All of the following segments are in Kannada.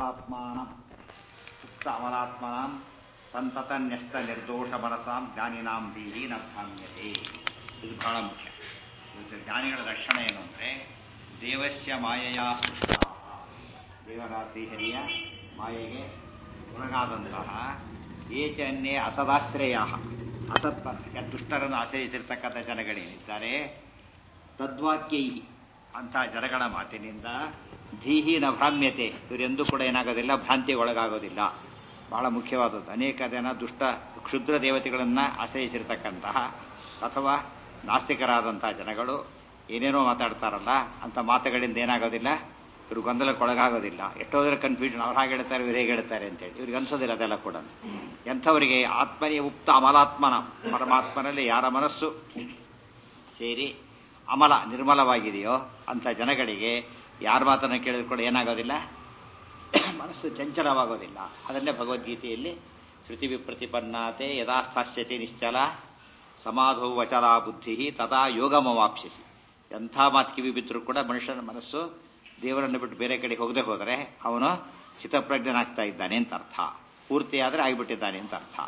ಅಮಲಾತ್ಮಾನಂ ಉಕ್ತ ಅಮಲಾತ್ಮನಾಂ ಸಂತತ ನ್ಯಸ್ತ ನಿರ್ದೋಷ ಮನಸಾಂ ಜ್ಞಾನಿನಾಂ ಧೀಹಿ ನ ಭ್ರಾಮ್ಯತೆ. ಇದು ಬಹಳ ಮುಖ್ಯ. ಇವತ್ತು ಜ್ಞಾನಿಗಳ ಲಕ್ಷಣ ಏನು ಅಂದರೆ ದೇವಸ್ಯ ಮಾಯೆಯ ಸೃಷ್ಟ, ದೇವರ ಶ್ರೀಹರಿಯ ಮಾಯೆಗೆ ಒಳಗಾದಂತಹ ಏಚನ್ಯೇ ಅಸದಾಶ್ರಯ, ಅಸತ್ ದುಷ್ಟರನ್ನು ಆಶ್ರಯಿಸಿರ್ತಕ್ಕಂಥ ಜನಗಳೇನಿದ್ದಾರೆ ತದ್ವಾಕ್ಯೈ, ಅಂಥ ಜನಗಳ ಮಾತಿನಿಂದ ಧೀಹಿ ನ ಭ್ರಾಮ್ಯತೆ, ಇವರೆಂದೂ ಕೂಡ ಏನಾಗೋದಿಲ್ಲ, ಭ್ರಾಂತಿಗೆ ಒಳಗಾಗೋದಿಲ್ಲ. ಬಹಳ ಮುಖ್ಯವಾದದ್ದು. ಅನೇಕ ಜನ ದುಷ್ಟ ಕ್ಷುದ್ರ ದೇವತೆಗಳನ್ನು ಆಶ್ರಯಿಸಿರ್ತಕ್ಕಂತಹ ಅಥವಾ ನಾಸ್ತಿಕರಾದಂತಹ ಜನಗಳು ಏನೇನೋ ಮಾತಾಡ್ತಾರಲ್ಲ, ಅಂಥ ಮಾತುಗಳಿಂದ ಏನಾಗೋದಿಲ್ಲ, ಇವರು ಗೊಂದಲಕ್ಕೊಳಗಾಗೋದಿಲ್ಲ. ಎಷ್ಟೋದ್ರ ಕನ್ಫ್ಯೂಷನ್, ಅವ್ರು ಹಾಗೆ ಹೇಳ್ತಾರೆ ಇವ್ರು ಹೇಗೆ ಹೇಳ್ತಾರೆ ಅಂತೇಳಿ ಇವ್ರಿಗೆ ಅನ್ಸೋದಿಲ್ಲ. ಅದೆಲ್ಲ ಕೂಡ ಎಂಥವರಿಗೆ ಆತ್ಮನೇ ಉಕ್ತ ಅಮಲಾತ್ಮನ, ಪರಮಾತ್ಮನಲ್ಲಿ ಯಾರ ಮನಸ್ಸು ಸೇರಿ ಅಮಲ ನಿರ್ಮಲವಾಗಿದೆಯೋ ಅಂಥ ಜನಗಳಿಗೆ ಯಾರ ಮಾತನ್ನು ಕೇಳಿದ್ರು ಕೂಡ ಏನಾಗೋದಿಲ್ಲ, ಮನಸ್ಸು ಚಂಚಲವಾಗೋದಿಲ್ಲ. ಅದನ್ನೇ ಭಗವದ್ಗೀತೆಯಲ್ಲಿ ಶ್ರುತಿ ವಿಪ್ರತಿಪನ್ನಾತೆ ಯದಾ ಸ್ಥಾಸ್ಯತೆ ನಿಶ್ಚಲ ಸಮಾಧೋ ವಚಲ ಬುದ್ಧಿ ತದಾ ಯೋಗಮವಾಪ್ಸ್ಯಸಿ. ಎಂಥ ಮಾತು ಕಿವಿ ಬಿದ್ದರೂ ಕೂಡ ಮನುಷ್ಯನ ಮನಸ್ಸು ದೇವರನ್ನು ಬಿಟ್ಟು ಬೇರೆ ಕಡೆ ಹೋಗದೆ ಹೋದರೆ ಅವನು ಚಿತ್ತಪ್ರಜ್ಞನಾಗ್ತಾ ಇದ್ದಾನೆ ಅಂತ ಅರ್ಥ. ಪೂರ್ತಿಯಾದರೆ ಆಗಿಬಿಟ್ಟಿದ್ದಾನೆ ಅಂತ ಅರ್ಥ.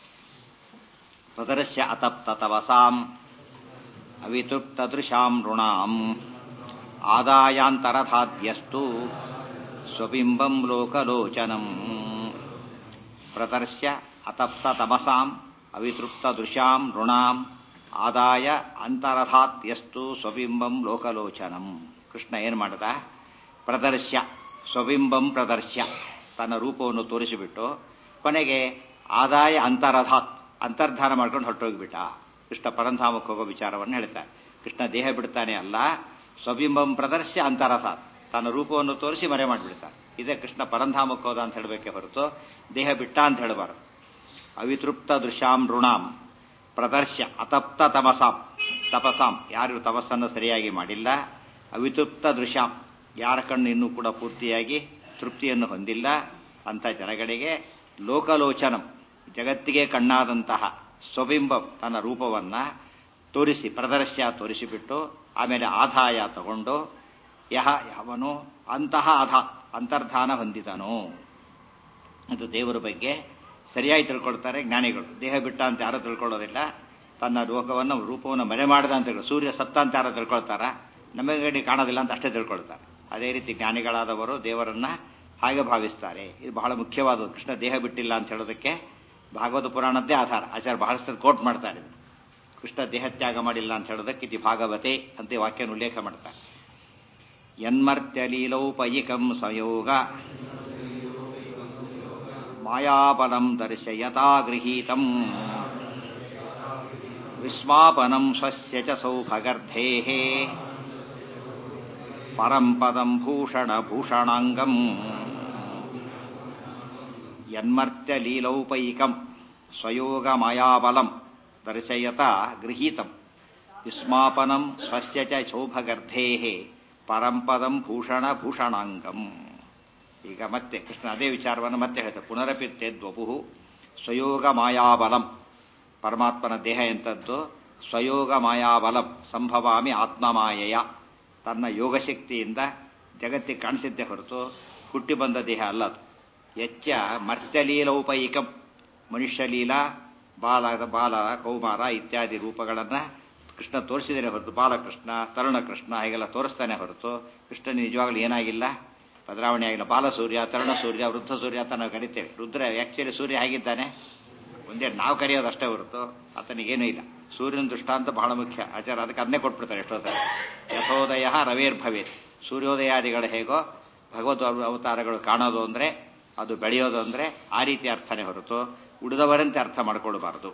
ಪ್ರದರ್ಶ್ಯ ಅತಪ್ತ ತವಸಾಂ ಅವಿತೃಪ್ತದೃಶಾಂ ಋಣಾಂ ಆದಾಯಾಂತರಧಾದ್ಯಸ್ತು ಸ್ವಬಿಂಬಂ ಲೋಕಲೋಚನಂ. ಪ್ರದರ್ಶ್ಯ ಅತಪ್ತ ತಮಸಾಂ ಅವಿತೃಪ್ತದೃಶಾಂ ಋಣಾಂ ಆದಾಯ ಅಂತರಧಾತ್ಯಸ್ತು ಸ್ವಬಿಂಬಂ ಲೋಕಲೋಚನಂ. ಕೃಷ್ಣ ಏನು ಮಾಡದ? ಪ್ರದರ್ಶ್ಯ, ಸ್ವಬಿಂಬಂ ಪ್ರದರ್ಶ್ಯ, ತನ್ನ ರೂಪವನ್ನು ತೋರಿಸಿಬಿಟ್ಟು ಕೊನೆಗೆ ಆದಾಯ ಅಂತರಧಾತ್, ಅಂತರ್ಧಾನ ಮಾಡ್ಕೊಂಡು ಹೊರಟೋಗ್ಬಿಟ್ಟ. ಕೃಷ್ಣ ಪರಂಧಾಮಕ್ಕೆ ಹೋಗೋ ವಿಚಾರವನ್ನು ಹೇಳ್ತಾರೆ. ಕೃಷ್ಣ ದೇಹ ಬಿಡ್ತಾನೆ ಅಲ್ಲ, ಸ್ವಬಿಂಬಂ ಪ್ರದರ್ಶ್ಯ ಅಂತರಧಾತ್, ತನ್ನ ರೂಪವನ್ನು ತೋರಿಸಿ ಮರೆ ಮಾಡಿಬಿಡ್ತಾನೆ. ಇದೇ ಕೃಷ್ಣ ಪರಂಧಾಮಕ್ಕೆ ಹೋದ ಅಂತ ಹೇಳಬೇಕೆ ಹೊರತು ದೇಹ ಬಿಟ್ಟ ಅಂತ ಹೇಳಬಾರದು. ಅವಿತೃಪ್ತ ದೃಶ್ಯಾಂ ಋಣಾಂ ಪ್ರದರ್ಶ್ಯ ಅತಪ್ತ ತಮಸಾಂ, ತಪಸಾಂ, ಯಾರು ತಪಸ್ಸನ್ನು ಸರಿಯಾಗಿ ಮಾಡಿಲ್ಲ, ಅವಿತೃಪ್ತ ದೃಶ್ಯಾಂ, ಯಾರ ಕಣ್ಣು ಇನ್ನೂ ಕೂಡ ಪೂರ್ತಿಯಾಗಿ ತೃಪ್ತಿಯನ್ನು ಹೊಂದಿಲ್ಲ ಅಂಥ ಜನಗಳಿಗೆ ಲೋಕಲೋಚನಂ, ಜಗತ್ತಿಗೆ ಕಣ್ಣಾದಂತಹ ಸ್ವಬಿಂಬಂ, ತನ್ನ ರೂಪವನ್ನು ತೋರಿಸಿ ಪ್ರದರ್ಶ್ಯ ತೋರಿಸಿಬಿಟ್ಟು ಆಮೇಲೆ ಆದಾಯ ತಗೊಂಡು ಯಾವನು ಅಂತಹ ಅಂತರ್ಧಾನ ಹೊಂದಿದನೋ. ಅದು ದೇವರ ಬಗ್ಗೆ ಸರಿಯಾಗಿ ತಿಳ್ಕೊಳ್ತಾರೆ ಜ್ಞಾನಿಗಳು. ದೇಹ ಬಿಟ್ಟ ಅಂತ ಯಾರು ತಿಳ್ಕೊಳ್ಳೋದಿಲ್ಲ, ತನ್ನ ಲೋಕವನ್ನು ರೂಪವನ್ನು ಮರೆ ಮಾಡಿದ ಅಂತ ಹೇಳಿ, ಸೂರ್ಯ ಸತ್ತ ಅಂತ ಯಾರು ತಿಳ್ಕೊಳ್ತಾರ, ನಮಗೆ ಕಾಣೋದಿಲ್ಲ ಅಂತ ಅಷ್ಟೇ ತಿಳ್ಕೊಳ್ತಾರೆ. ಅದೇ ರೀತಿ ಜ್ಞಾನಿಗಳಾದವರು ದೇವರನ್ನ ಹಾಗೆ ಭಾವಿಸ್ತಾರೆ. ಇದು ಬಹಳ ಮುಖ್ಯವಾದದ್ದು. ಕೃಷ್ಣ ದೇಹ ಬಿಟ್ಟಿಲ್ಲ ಅಂತ ಹೇಳೋದಕ್ಕೆ ಭಾಗವತ ಪುರಾಣದ್ದೇ ಆಧಾರ. ಆಚಾರ್ಯ ಬಹಳಷ್ಟು ಕೋಟ್ ಮಾಡ್ತಾರೆ. ಕೃಷ್ಣ ದೇಹತ್ಯಾಗ ಮಾಡಿಲ್ಲ ಅಂತ ಹೇಳೋದಕ್ಕೆ ಇತಿ ಭಾಗವತೆ ಅಂತ ವಾಕ್ಯನ ಉಲ್ಲೇಖ ಮಾಡ್ತಾರೆ. ಯನ್ಮರ್ತ್ಯಲೀಲೌಪಯಿಕಂ ಸಂಯೋಗ ಮಾಯಾಬಲಂ ದರ್ಶಯತಾ ಗೃಹೀತಂ ವಿಸ್ಮಾಪನಂ ಸ್ವಸ್ಯ ಚ ಸೌಭಗರ್ಧೇಃ ಪರಂ ಪದಂ ಭೂಷಣಾಂಗಂ. ಯನ್ಮರ್ತ್ಯಲೀಲೌಪಯಿಕಂ ಸ್ವಯೋಗ ಮಾಯಾಬಲಂ ದರ್ಶಯತಾ ಗೃಹೀತಂ ವಿಸ್ಮಾಪನಂ ಸ್ವಸ್ಯ ಚ ಸೌಭಗರ್ಧೇಃ ಪರಂ ಪದಂ ಭೂಷಣಾಂಗಂ. ಈಗ ಮತ್ತೆ ಕೃಷ್ಣ ಅದೇ ವಿಚಾರವನ್ನು ಮತ್ತೆ ಹೇಳ್ತಾರೆ. ಪುನರಪಿ ತೇದ್ವಪು ಸ್ವಯೋಗ ಮಾಯಾಬಲಂ, ಪರಮಾತ್ಮನ ದೇಹ ಎಂಥದ್ದು? ಸ್ವಯೋಗ ಮಾಯಾಬಲಂ ಸಂಭವಾಮಿ ಆತ್ಮಮಾಯೆಯ, ತನ್ನ ಯೋಗಶಕ್ತಿಯಿಂದ ಜಗತ್ತಿಗೆ ಕಾಣಿಸಿದ್ದೇ ಹೊರತು ಹುಟ್ಟಿ ಬಂದ ದೇಹ ಅಲ್ಲದು. ಎಚ್ಚ ಮರ್ತ್ಯಲೀಲೌಪಯಿಕಂ, ಮನುಷ್ಯಲೀಲಾ, ಬಾಲ ಕೌಮಾರ ಇತ್ಯಾದಿ ರೂಪಗಳನ್ನು ಕೃಷ್ಣ ತೋರಿಸಿದರೆ ಹೊರತು, ಬಾಲಕೃಷ್ಣ ತರುಣಕೃಷ್ಣ ಹೀಗೆಲ್ಲ ತೋರಿಸ್ತಾನೆ ಹೊರತು ಕೃಷ್ಣನ ನಿಜವಾಗ್ಲೂ ಏನಾಗಿಲ್ಲ, ಬದಲಾವಣೆ ಆಗಿಲ್ಲ. ಬಾಲಸೂರ್ಯ, ತರುಣ ಸೂರ್ಯ, ವೃದ್ಧ ಸೂರ್ಯ ಅಂತ ನಾವು ಕರಿತೇವೆ. ರುದ್ರ ಆ್ಯಕ್ಚುಲಿ ಸೂರ್ಯ ಹೇಗಿದ್ದಾನೆ ಒಂದೇ, ನಾವು ಕರೆಯೋದಷ್ಟೇ ಹೊರತು ಆತನಿಗೇನೂ ಇಲ್ಲ. ಸೂರ್ಯನ ದೃಷ್ಟಾಂತ ಬಹಳ ಮುಖ್ಯ. ಆಚಾರ ಅದಕ್ಕೆ ಅದನ್ನೇ ಕೊಟ್ಬಿಡ್ತಾರೆ ಎಷ್ಟೋ ಸಲ. ಯಥೋದಯ ರವೇರ್ಭವೇತ್, ಸೂರ್ಯೋದಯಾದಿಗಳು ಹೇಗೋ ಭಗವದ್ ಅವತಾರಗಳು ಕಾಣೋದು ಅಂದರೆ, ಅದು ಬೆಳೆಯೋದು ಅಂದರೆ ಆ ರೀತಿ ಅರ್ಥನೇ ಹೊರತು ಉಳಿದವರಂತೆ ಅರ್ಥ ಮಾಡಿಕೊಳ್ಬಾರದು.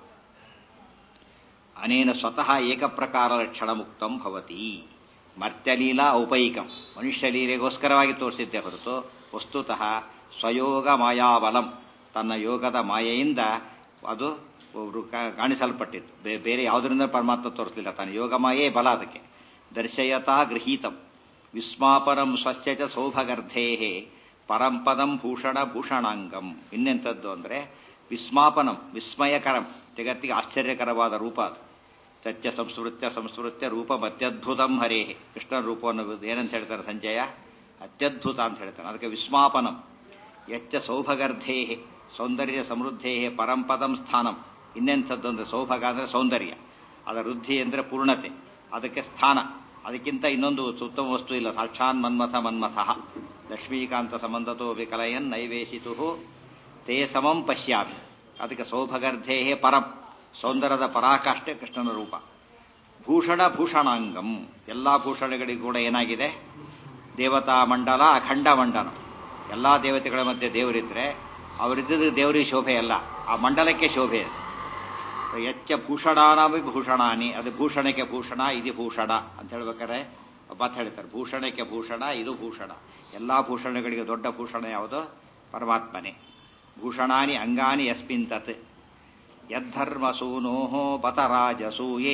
ಅನೇನ ಸ್ವತಃ ಏಕಪ್ರಕಾರ ಲಕ್ಷಣ ಮುಕ್ತಂ ಭವತಿ. ಮರ್ತ್ಯಲೀಲಾ ಔಪಯಿಕಂ, ಮನುಷ್ಯ ಲೀಲೆಗೋಸ್ಕರವಾಗಿ ತೋರಿಸಿದ್ದೇ ಹೊರತು ವಸ್ತುತಃ ಸ್ವಯೋಗ ಮಾಯಾಬಲಂ, ತನ್ನ ಯೋಗದ ಮಾಯೆಯಿಂದ ಅದು ಕಾಣಿಸಲ್ಪಟ್ಟಿತ್ತು. ಬೇರೆ ಯಾವುದರಿಂದ ಪರಮಾತ್ಮ ತೋರಿಸಲಿಲ್ಲ, ತನ್ನ ಯೋಗ ಮಾಯೇ ಬಲ ಅದಕ್ಕೆ. ದರ್ಶಯತಾ ಗೃಹೀತಂ ವಿಸ್ಮಾಪನಂ ಸ್ವಸ್ಯ ಚ ಸೌಭಗರ್ಧೇಃ ಪರಂಪದಂ ಭೂಷಣಾಂಗಂ. ಇನ್ನೆಂಥದ್ದು ಅಂದರೆ ವಿಸ್ಮಾಪನಂ, ವಿಸ್ಮಯಕರಂ, ಜಗತ್ತಿಗೆ ಆಶ್ಚರ್ಯಕರವಾದ ರೂಪ ಅದು. ತಚ್ಚ ಸಂಸ್ಮೃತ್ಯ ರೂಪಂ ಅತ್ಯದ್ಭುತಂ ಹರೇ. ಕೃಷ್ಣನ ರೂಪವನ್ನು ಏನಂತ ಹೇಳ್ತಾರೆ ಸಂಜಯ? ಅತ್ಯದ್ಭುತ ಅಂತ ಹೇಳ್ತಾನೆ. ಅದಕ್ಕೆ ವಿಸ್ಮಾಪನಂ, ಯಚ್ಚ ಸೌಭಗರ್ಧೇ ಸೌಂದರ್ಯ ಸಮೃದ್ಧೇ ಪರಂಪದಂ ಸ್ಥಾನಂ. ಇನ್ನೆಂಥದ್ದೊಂದು ಸೌಭಗ ಅಂದರೆ ಸೌಂದರ್ಯ, ಅದರ ವೃದ್ಧಿ ಅಂದರೆ ಪೂರ್ಣತೆ, ಅದಕ್ಕೆ ಸ್ಥಾನ, ಅದಕ್ಕಿಂತ ಇನ್ನೊಂದು ಉತ್ತಮ ವಸ್ತು ಇಲ್ಲ. ಸಾಕ್ಷಾನ್ ಮನ್ಮಥ ಮನ್ಮಥಃ ಲಕ್ಷ್ಮೀಕಾಂತ ಸಂಬಂಧತೋ ವಿಕಲಯನ್ ನೈವೇಶಿತು ತೇ ಸಮಂ ಪಶ್ಯಾಮಿ. ಅದಕ್ಕೆ ಸೌಭಗರ್ಧೇ ಪರಂ, ಸೌಂದರ್ಯದ ಪರಾಕಾಷ್ಠೆ ಕೃಷ್ಣನ ರೂಪ. ಭೂಷಣ ಭೂಷಣಾಂಗಂ, ಎಲ್ಲಾ ಭೂಷಣಗಳಿಗೂ ಕೂಡ ಏನಾಗಿದೆ, ದೇವತಾ ಮಂಡಲ ಅಖಂಡ ಮಂಡಲ. ಎಲ್ಲಾ ದೇವತೆಗಳ ಮಧ್ಯೆ ದೇವರಿದ್ರೆ ಅವರಿದ್ದ ದೇವರಿಗೆ ಶೋಭೆ ಅಲ್ಲ, ಆ ಮಂಡಲಕ್ಕೆ ಶೋಭೆ. ಯಚ್ಚ ಭೂಷಣಾನಾಮಿ ಭೂಷಣಾನಿ, ಅದು ಭೂಷಣಕ್ಕೆ ಭೂಷಣ, ಇದು ಭೂಷಣ ಅಂತ ಹೇಳ್ಬೇಕಾರೆ ಮಾತು ಹೇಳ್ತಾರೆ. ಭೂಷಣಕ್ಕೆ ಭೂಷಣ, ಇದು ಭೂಷಣ. ಎಲ್ಲಾ ಭೂಷಣಗಳಿಗೆ ದೊಡ್ಡ ಭೂಷಣ ಯಾವುದು? ಪರಮಾತ್ಮನೇ. ಭೂಷಣಾನಿ ಅಂಗಾನಿ ಯಸ್ಮಿನ್ ತತ್ ಯದ್ಧರ್ಮಸೂನೋ ಬತರಾಜಸೂಯೇ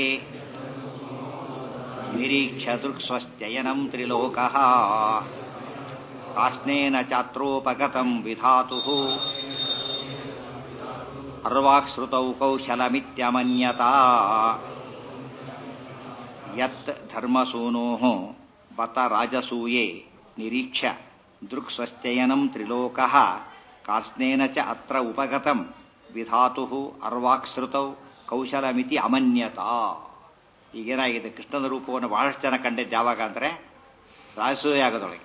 ನಿರೀಕ್ಷ ದೃಕ್ಸ್ವಸ್ತ್ಯಯನಂ ತ್ರಿಲೋಕಃ ಕಾಸ್ನೇನ ಚಾತ್ರೋಪಗತಂ ವಿಧಾತುಃ ಅರ್ವಾಕ್ಶ್ರುತೌ ಕೌಶಲಮಿತ್ಯಮನ್ಯತಾ. ಯತ್ ಧರ್ಮಸೂನೋಃ ಬತ ರಾಜಸೂಯೇ ನಿರೀಕ್ಷ ದೃಕ್ಸ್ವಸ್ತ್ಯಯನಂ ತ್ರಿಲೋಕಃ ಕಾರ್ಸ್ನೇನ ಚ ಅತ್ರ ಉಪಗತಂ ವಿಧಾತುಃ ಅರ್ವಾಕ್ಶ್ರುತೌ ಕೌಶಲಮಿತಿ ಅಮನ್ಯತಾ. ಈಗೇನಾಗಿದೆ, ಕೃಷ್ಣನ ರೂಪವನ್ನು ಬಹಳಷ್ಟು ಜನ ಕಂಡಿದ್ದು ಯಾವಾಗ ಅಂದರೆ ರಾಜಸೂಯ ಆಗೋದೊಳಗೆ.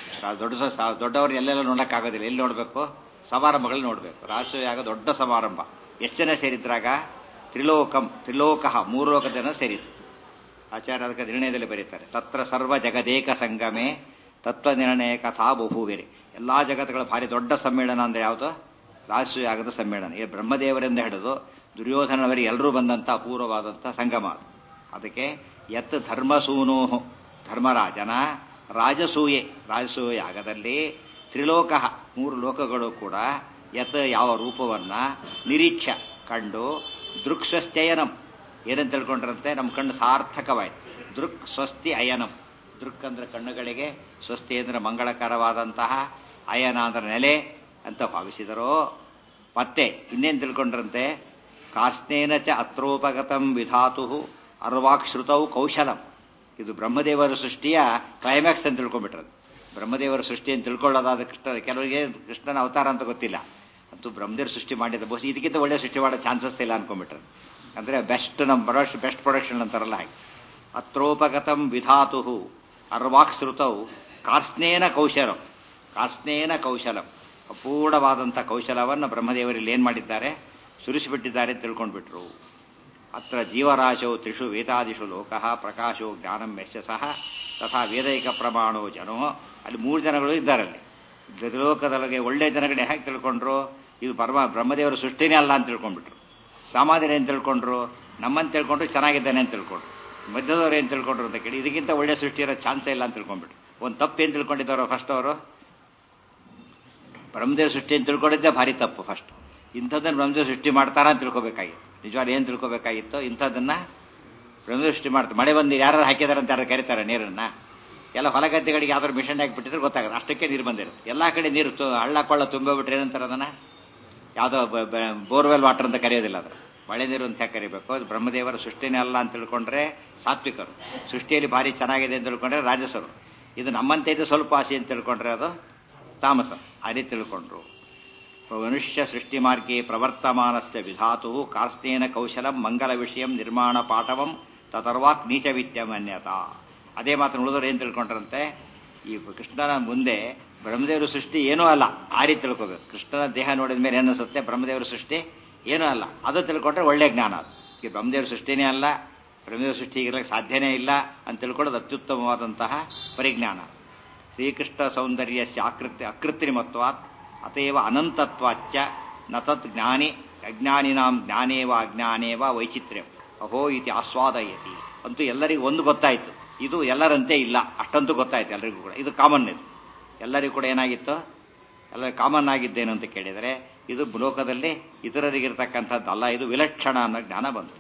ದೊಡ್ಡವರು ಎಲ್ಲೆಲ್ಲ ನೋಡೋಕ್ಕಾಗೋದಿಲ್ಲ, ಎಲ್ಲಿ ನೋಡಬೇಕು? ಸಮಾರಂಭಗಳು ನೋಡಬೇಕು. ರಾಜಸೂಯ ಆಗ ದೊಡ್ಡ ಸಮಾರಂಭ. ಎಷ್ಟು ಜನ ಸೇರಿದ್ರಾಗ? ತ್ರಿಲೋಕಂ, ತ್ರಿಲೋಕಃ, ಮೂರು ಲೋಕದ ಜನ ಸೇರಿದ್ರು. ಆಚಾರ್ಯ ಅದಕ್ಕೆ ನಿರ್ಣಯದಲ್ಲಿ ಬರೀತಾರೆ, ತತ್ರ ಸರ್ವ ಜಗದೇಕ ಸಂಗಮೇ ತತ್ವ ನಿರ್ಣಯ ಕಥಾ ಬಹುಬೇರೆ. ಎಲ್ಲಾ ಜಗತ್ತುಗಳ ಭಾರಿ ದೊಡ್ಡ ಸಮ್ಮೇಳನ ಅಂದ್ರೆ ಯಾವುದು? ರಾಜಸೂಯ ಆಗದ ಸಮ್ಮೇಳನ. ಈ ಬ್ರಹ್ಮದೇವರಿಂದ ಹಿಡಿದು ದುರ್ಯೋಧನವರಿಗೆ ಎಲ್ಲರೂ ಬಂದಂಥ ಅಪೂರ್ವವಾದಂಥ ಸಂಗಮ ಅದು. ಅದಕ್ಕೆ ಯತ್ ಧರ್ಮಸೂನೋಹು, ಧರ್ಮರಾಜನ ರಾಜಸೂಯೆ, ರಾಜಸೂಯ ಯಾಗದಲ್ಲಿ ತ್ರಿಲೋಕ, ಮೂರು ಲೋಕಗಳು ಕೂಡ ಯತ್ ಯಾವ ರೂಪವನ್ನ ನಿರೀಕ್ಷ ಕಂಡು ದೃಕ್ ಸ್ವಸ್ತ್ಯಯನಂ, ಏನಂತ ತಿಳ್ಕೊಂಡ್ರಂತೆ ನಮ್ಮ ಕಣ್ಣು ಸಾರ್ಥಕವಾಯಿತು. ದೃಕ್ ಸ್ವಸ್ತಿ ಅಯನಂ, ದೃಕ್ ಅಂದ್ರೆ ಕಣ್ಣುಗಳಿಗೆ, ಸ್ವಸ್ತಿ ಅಂದ್ರೆ ಮಂಗಳಕರವಾದಂತಹ, ಅಯನ ಅಂದ್ರೆ ನೆಲೆ ಅಂತ ಭಾವಿಸಿದರೋ. ಮತ್ತೆ ಇನ್ನೇನು ತಿಳ್ಕೊಂಡ್ರಂತೆ, ಕಾರ್ಸ್ನೇನ ಚ ಅತ್ರೋಪಗತಂ ವಿಧಾತು ಅರ್ವಾಕ್ಶ್ರುತೌ ಕೌಶಲಂ. ಇದು ಬ್ರಹ್ಮದೇವರ ಸೃಷ್ಟಿಯ ಕ್ಲೈಮ್ಯಾಕ್ಸ್ ಅಂತ ತಿಳ್ಕೊಂಡ್ಬಿಟ್ರದು. ಬ್ರಹ್ಮದೇವರ ಸೃಷ್ಟಿ ಅಂತ ತಿಳ್ಕೊಳ್ಳೋದಾದ ಕೃಷ್ಣ, ಕೆಲವರಿಗೆ ಕೃಷ್ಣನ ಅವತಾರ ಅಂತ ಗೊತ್ತಿಲ್ಲ, ಅಂತೂ ಬ್ರಹ್ಮದೇವರು ಸೃಷ್ಟಿ ಮಾಡಿದ ಬಹುಶಃ ಇದಕ್ಕಿಂತ ಒಳ್ಳೆ ಸೃಷ್ಟಿ ಮಾಡೋ ಚಾನ್ಸಸ್ ಇಲ್ಲ ಅನ್ಕೊಂಡ್ಬಿಟ್ರು. ಅಂದರೆ ಬೆಸ್ಟ್, ನಮ್ಮ ಬೆಸ್ಟ್ ಪ್ರೊಡಕ್ಷನ್ ಅಂತಾರಲ್ಲ ಹಾಗೆ. ಅತ್ರೋಪಗತಂ ವಿಧಾತು ಅರ್ವಾಕ್ಶ್ರುತೌ ಕಾರ್ಸ್ನೇನ ಕೌಶಲಂ, ಕಾರ್ಸ್ನೇನ ಕೌಶಲಂ, ಅಪೂರ್ಣವಾದಂಥ ಕೌಶಲವನ್ನು ಬ್ರಹ್ಮದೇವರಲ್ಲಿ ಏನು ಮಾಡಿದ್ದಾರೆ, ಸುರಿಸಿಬಿಟ್ಟಿದ್ದಾರೆ ಅಂತ ತಿಳ್ಕೊಂಡ್ಬಿಟ್ರು. ಅತ್ರ ಜೀವರಾಶೌ ತ್ರಿಷು ವೇದಾದಿಷು ಲೋಕಃ ಪ್ರಕಾಶೋ ಜ್ಞಾನಂ ಯಸ್ಯ ಸಹ ತಥಾ ವೇದೈಕ ಪ್ರಮಾಣೋ ಜನೋ. ಅಲ್ಲಿ ಮೂರು ಜನಗಳು ಇದ್ದಾರಲ್ಲಿ. ಲೋಕದೊಳಗೆ ಒಳ್ಳೆ ಜನಗಳೇ ಹೇಗೆ ತಿಳ್ಕೊಂಡ್ರು, ಇದು ಬ್ರಹ್ಮದೇವರ ಸೃಷ್ಟಿನೇ ಅಲ್ಲ ಅಂತ ತಿಳ್ಕೊಂಡ್ಬಿಟ್ರು. ಸಾಮಾನ್ಯರು ಏನು ತಿಳ್ಕೊಂಡ್ರು, ನಮ್ಮನ್ನು ತಿಳ್ಕೊಂಡ್ರು ಚೆನ್ನಾಗಿದ್ದಾನೆ ಅಂತ ತಿಳ್ಕೊಂಡ್ರು. ಮಧ್ಯದವ್ರು ಏನು ತಿಳ್ಕೊಂಡ್ರು ಅಂತ ಕೇಳಿ ಇದಕ್ಕಿಂತ ಒಳ್ಳೆ ಸೃಷ್ಟಿ ಇರೋ ಚಾನ್ಸೇ ಇಲ್ಲ ಅಂತ ತಿಳ್ಕೊಂಡ್ಬಿಟ್ರು. ಒಂದು ತಪ್ಪು ಏನು ತಿಳ್ಕೊಂಡಿದ್ದವರು ಫಸ್ಟ್, ಅವರು ಬ್ರಹ್ಮದೇವ್ರ ಸೃಷ್ಟಿ ಅಂತ ತಿಳ್ಕೊಂಡಿದ್ದೆ ಭಾರಿ ತಪ್ಪು. ಫಸ್ಟ್ ಇಂಥದ್ದನ್ನು ಬ್ರಹ್ಮದೇವ್ರ ಸೃಷ್ಟಿ ಮಾಡ್ತಾರ ಅಂತ ತಿಳ್ಕೊಬೇಕಾಗಿತ್ತು. ನಿಜವಾಗ್ಲೂ ಏನು ತಿಳ್ಕೊಬೇಕಾಗಿತ್ತು, ಇಂಥದ್ದನ್ನ ಬ್ರಹ್ಮದೇವ್ರ ಸೃಷ್ಟಿ ಮಾಡ್ತಾರೆ. ಮಳೆ ಬಂದು ಯಾರು ಹಾಕಿದಾರೆ ಅಂತ ಯಾರು ಕರೀತಾರೆ ನೀರನ್ನ? ಎಲ್ಲ ಹೊಲಗದ್ದೆಗಳಿಗೆ ಯಾವ್ದಾದ್ರು ಮಿಷನ್ ಹಾಕಿಬಿಟ್ಟಿದ್ರೆ ಗೊತ್ತಾಗುತ್ತೆ, ಅಷ್ಟಕ್ಕೆ ನೀರು ಬಂದಿರುತ್ತೆ. ಎಲ್ಲ ಕಡೆ ನೀರು ಹಳ್ಳ ಕೊಳ್ಳ ತುಂಬೋಬಿಟ್ರೆ ಏನಂತಾರೆ ಅದನ್ನ, ಯಾವುದೋ ಬೋರ್ವೆಲ್ ವಾಟರ್ ಅಂತ ಕರೆಯೋದಿಲ್ಲ, ಅದ್ರ ಮಳೆ ನೀರು ಅಂತ ಯಾಕೆ ಕರಿಬೇಕು? ಅದು ಬ್ರಹ್ಮದೇವರ ಸೃಷ್ಟಿನೇ ಅಲ್ಲ ಅಂತ ತಿಳ್ಕೊಂಡ್ರೆ ಸಾತ್ವಿಕರು, ಸೃಷ್ಟಿಯಲ್ಲಿ ಭಾರಿ ಚೆನ್ನಾಗಿದೆ ಅಂತ ತಿಳ್ಕೊಂಡ್ರೆ ರಾಜಸರು, ಇದು ನಮ್ಮಂತೆ ಇದು ಸ್ವಲ್ಪ ಆಸೆ ಅಂತ ತಿಳ್ಕೊಂಡ್ರೆ ಅದು ತಾಮಸ. ಆ ರೀತಿ ತಿಳ್ಕೊಂಡ್ರು. ಮನುಷ್ಯ ಸೃಷ್ಟಿ ಮಾರ್ಗೇ ಪ್ರವರ್ತಮಾನಸ್ಯ ವಿಧಾತು ಕಾರ್ಸ್ನೇನ ಕೌಶಲಂ ಮಂಗಲ ವಿಷಯಂ ನಿರ್ಮಾಣ ಪಾಠವಂ ತದರ್ವಾಕ್ ನೀಚವಿತ್ಯಮನ್ಯತಾ. ಅದೇ ಮಾತನ್ನು ಉಳಿದವರು ಏನು ತಿಳ್ಕೊಂಡ್ರಂತೆ, ಈ ಕೃಷ್ಣನ ಮುಂದೆ ಬ್ರಹ್ಮದೇವರ ಸೃಷ್ಟಿ ಏನೂ ಅಲ್ಲ, ಆ ರೀತಿ ತಿಳ್ಕೋಬೇಕು. ಕೃಷ್ಣನ ದೇಹ ನೋಡಿದ ಮೇಲೆ ಏನಿಸುತ್ತೆ, ಬ್ರಹ್ಮದೇವರ ಸೃಷ್ಟಿ ಏನೂ ಅಲ್ಲ, ಅದು ತಿಳ್ಕೊಂಡ್ರೆ ಒಳ್ಳೆ ಜ್ಞಾನ. ಅದು ಈ ಬ್ರಹ್ಮದೇವರ ಸೃಷ್ಟಿನೇ ಅಲ್ಲ, ಬ್ರಹ್ಮದೇವರ ಸೃಷ್ಟಿ ಇರಲಿಕ್ಕೆ ಸಾಧ್ಯನೇ ಇಲ್ಲ ಅಂತ ತಿಳ್ಕೊಳ್ಳೋದು ಅತ್ಯುತ್ತಮವಾದಂತಹ ಪರಿಜ್ಞಾನ. ಶ್ರೀಕೃಷ್ಣ ಸೌಂದರ್ಯಸ್ಯ ಅಕೃತ್ರಿಮತ್ವಾತ್ ಅತೇವ ಅನಂತತ್ವಾಚ್ಚ ನ ತತ್ ಜ್ಞಾನಿ ಅಜ್ಞಾನಿನಾಂ ಜ್ಞಾನೇವ ಅಜ್ಞಾನೇವ ವೈಚಿತ್ರ್ಯಂ ಅಹೋ ಇತಿ ಆಸ್ವಾದಯತಿ. ಅಂತೂ ಎಲ್ಲರಿಗೂ ಒಂದು ಗೊತ್ತಾಯಿತು, ಇದು ಎಲ್ಲರಂತೆ ಇಲ್ಲ, ಅಷ್ಟಂತೂ ಗೊತ್ತಾಯ್ತು ಎಲ್ಲರಿಗೂ ಕೂಡ. ಇದು ಕಾಮನ್, ಇದು ಎಲ್ಲರಿಗೂ ಕೂಡ ಏನಾಗಿತ್ತು, ಎಲ್ಲರಿಗೂ ಕಾಮನ್ ಆಗಿದ್ದೇನು ಅಂತ ಕೇಳಿದರೆ ಇದು ಲೋಕದಲ್ಲಿ ಇತರರಿಗಿರ್ತಕ್ಕಂಥದ್ದಲ್ಲ, ಇದು ವಿಲಕ್ಷಣ ಅನ್ನೋ ಜ್ಞಾನ ಬಂತು.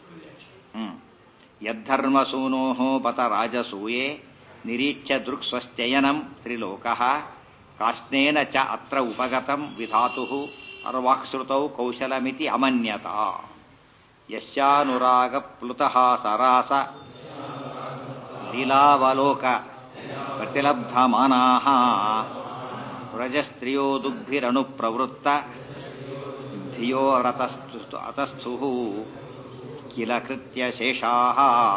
ಯದ್ಧರ್ಮಸೂನೋ ಬತ ರಾಜಸೂಯೇ ನಿರೀಚ್ಯ ದೃಕ್ ಸ್ವಸ್ತ್ಯಯನಂ ತ್ರಿಲೋಕಃ ಕಾಸ್ನೇನ ಚ ಅತ್ರ ಉಪಗತಂ ವಿಧಾತು ಅರ್ವಾಕ್ಶ್ರುತೌ ಕೌಶಲಮಿತಿ ಅಮನ್ಯತಾ. ಯಸ್ಯಾನುರಾಗ ಪ್ಲುತಃ ಸರಾಸ ಲೀಲಾವಲೋಕ ಪ್ರತಿಲಬ್ಧಮಾನಾಃ ವ್ರಜಸ್ತ್ರಿಯೋ ದುಗ್ಭಿರನುಪ್ರವೃತ್ತ ಧಿಯೋ ಅತಸ್ಥು ಕಿಲ ಕೃತ್ಯ ಶೇಷಾಹ.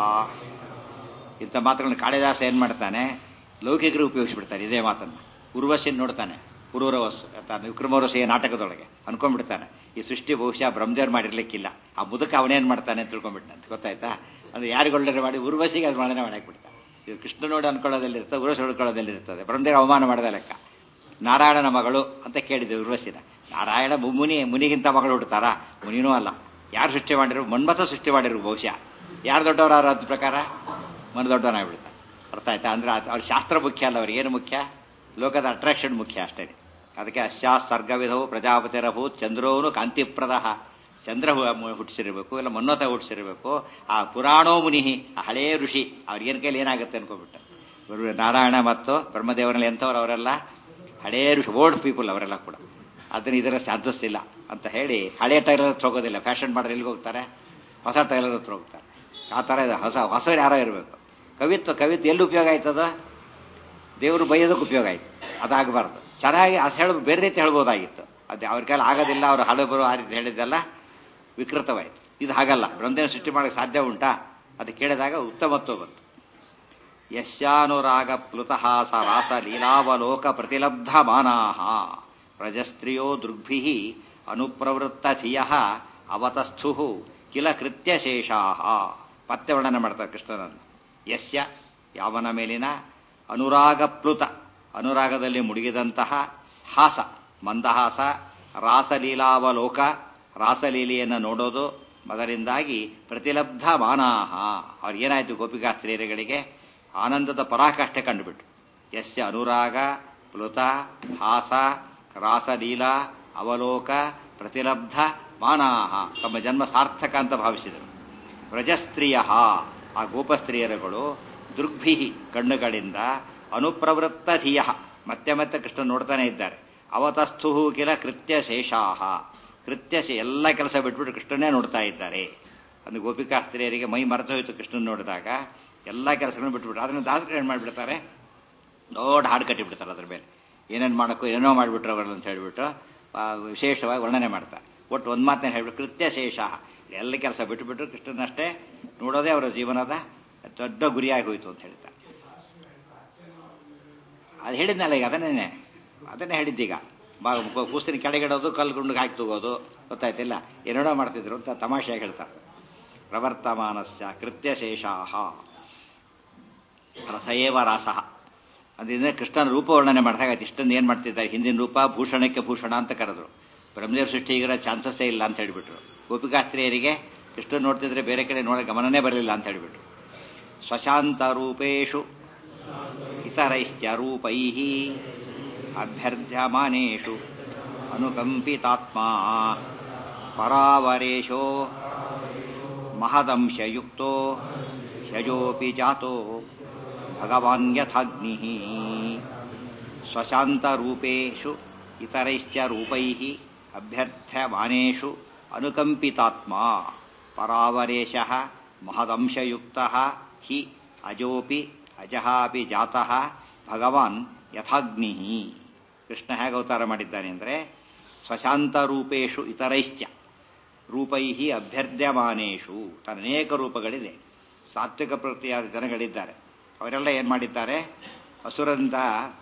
ಇಂಥ ಮಾತುಗಳನ್ನು ಕಾಳಿದಾಸ ಏನ್ ಮಾಡ್ತಾನೆ, ಲೌಕಿಕರು ಉಪಯೋಗಿಸ್ಬಿಡ್ತಾರೆ ಇದೇ ಮಾತನ್ನು. ಉರ್ವಶಿನ್ ನೋಡ್ತಾನೆ, ಪುರೂರವಸ್ಸು ವಿಕ್ರಮೋರ್ವಶಿಯ ನಾಟಕದೊಳಗೆ ಅನ್ಕೊಂಡ್ಬಿಡ್ತಾನೆ ಈ ಸೃಷ್ಟಿ ಬಹುಶಃ ಬ್ರಹ್ಮದೇವ್ರು ಮಾಡಿರ್ಲಿಕ್ಕಿಲ್ಲ, ಆ ಮುದುಕ ಅವನೇನ್ ಮಾಡ್ತಾನೆ ಅಂತ ತಿಳ್ಕೊಂಡ್ಬಿಟ್ಟಾನೆ. ಗೊತ್ತಾಯ್ತಾ? ಅಂದ್ರೆ ಯಾರಿಗೊಳ್ಳೆ ಮಾಡಿ ಉರ್ವಶಿಗೆ ಅದು ಮಾಡನೆ ಮಾಡಾಕ್ಬಿಡ್ತಾನೆ. ಇದು ಕೃಷ್ಣ ನೋಡಿ ಅನ್ಕೊಳ್ಳೋದಲ್ಲಿರ್ತದೆ, ಉರ್ವಶಿ ನೋಡ್ಕೊಳ್ಳೋದಲ್ಲಿರ್ತದೆ. ಬ್ರಹ್ಮದೇವ್ರ ಅವಮಾನ ಮಾಡದ ಲೆಕ್ಕ. ನಾರಾಯಣನ ಮಗಳು ಅಂತ ಕೇಳಿದ್ದೆ ಉರ್ವಶಿನ. ನಾರಾಯಣ ಮುನಿಗಿಂತ ಮಗಳು ಹುಡ್ತಾರಾ? ಮುನಿನೂ ಅಲ್ಲ. ಯಾರು ಸೃಷ್ಟಿ ಮಾಡಿರು? ಮನ್ಮಥ ಸೃಷ್ಟಿ ಮಾಡಿರು ಬಹುಶಃ. ಯಾರು ದೊಡ್ಡವರಾರ ಅದ್ ಪ್ರಕಾರ? ಮನ ದೊಡ್ಡವನಾಗ್ಬಿಡ್ತಾನೆ. ಅರ್ಥ ಆಯ್ತಾ? ಅಂದ್ರೆ ಅವ್ರ ಶಾಸ್ತ್ರ ಮುಖ್ಯ ಅಲ್ಲ, ಅವ್ರಿಗೆ ಏನು ಮುಖ್ಯ? ಲೋಕದ ಅಟ್ರಾಕ್ಷನ್ ಮುಖ್ಯ ಅಷ್ಟೇ. ಅದಕ್ಕೆ ಸರ್ಗವಿಧವು ಪ್ರಜಾಪತಿರಭೂತ್ ಚಂದ್ರೋನು ಕಾಂತಿಪ್ರದ. ಚಂದ್ರ ಹುಟ್ಟಿಸಿರ್ಬೇಕು, ಇಲ್ಲ ಮನ್ಮಥ ಹುಟ್ಟಿಸಿರ್ಬೇಕು. ಆ ಪುರಾಣೋ ಮುನಿ, ಆ ಹಳೇ ಋಷಿ, ಅವ್ರಿಗೇನ್ ಕೈಲಿ ಏನಾಗುತ್ತೆ ಅನ್ಕೋಬಿಟ್ಟು. ನಾರಾಯಣ ಮತ್ತು ಬ್ರಹ್ಮದೇವರಲ್ಲಿ ಎಂಥವ್ರು ಅವರೆಲ್ಲ ಹಳೇ ಋಷಿ, ಓಲ್ಡ್ ಪೀಪಲ್ ಅವರೆಲ್ಲ ಕೂಡ. ಅದನ್ನ ಇದರ ಸಾಧಿಸಿಲ್ಲ ಅಂತ ಹೇಳಿ ಹಳೆ ಟೈಲರ್ ಹತ್ರ ಹೋಗೋದಿಲ್ಲ. ಫ್ಯಾಷನ್ ಮಾಡಿದ್ರೆ ಎಲ್ಲಿಗೆ ಹೋಗ್ತಾರೆ? ಹೊಸ ಟೈಲರ್ ಹತ್ರ ಹೋಗ್ತಾರೆ. ಆ ಥರ ಇದೆ. ಹೊಸ ಯಾರೋ ಇರಬೇಕು. ಕವಿತ್ವ ಎಲ್ಲಿ ಉಪಯೋಗ ಆಯ್ತದ? ದೇವರು ಬೈಯೋದಕ್ಕೆ ಉಪಯೋಗ ಆಯ್ತು. ಅದಾಗಬಾರ್ದು. ಚೆನ್ನಾಗಿ ಅದು ಹೇಳ ಬೇರೆ ರೀತಿ ಹೇಳ್ಬೋದಾಗಿತ್ತು. ಅದು ಅವ್ರ ಕೈಲಿ ಆಗೋದಿಲ್ಲ, ಅವ್ರು ಹಳಬರು ಆ ರೀತಿ ಹೇಳಿದ್ದೆಲ್ಲ ವಿಕೃತವಾಯಿತು. ಇದು ಹಾಗಲ್ಲ. ಬ್ರಹ್ಮದೇವ ಸೃಷ್ಟಿ ಮಾಡೋಕ್ಕೆ ಸಾಧ್ಯ ಉಂಟಾ? ಅದು ಕೇಳಿದಾಗ ಉತ್ತಮತ್ವ ಬಂತು. ಯಸ್ಯಾನುರಾಗ ಪ್ಲುತಹಾಸ ರಾಸ ಲೀಲಾವಲೋಕ ಪ್ರತಿಲಬ್ಧ ಮಾನಾಹ ಪ್ರಜಸ್ತ್ರಿಯೋ ದೃಗ್ಭಿ ಅನುಪ್ರವೃತ್ತ ಧಿಯ ಅವತಸ್ಥು ಕಿಲ ಕೃತ್ಯ ಶೇಷಾಹ. ಮತ್ತೆ ವರ್ಣನೆ ಮಾಡ್ತಾರೆ ಕೃಷ್ಣನನ್ನು. ಯಸ್ಯ ಯಾವನ ಮೇಲಿನ ಅನುರಾಗ ಪ್ಲುತ, ಅನುರಾಗದಲ್ಲಿ ಮುಳುಗಿದಂತಹ, ಹಾಸ ಮಂದಹಾಸ, ರಾಸಲೀಲಾವಲೋಕ ರಾಸಲೀಲೆಯನ್ನು ನೋಡೋದು, ಅದರಿಂದಾಗಿ ಪ್ರತಿಲಬ್ಧ ಮಾನಾಹ ಅವ್ರಿಗೇನಾಯ್ತು? ಗೋಪಿಕಾ ಸ್ತ್ರೀಯರುಗಳಿಗೆ ಆನಂದದ ಪರಾಕಾಷ್ಠೆ ಕಂಡುಬಿಟ್ರು. ಯಸ್ಯ ಅನುರಾಗ ಪ್ಲುತ ಹಾಸ ರಾಸಲೀಲಾ ಅವಲೋಕ ಪ್ರತಿಲಬ್ಧ ಮಾನಾಹ ತಮ್ಮ ಜನ್ಮ ಸಾರ್ಥಕ ಅಂತ ಭಾವಿಸಿದರು. ವ್ರಜಸ್ತ್ರೀಯ ಆ ಗೋಪಸ್ತ್ರೀಯರುಗಳು ದೃಗ್ಭಿ ಕಣ್ಣುಗಳಿಂದ ಅನುಪ್ರವೃತ್ತ ಧಿಯ ಮತ್ತೆ ಮತ್ತೆ ಕೃಷ್ಣ ನೋಡ್ತಾನೆ ಇದ್ದಾರೆ. ಅವತಸ್ಥು ಕಿಲ ಕೃತ್ಯ ಶೇಷಾಹ ಎಲ್ಲ ಕೆಲಸ ಬಿಟ್ಬಿಟ್ಟು ಕೃಷ್ಣನೇ ನೋಡ್ತಾ ಇದ್ದಾರೆ. ಅಂದ್ರೆ ಗೋಪಿಕಾ ಸ್ತ್ರೀಯರಿಗೆ ಮೈ ಮರೆತು ಹೋಯಿತು ಕೃಷ್ಣನ್ ನೋಡಿದಾಗ. ಎಲ್ಲ ಕೆಲಸಗಳನ್ನು ಬಿಟ್ಬಿಟ್ರು. ಅದನ್ನು ದಾಸರು ಏನು ಮಾಡಿಬಿಡ್ತಾರೆ? ದೊಡ್ಡ ಹಾಡು ಕಟ್ಟಿಬಿಡ್ತಾರೆ. ಅದ್ರ ಮೇಲೆ ಏನೇನು ಮಾಡೋಕ್ಕೂ ಏನೋ ಮಾಡಿಬಿಟ್ರು ಅವರನ್ನು ಅಂತ ಹೇಳಿಬಿಟ್ಟು ವಿಶೇಷವಾಗಿ ವರ್ಣನೆ ಮಾಡ್ತಾರೆ. ಒಟ್ಟು ಒಂದು ಮಾತನ್ನ ಹೇಳ್ಬಿಟ್ಟು ಕೃತ್ಯ ಶೇಷ ಎಲ್ಲ ಕೆಲಸ ಬಿಟ್ಟುಬಿಟ್ಟು ಕೃಷ್ಣನಷ್ಟೇ ನೋಡೋದೇ ಅವರ ಜೀವನದ ದೊಡ್ಡ ಗುರಿಯಾಗಿ ಹೋಯಿತು ಅಂತ ಹೇಳ್ತಾರೆ. ಅದು ಹೇಳಿದ್ನಲ್ಲ ಈಗ, ಅದನ್ನೇ ಹೇಳಿದ್ದೀಗ. ಕೂಸಿನ ಕೆಳಗಿಡೋದು, ಕಲ್ಲು ಗುಂಡಿಗೆ ಹಾಕಿ ತಗೋದು, ಗೊತ್ತಾಯ್ತಿಲ್ಲ, ಏನೇನೋ ಮಾಡ್ತಿದ್ರು ಅಂತ ತಮಾಷೆಯಾಗಿ ಹೇಳ್ತಾರೆ. ಪ್ರವರ್ತಮಾನಸ್ಯ ಕೃತ್ಯಶೇಷಾಹ ರಸಯೇವ ರಾಸಃ. ಅದರಿಂದ ಕೃಷ್ಣನ ರೂಪ ವರ್ಣನೆ ಮಾಡಿದಾಗ ಇಷ್ಟೊಂದು ಏನು ಮಾಡ್ತಿದ್ದಾರೆ? ಹಿಂದಿನ ರೂಪ ಭೂಷಣಕ್ಕೆ ಭೂಷಣ ಅಂತ ಕರೆದ್ರು. ಬ್ರಹ್ಮದೇವ್ರ ಸೃಷ್ಟಿಗಿರೋ ಚಾನ್ಸಸ್ಸೇ ಇಲ್ಲ ಅಂತ ಹೇಳಿಬಿಟ್ರು. ಗೋಪಿಕಾಸ್ತ್ರೀಯರಿಗೆ ಕೃಷ್ಣ ನೋಡ್ತಿದ್ರೆ ಬೇರೆ ಕಡೆ ನೋಡೋ ಗಮನನೇ ಬರಲಿಲ್ಲ ಅಂತ ಹೇಳಿಬಿಟ್ರು. ಸ್ವಶಾಂತ ರೂಪೇಶು ಇತರೈಶ್ಚ ರೂಪೈ ಅಭ್ಯರ್ಥ್ಯಮಾನೇಷು ಅನುಕಂಪಿತಾತ್ಮ ಪರಾವರೇಶೋ ಮಹದಂಶಯುಕ್ತೋ ಹ್ಯಜೋಪಿ ಜಾತೋ ಭಗವಾನ್ ಯಥಾಗ್ನಿ. ಸ್ವಶಾಂತ ರೂಪೇಷು ಇತರೈಶ್ಚ ರೂಪೈ ಅಭ್ಯರ್ಥ್ಯಮಾನೇಷು ಅನುಕಂಪಿತಾತ್ಮ ಪರಾವರೇಶಃ ಮಹದಂಶಯುಕ್ತಃ ಹಿ ಅಜೋಪಿ ಅಜಹಾಪಿ ಜಾತಃ ಭಗವಾನ್ ಯಥಾಗ್ನಿ. ಕೃಷ್ಣ ಹೇಗೆ ಅವತಾರ ಮಾಡಿದ್ದಾನೆ ಅಂದರೆ, ಸ್ವಶಾಂತ ರೂಪೇಶು ಇತರೈಶ್ಚ ರೂಪೈ ಅಭ್ಯರ್ಥ್ಯಮಾನೇಷು, ತನ್ನ ಅನೇಕ ರೂಪಗಳಿದೆ. ಸಾತ್ವಿಕ ಪ್ರವೃತ್ತಿಯಾದ ಜನಗಳಿದ್ದಾರೆ. ಅವರೆಲ್ಲ ಏನು ಮಾಡಿದ್ದಾರೆ? ಅಸುರರಿಂದ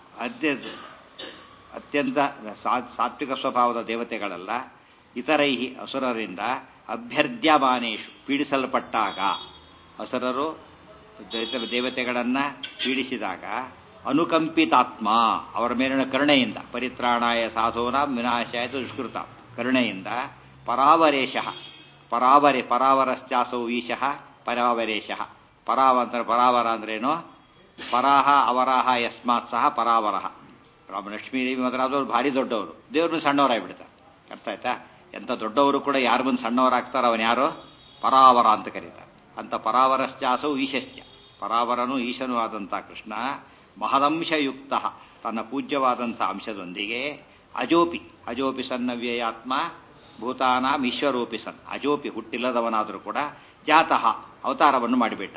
ಅತ್ಯಂತ ಸಾತ್ವಿಕ ಸ್ವಭಾವದ ದೇವತೆಗಳೆಲ್ಲ ಇತರೈಹಿ ಅಸುರರಿಂದ ಅಭ್ಯರ್ಥ್ಯಮಾನೇಷು ಪೀಡಿಸಲ್ಪಟ್ಟಾಗ, ಅಸುರರು ದೇವತೆಗಳನ್ನು ಪೀಡಿಸಿದಾಗ ಅನುಕಂಪಿತಾತ್ಮ ಅವರ ಮೇಲಿನ ಕರುಣೆಯಿಂದ, ಪರಿತ್ರಾಣಾಯ ಸಾಧೂನಾಂ ವಿನಾಶಾಯ ದುಷ್ಕೃತ ಕರುಣೆಯಿಂದ ಪರಾವರೇಶ ಪರಾವರಶ್ಚಾಸೌ ಈಶಃ ಪರಾವರೇಶಃ. ಪರಾವರ ಅಂದ್ರೇನು? ಪರಾಹ ಅವರಾಹ ಯಸ್ಮಾತ್ ಸಹ ಪರಾವರಹ. ಲಕ್ಷ್ಮೀದೇವಿ ಮೊದಲಾದವರು ಭಾರಿ ದೊಡ್ಡವರು, ದೇವ್ರ ಸಣ್ಣವರಾಗ್ಬಿಡ್ತಾರೆ. ಅರ್ಥ ಆಯ್ತಾ? ಎಂಥ ದೊಡ್ಡವರು ಕೂಡ ಯಾರ ಮುಂದೆ ಸಣ್ಣವರಾಗ್ತಾರೋ ಅವನು ಯಾರೋ ಪರಾವರ ಅಂತ ಕರೀತಾರೆ. ಅಂತ ಪರಾವರಶ್ಚಾಸೌ ಈಶಶ್ಚ, ಪರಾವರನೂ ಈಶನೂ ಆದಂಥ ಕೃಷ್ಣ ಮಹದಂಶಯುಕ್ತ, ತನ್ನ ಪೂಜ್ಯವಾದಂಥ ಅಂಶದೊಂದಿಗೆ ಅಜೋಪಿ ಸನ್ನವ್ಯಯಾತ್ಮ ಭೂತಾನಾಂ ಈಶ್ವರೋಪಿ ಸನ್, ಅಜೋಪಿ ಹುಟ್ಟಿಲ್ಲದವನಾದರೂ ಕೂಡ ಜಾತಃ ಅವತಾರವನ್ನು ಮಾಡಿಬಿಟ್ಟ.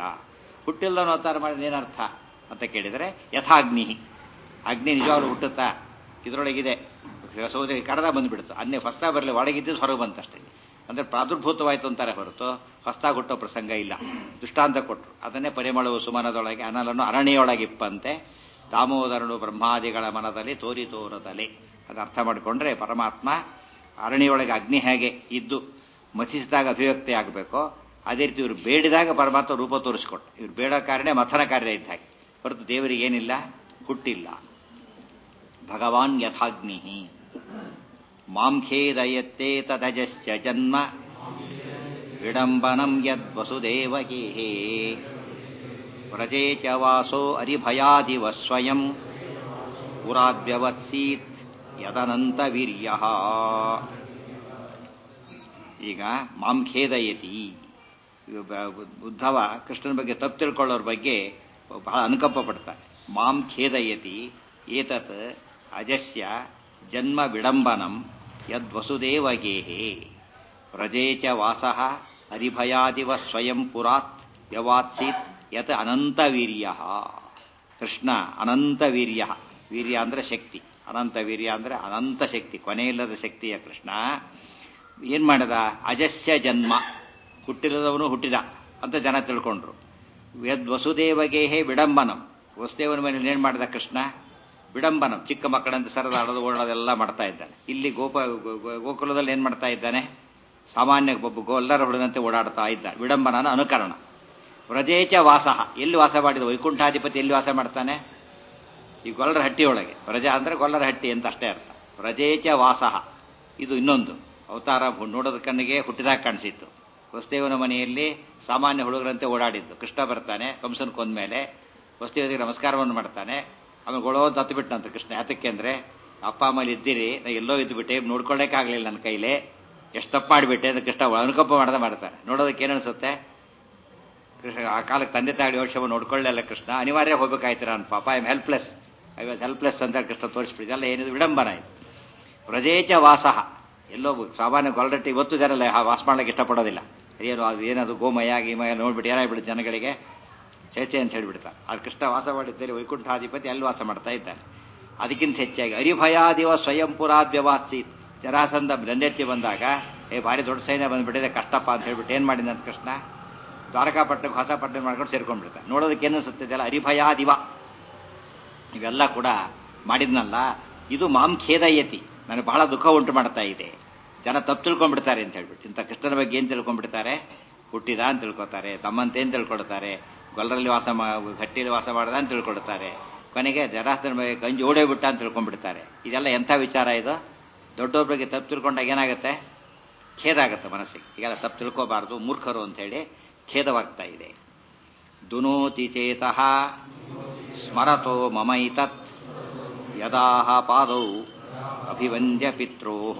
ಹುಟ್ಟಿಲ್ಲದವನು ಅವತಾರ ಮಾಡಿದ ಏನರ್ಥ ಅಂತ ಕೇಳಿದರೆ, ಯಥಾಗ್ನಿ, ಅಗ್ನಿ ನಿಜವಾಗ್ಲೂ ಹುಟ್ಟುತ್ತಾ? ಇದರೊಳಗಿದೆ, ಸೌದೆ ಕಡದ ಬಂದುಬಿಡ್ತು, ಅನ್ನೇ ಹೊಸ್ತಾ ಬರಲಿ, ಒಳಗಿದ್ದು ಹೊರಗೆ ಬಂತಷ್ಟೇ. ಅಂದರೆ ಪ್ರಾದುರ್ಭೂತವಾಯಿತು ಅಂತಾರೆ ಹೊರತು ಹೊಸ್ತಾಗಿ ಹುಟ್ಟೋ ಪ್ರಸಂಗ ಇಲ್ಲ. ದೃಷ್ಟಾಂತ ಕೊಟ್ಟರು. ಅದನ್ನೇ ಪರಿಮಳವು ಸುಮನದೊಳಗೆ ಅನಲನ್ನು ಅರಣ್ಯೊಳಗಿಪ್ಪಂತೆ ದಾಮೋದರನು ಬ್ರಹ್ಮಾದಿಗಳ ಮನದಲ್ಲಿ ತೋರಿ ತೋರದಲೆ. ಅದು ಅರ್ಥ ಮಾಡಿಕೊಂಡ್ರೆ ಪರಮಾತ್ಮ ಅರಣ್ಯೊಳಗೆ ಅಗ್ನಿ ಹೇಗೆ ಇದ್ದು ಮಥಿಸಿದಾಗ ಅಭಿವ್ಯಕ್ತಿ ಆಗಬೇಕೋ ಅದೇ ರೀತಿ ಇವರು ಬೇಡಿದಾಗ ಪರಮಾತ್ಮ ರೂಪ ತೋರಿಸ್ಕೊಟ್ಟು. ಇವ್ರು ಬೇಡೋ ಕಾರ್ಯ ಮಥನ ಕಾರ್ಯ ಇದ್ದ ಹಾಗೆ, ಹೊರತು ದೇವರಿಗೇನಿಲ್ಲ, ಹುಟ್ಟಿಲ್ಲ. ಭಗವಾನ್ ಯಥಾಗ್ನಿ ಮಾಂ ಖೇದಯತ್ತೇ ತದಜಸ್ಯ ಜನ್ಮ ವಿಡಂಬನಂ ಯದ್ವಸುದೇವಕೀ ವ್ರಜೇ ಚ ವಾಸೋ ಅರಿಭಯಾದಿವ ಸ್ವಯಂ ಪುರಾದ್ಯವತ್ಸೀತ್ ಯದನಂತ ವೀರ್ಯ. ಈಗ ಮಾಂ ಖೇದಯತಿ, ಉದ್ಧವ ಕೃಷ್ಣನ ಬಗ್ಗೆ ತಪ್ಪು ತಿಳ್ಕೊಳ್ಳೋರ ಬಗ್ಗೆ ಬಹಳ ಅನುಕಂಪ ಪಡ್ತಾರೆ. ಮಾಂ ಖೇದಯತಿ ಏತತ್ ಅಜಸ್ಯ ಜನ್ಮ ವಿಡಂಬನಂ ಯದ್ವಸುದೇವಗೇಹೇ ವ್ರಜೇ ಚ ವಾಸಃ ಹರಿಭಯಾದಿವ ಸ್ವಯಂ ಪುರಾತ್ ಯವಾತ್ಸೀತ್ ಯತ್ ಅನಂತವೀರ್ಯ. ಕೃಷ್ಣ ಅನಂತವೀರ್ಯ. ವೀರ್ಯ ಅಂದರೆ ಶಕ್ತಿ, ಅನಂತ ವೀರ್ಯ ಅಂದರೆ ಅನಂತ ಶಕ್ತಿ, ಕೊನೆಯಿಲ್ಲದ ಶಕ್ತಿಯ ಕೃಷ್ಣ ಏನ್ ಮಾಡಿದ? ಅಜಸ್ಯ ಜನ್ಮ, ಹುಟ್ಟಿಲ್ಲದವನು ಹುಟ್ಟಿದ ಅಂತ ಜನ ತಿಳ್ಕೊಂಡ್ರು. ಯದ್ ವಸುದೇವಗೇಹೇ ವಿಡಂಬನಂ, ವಸುದೇವನ ಮೇಲೆ ಏನ್ ಮಾಡಿದ ಕೃಷ್ಣ? ವಿಡಂಬನಂ, ಚಿಕ್ಕ ಮಕ್ಕಳಂತೆ ಸರದಾಡೋದು ಓಡೋದೆಲ್ಲ ಮಾಡ್ತಾ ಇದ್ದಾನೆ. ಇಲ್ಲಿ ಗೋಕುಲದಲ್ಲಿ ಏನ್ ಮಾಡ್ತಾ ಇದ್ದಾನೆ? ಸಾಮಾನ್ಯ ಎಲ್ಲರ ಹುಡುಗಂತೆ ಓಡಾಡ್ತಾ ಇದ್ದ. ವಿಡಂಬನನ ಅನುಕರಣ. ವ್ರಜೇಚ ವಾಸಃ, ಎಲ್ಲಿ ವಾಸ ಮಾಡಿದ? ವೈಕುಂಠಾಧಿಪತಿ ಎಲ್ಲಿ ವಾಸ ಮಾಡ್ತಾನೆ? ಈ ಗೊಲ್ಲರ ಹಟ್ಟಿಯೊಳಗೆ. ವ್ರಜ ಅಂದ್ರೆ ಗೊಲ್ಲರ ಹಟ್ಟಿ ಅಂತ ಅಷ್ಟೇ ಅರ್ಥ. ವ್ರಜೇಚ ವಾಸಃ ಇದು ಇನ್ನೊಂದು ಅವತಾರ. ನೋಡೋದ ಕಣ್ಣಿಗೆ ಹುಟ್ಟಿದಾಗ ಕಾಣಿಸಿತ್ತು. ವಸುದೇವನ ಮನೆಯಲ್ಲಿ ಸಾಮಾನ್ಯ ಹುಡುಗರಂತೆ ಓಡಾಡಿದ್ದು. ಕೃಷ್ಣ ಬರ್ತಾನೆ, ಕಂಸನ ಕೊಂದ್ಮೇಲೆ ವಸುದೇವರಿಗೆ ನಮಸ್ಕಾರವನ್ನು ಮಾಡ್ತಾನೆ. ಆಮೇಲೆ ಗೊಳೋ ಅಂತ ಹತ್ತುಬಿಟ್ಟಂತ ಕೃಷ್ಣ. ಯಾತಕ್ಕೆ ಅಂದ್ರೆ ಅಪ್ಪ ಅಮ್ಮಲ್ಲಿ ಇದ್ದೀರಿ, ನಾ ಎಲ್ಲೋ ಇದ್ದುಬಿಟ್ಟೆ, ನೋಡ್ಕೊಳ್ಳೇಕಾಗ್ಲಿಲ್ಲ ನನ್ನ ಕೈಲೇ, ಎಷ್ಟು ತಪ್ಪು ಮಾಡಿಬಿಟ್ಟೆ ಅಂತ ಕೃಷ್ಣ ಅನುಕಂಪ ಮಾಡ್ತಾರೆ. ನೋಡೋದಕ್ಕೆ ಏನನ್ಸುತ್ತೆ? ಕೃಷ್ಣ ಆ ಕಾಲಕ್ಕೆ ತಂದೆ ತಾಯಿ ಯೋಚನೆ ನೋಡ್ಕೊಳ್ಳಲ್ಲ ಕೃಷ್ಣ, ಅನಿವಾರ್ಯ ಹೋಗ್ಬೇಕಾಯ್ತು ನಾನು, ಪಾಪ I am helpless, I was helpless ಅಂತ ಕೃಷ್ಣ ತೋರಿಸ್ಬಿಟ್ಟಿದೆ. ಅಲ್ಲ ಏನಿದು ವಿಡಂಬನ ಇದು. ವ್ರಜೇಚ ವಾಸಃ, ಎಲ್ಲೋ ಸಾಮಾನ್ಯ ಗೊಲ್ರಟ್ಟಿ ಇವತ್ತು ಜನ ವಾಸ ಮಾಡ್ಲಿಕ್ಕೆ ಇಷ್ಟಪಡೋದಿಲ್ಲ. ಏನು ಅದು ಏನದು ಗೋಮಯ ಗೀಮಯ ನೋಡ್ಬಿಟ್ಟು ಏನಾಗ್ಬಿಡುತ್ತೆ ಜನಗಳಿಗೆ, ಚೇಚೆ ಅಂತ ಹೇಳ್ಬಿಡ್ತಾರೆ. ಅದು ಕೃಷ್ಣ ವಾಸ ಮಾಡಿದ್ದಲ್ಲಿ ವೈಕುಂಠಾಧಿಪತಿ ಅಲ್ಲಿ ವಾಸ ಮಾಡ್ತಾ ಇದ್ದಾನೆ. ಅದಕ್ಕಿಂತ ಹೆಚ್ಚಾಗಿ ಹರಿಭಯಾದಿವ ಸ್ವಯಂ ಪುರಾದ್ಯವಾತ್ಸೀತ್, ಜರಾಸಂಧ ದಂಡೆತ್ತಿ ಬಂದಾಗ ಭಾರಿ ದೊಡ್ಡ ಸೈನ್ಯ ಬಂದ್ಬಿಟ್ಟಿದೆ ಕಷ್ಟಪ್ಪ ಅಂತ ಹೇಳ್ಬಿಟ್ಟು ಏನ್ ಮಾಡಿದಂತ ಕೃಷ್ಣ? ದ್ವಾರಕಾಪಟ್ಟಣಕ್ಕೆ ಹೊಸ ಪಟ್ಟಣ ಮಾಡ್ಕೊಂಡು ಸೇರ್ಕೊಂಡ್ಬಿಡ್ತಾರೆ. ನೋಡೋದಕ್ಕೆ ಏನಿಸುತ್ತಿದೆಯಲ್ಲ, ಹರಿಭಯಾದಿವ ಇವೆಲ್ಲ ಕೂಡ ಮಾಡಿದ್ನಲ್ಲ. ಇದು ಮಾಂ ಖೇದಯತಿ, ನನಗೆ ಬಹಳ ದುಃಖ ಉಂಟು ಮಾಡ್ತಾ ಇದೆ. ಜನ ತಪ್ಪು ತಿಳ್ಕೊಂಡ್ಬಿಡ್ತಾರೆ ಅಂತ ಹೇಳ್ಬಿಟ್ಟು. ಇಂಥ ಕೃಷ್ಣನ ಬಗ್ಗೆ ಏನ್ ತಿಳ್ಕೊಂಡ್ಬಿಡ್ತಾರೆ? ಹುಟ್ಟಿದ ಅಂತ ತಿಳ್ಕೊತಾರೆ, ತಮ್ಮಂತೆ ಏನ್ ತಿಳ್ಕೊಳ್ತಾರೆ, ಗೊಲ್ಲರಲ್ಲಿ ಗಟ್ಟಿಯಲ್ಲಿ ವಾಸ ಮಾಡದ ಅಂತ ತಿಳ್ಕೊಳ್ತಾರೆ. ಕೊನೆಗೆ ಜರಾಸಂಧನ ಬಗ್ಗೆ ಕಂಜಿ ಓಡೋಗ್ಬಿಟ್ಟ ಅಂತ ತಿಳ್ಕೊಂಡ್ಬಿಡ್ತಾರೆ. ಇದೆಲ್ಲ ಎಂಥ ವಿಚಾರ ಇದು? ದೊಡ್ಡವ್ರ ಬಗ್ಗೆ ತಪ್ಪು ತಿಳ್ಕೊಂಡಾಗ ಏನಾಗುತ್ತೆ? ಖೇದ ಆಗುತ್ತೆ ಮನಸ್ಸಿಗೆ. ಈಗೆಲ್ಲ ತಪ್ಪು ತಿಳ್ಕೋಬಾರ್ದು, ಮೂರ್ಖರು ಅಂತ ಹೇಳಿ ಖೇದವಾಗ್ತಾ ಇದೆ. ದುನೋತಿ ಚೇತಃ ಸ್ಮರತೋ ಮಮೈತತ್ ಯದಾಹ ಪಾದೌ ಅಭಿವಂದ್ಯ ಪಿತ್ರೋಃ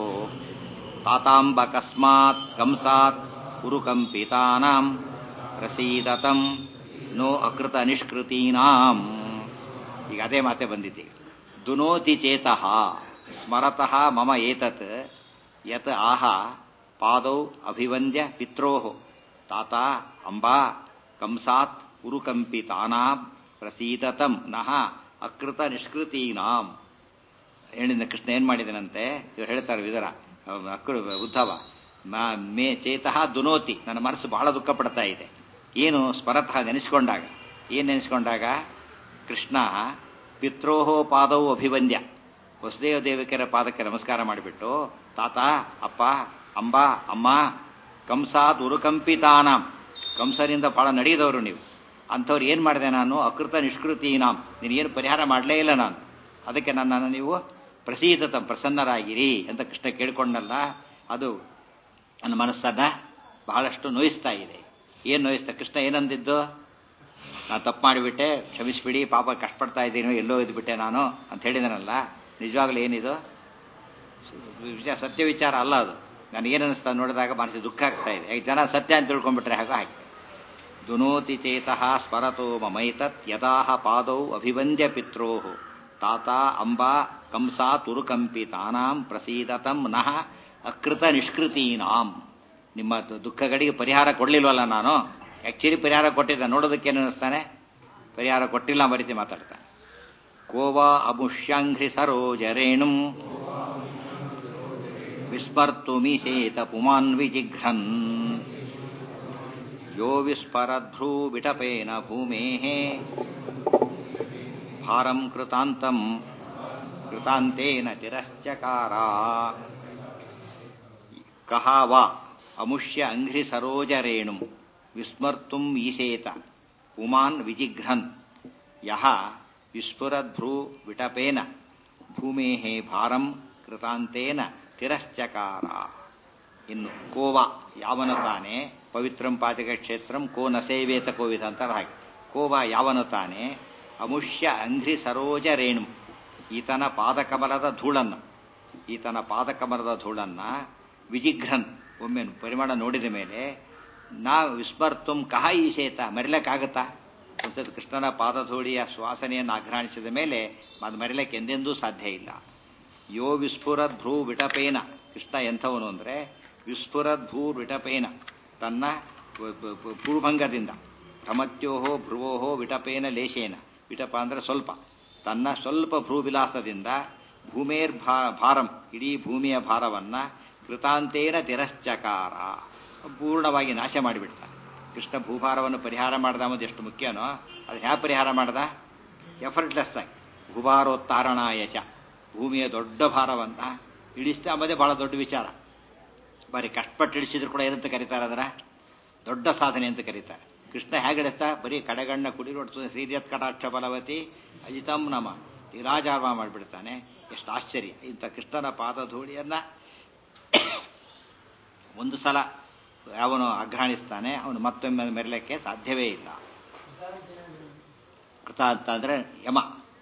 ತಾತಾಂಬಕಸ್ಮಾತ್ ಕಂಸಾತ್ ಕುರುಕಂಪಿತಾನಾಂ ಪ್ರಸೀದತಂ ನೋ ಅಕೃತ ನಿಷ್ಕೃತೀನಾಂ. ಈಗ ಅದೇ ಮಾತೆ ಬಂದಿದ್ದೀವಿ. ದುನೋತಿ ಚೇತಃ ಸ್ಮರತಃ ಮಮ ಏತತ್ ಯತ್ ಆಹ ಪಾದೌ ಅಭಿವಂದ್ಯ ಪಿತ್ರೋಃ ತಾತ ಅಂಬಾ ಕಂಸಾತ್ ಉರುಕಂಪಿತಾನಾಂ ಪ್ರಸೀದತಂ ನಃ ಅಕೃತ ನಿಷ್ಕೃತೀನಾಂ. ಹೇಳಿದ ಕೃಷ್ಣ ಏನ್ ಮಾಡಿದನಂತೆ? ಇವ್ರು ಹೇಳ್ತಾರೆ ವಿದರ ಉದ್ಧವ, ಮೇ ಚೇತಃ ದುನೋತಿ, ನನ್ನ ಮನಸ್ಸು ಬಹಳ ದುಃಖ ಪಡ್ತಾ ಇದೆ. ಏನು? ಸ್ಮರತಃ, ನೆನೆಸ್ಕೊಂಡಾಗ. ಏನ್ ನೆನೆಸ್ಕೊಂಡಾಗ? ಕೃಷ್ಣ ಪಿತ್ರೋಹೋ ಪಾದವು ಅಭಿವಂದ್ಯ, ವಸುದೇವ ದೇವಿಕರ ಪಾದಕ್ಕೆ ನಮಸ್ಕಾರ ಮಾಡಿಬಿಟ್ಟು ತಾತ, ಅಪ್ಪ, ಅಂಬಾ, ಅಮ್ಮ, ಕಂಸಾತ್ ಉರುಕಂಪಿತಾನಾಂ, ಕಂಸನಿಂದ ಬಹಳ ನಡೆಯದವರು ನೀವು, ಅಂಥವ್ರು ಏನ್ ಮಾಡಿದೆ ನಾನು? ಅಕೃತ ನಿಷ್ಕೃತೀನಾಂ, ನೀನೇನು ಪರಿಹಾರ ಮಾಡಲೇ ಇಲ್ಲ ನಾನು, ಅದಕ್ಕೆ ನನ್ನನ್ನು ನೀವು ಪ್ರಸೀದತಂ, ಪ್ರಸನ್ನರಾಗಿರಿ ಅಂತ ಕೃಷ್ಣ ಕೇಳ್ಕೊಂಡಲ್ಲ. ಅದು ನನ್ನ ಮನಸ್ಸನ್ನ ಬಹಳಷ್ಟು ನೋಯಿಸ್ತಾ ಇದೆ. ಏನ್ ನೋಯಿಸ್ತಾ? ಕೃಷ್ಣ ಏನಂದಿದ್ದು? ನಾನು ತಪ್ಪು ಮಾಡಿಬಿಟ್ಟೆ, ಕ್ಷಮಿಸ್ಬಿಡಿ, ಪಾಪ ಕಷ್ಟಪಡ್ತಾ ಇದ್ದೀನಿ, ಎಲ್ಲೋ ಇದ್ಬಿಟ್ಟೆ ನಾನು ಅಂತ ಹೇಳಿದನಲ್ಲ. ನಿಜವಾಗ್ಲೂ ಏನಿದು? ಸತ್ಯ ವಿಚಾರ ಅಲ್ಲ ಅದು. ನನಗೇನಿಸ್ತಾ ನೋಡಿದಾಗ ಮನಸ್ಸಿಗೆ ದುಃಖ ಆಗ್ತಾ ಇದೆ. ಈಗ ಜನ ಸತ್ಯ ಅಂತ ತಿಳ್ಕೊಂಡ್ಬಿಟ್ರೆ ಹಾಗೆ. ದುನೋತಿ ಚೇತಃ ಸ್ಮರತೋ ಮಮೈತತ್ ಯದಾಹ ಪಾದೌ ಅಭಿವಂದ್ಯ ಪಿತ್ರೋಃ ತಾತ ಅಂಬಾ ಕಂಸಾತ್ ಉರುಕಂಪಿತಾನಾಂ ಪ್ರಸೀದತಂ ನಃ ಅಕೃತ ನಿಷ್ಕೃತೀನಾಂ. ನಿಮ್ಮ ದುಃಖಗಳಿಗೆ ಪರಿಹಾರ ಕೊಡ್ಲಿಲ್ವಲ್ಲ ನಾನು? ಆಕ್ಚುಲಿ ಪರಿಹಾರ ಕೊಟ್ಟಿದ್ದ, ನೋಡೋದಕ್ಕೆ ಏನು ಅನಿಸ್ತಾನೆ? ಪರಿಹಾರ ಕೊಟ್ಟಿಲ್ಲ, ಮರೀತಿ ಮಾತಾಡ್ತಾನೆ. ಕೋವಾ ಅಮುಷ್ಯಾಂಘ್ರಿ ಸರೋಜರೇಣುಂ ವಿಸ್ಮರ್ತುಮಿಷೇತ ಪುಮಾನ್ ವಿಜಿಘ್ರನ್ ಯೋ ವಿಸ್ಮರದ್ಭ್ರೂ ವಿಟಪೇನ ಭೂಮೇಃ ಭಾರಂ ಕೃತಾಂತೇನ ತಿರಶ್ಚಕಾರ. ಕಹ ವಾ ಅಮುಷ್ಯ ಅಂಘ್ರಿ ಸರೋಜರೇಣುಂ ವಿಸ್ಮರ್ತುಂ ಈಶೇತ ಪುಮಾನ್ ವಿಜಿಘ್ರನ್ ಯಹ ವಿಸ್ಫುರದ್ಭ್ರೂ ವಿಟಪೇನ ಭೂಮೇಃ ಭಾರಂ ಕೃತಾಂತೇನ ತಿರಶ್ಚಕಾರ. ಇನ್ನು ಕೋವ ಯಾವನ ತಾನೆ ಪವಿತ್ರಂ ಪಾತಿಕ ಕ್ಷೇತ್ರಂ ಕೋ ನ ಸೇವೇತ ಕೋವಿದ ಅಂತಾರೆ ಹಾಗೆ. ಕೋವ ಯಾವನ ತಾನೆ ಅಮುಷ್ಯ ಅಂಘ್ರಿ ಸರೋಜ ರೇಣು ಈತನ ಪಾದಕಮಲದ ಧೂಳನ್ನ ವಿಜಿಘ್ರನ್ ಒಮ್ಮೆ ಪರಿಮಾಣ ನೋಡಿದ ಮೇಲೆ ನಾ ವಿಸ್ಮರ್ತುಂ ಕಹ ಈಶೇತ ಮರಿಲಕ್ಕಾಗತ್ತಾ? ಕೃಷ್ಣನ ಪಾದಧೂಳಿಯ ಶ್ವಾಸನೆಯನ್ನು ಆಘ್ರಾಣಿಸಿದ ಮೇಲೆ ಅದು ಮರಿಲಕ್ಕೆ ಎಂದೆಂದೂ ಸಾಧ್ಯ ಇಲ್ಲ. ಯೋ ವಿಸ್ಫುರದ್ ಭ್ರೂ ವಿಟಪೇನ, ಕೃಷ್ಣ ಎಂಥವನು ಅಂದರೆ ವಿಸ್ಫುರದ್ ಭೂ ವಿಟಪೇನ, ತನ್ನ ಭ್ರೂಭಂಗದಿಂದ ಭ್ರಮತ್ಯೋಹೋ ಭ್ರುವೋಹೋ ವಿಟಪೇನ ಲೇಶೇನ, ವಿಟಪ ಅಂದರೆ ಸ್ವಲ್ಪ, ತನ್ನ ಸ್ವಲ್ಪ ಭ್ರೂವಿಲಾಸದಿಂದ ಭೂಮೇರ್ ಭಾರಂ, ಇಡೀ ಭೂಮಿಯ ಭಾರವನ್ನ ಕೃತಾಂತೇನ ತಿರಶ್ಚಕಾರ, ಪೂರ್ಣವಾಗಿ ನಾಶ ಮಾಡಿಬಿಡ್ತ. ಕೃಷ್ಣ ಭೂಭಾರವನ್ನು ಪರಿಹಾರ ಮಾಡ್ದ ಅನ್ನೋದು ಎಷ್ಟು ಮುಖ್ಯನೋ ಅದು ಹ್ಯಾ ಪರಿಹಾರ ಮಾಡ್ದ? ಎಫರ್ಟ್ಲೆಸ್ ಆಗಿ. ಭೂಭಾರೋತ್ತಾರಣಾಯಚ, ಭೂಮಿಯ ದೊಡ್ಡ ಭಾರವನ್ನ ಇಳಿಸ್ತಾ ಅಂಬುದೇ ಬಹಳ ದೊಡ್ಡ ವಿಚಾರ. ಬರೀ ಕಷ್ಟಪಟ್ಟು ಇಳಿಸಿದ್ರು ಕೂಡ ಏನಂತ ಕರೀತಾರೆ? ಅದರ ದೊಡ್ಡ ಸಾಧನೆ ಅಂತ ಕರೀತಾರೆ. ಕೃಷ್ಣ ಹೇಗೆ ಇಳಿಸ್ತಾ? ಬರೀ ಕಡೆಗಣ್ಣ ಕುಡಿ ನೋಡ್ತು ಶ್ರೀದ್ಯತ್ ಕಟಾಕ್ಷ ಬಲವತಿ ಅಜಿತಂ ನಮ ರಾಜಾರ್ವ ಮಾಡಿಬಿಡ್ತಾನೆ. ಎಷ್ಟು ಆಶ್ಚರ್ಯ! ಇಂಥ ಕೃಷ್ಣನ ಪಾದಧೂಳಿಯನ್ನ ಒಂದು ಸಲ ಅವನು ಅಘ್ರಾಣಿಸ್ತಾನೆ, ಅವನು ಮತ್ತೊಮ್ಮೆ ಮೆರಲಿಕ್ಕೆ ಸಾಧ್ಯವೇ ಇಲ್ಲ. ಕೃತ ಅಂತಂದ್ರೆ ಯಮ,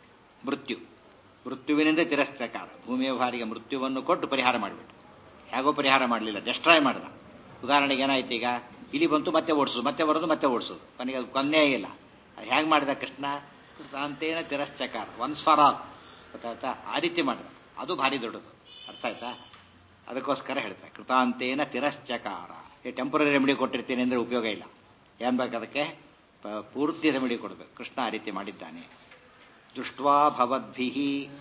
ಮೃತ್ಯುವಿನಿಂದ ತಿರಸ್ಕಾರ. ಭೂಮಿಯ ಭಾರಿಗೆ ಮೃತ್ಯುವನ್ನು ಕೊಟ್ಟು ಪರಿಹಾರ ಮಾಡಿಬಿಟ್ಟು, ಹೇಗೋ ಪರಿಹಾರ ಮಾಡಲಿಲ್ಲ, ಡೆಸ್ಟ್ರಾಯ್ ಮಾಡ್ದ. ಉದಾಹರಣೆಗೆ ಏನಾಯ್ತು? ಈಗ ಇಲಿ ಬಂತು, ಮತ್ತೆ ಓಡಿಸೋದು, ಮತ್ತೆ ಬರೋದು, ಮತ್ತೆ ಓಡಿಸೋದು, ಕೊನೆಗೆ ಅದು ಕೊನ್ನೇ ಇಲ್ಲ. ಅದು ಹೇಗೆ ಮಾಡಿದ ಕೃಷ್ಣ? ಕೃತಾಂತೇನ ತಿರಶ್ಚಕಾರ, ಒನ್ಸ್ ಫಾರ್ ಆಲ್. ಗೊತ್ತಾಯ್ತಾ? ಆ ರೀತಿ ಮಾಡಿದ. ಅದು ಭಾರಿ ದೊಡ್ಡದು. ಅರ್ಥ ಆಯ್ತಾ? ಅದಕ್ಕೋಸ್ಕರ ಹೇಳ್ತಾರೆ ಕೃತಾಂತೇನ ತಿರಶ್ಚಕಾರ. ಟೆಂಪರರಿ ರೆಮಿಡಿ ಕೊಟ್ಟಿರ್ತೀನಿ ಅಂದರೆ ಉಪಯೋಗ ಇಲ್ಲ. ಏನ್ ಬೇಕು ಅದಕ್ಕೆ? ಪೂರ್ತಿ ರೆಮಿಡಿ ಕೊಡಬೇಕು. ಕೃಷ್ಣ ಆ ರೀತಿ ಮಾಡಿದ್ದಾನೆ. ದೃಷ್ಟ್ವಾ ಭವದ್ಭಿಃ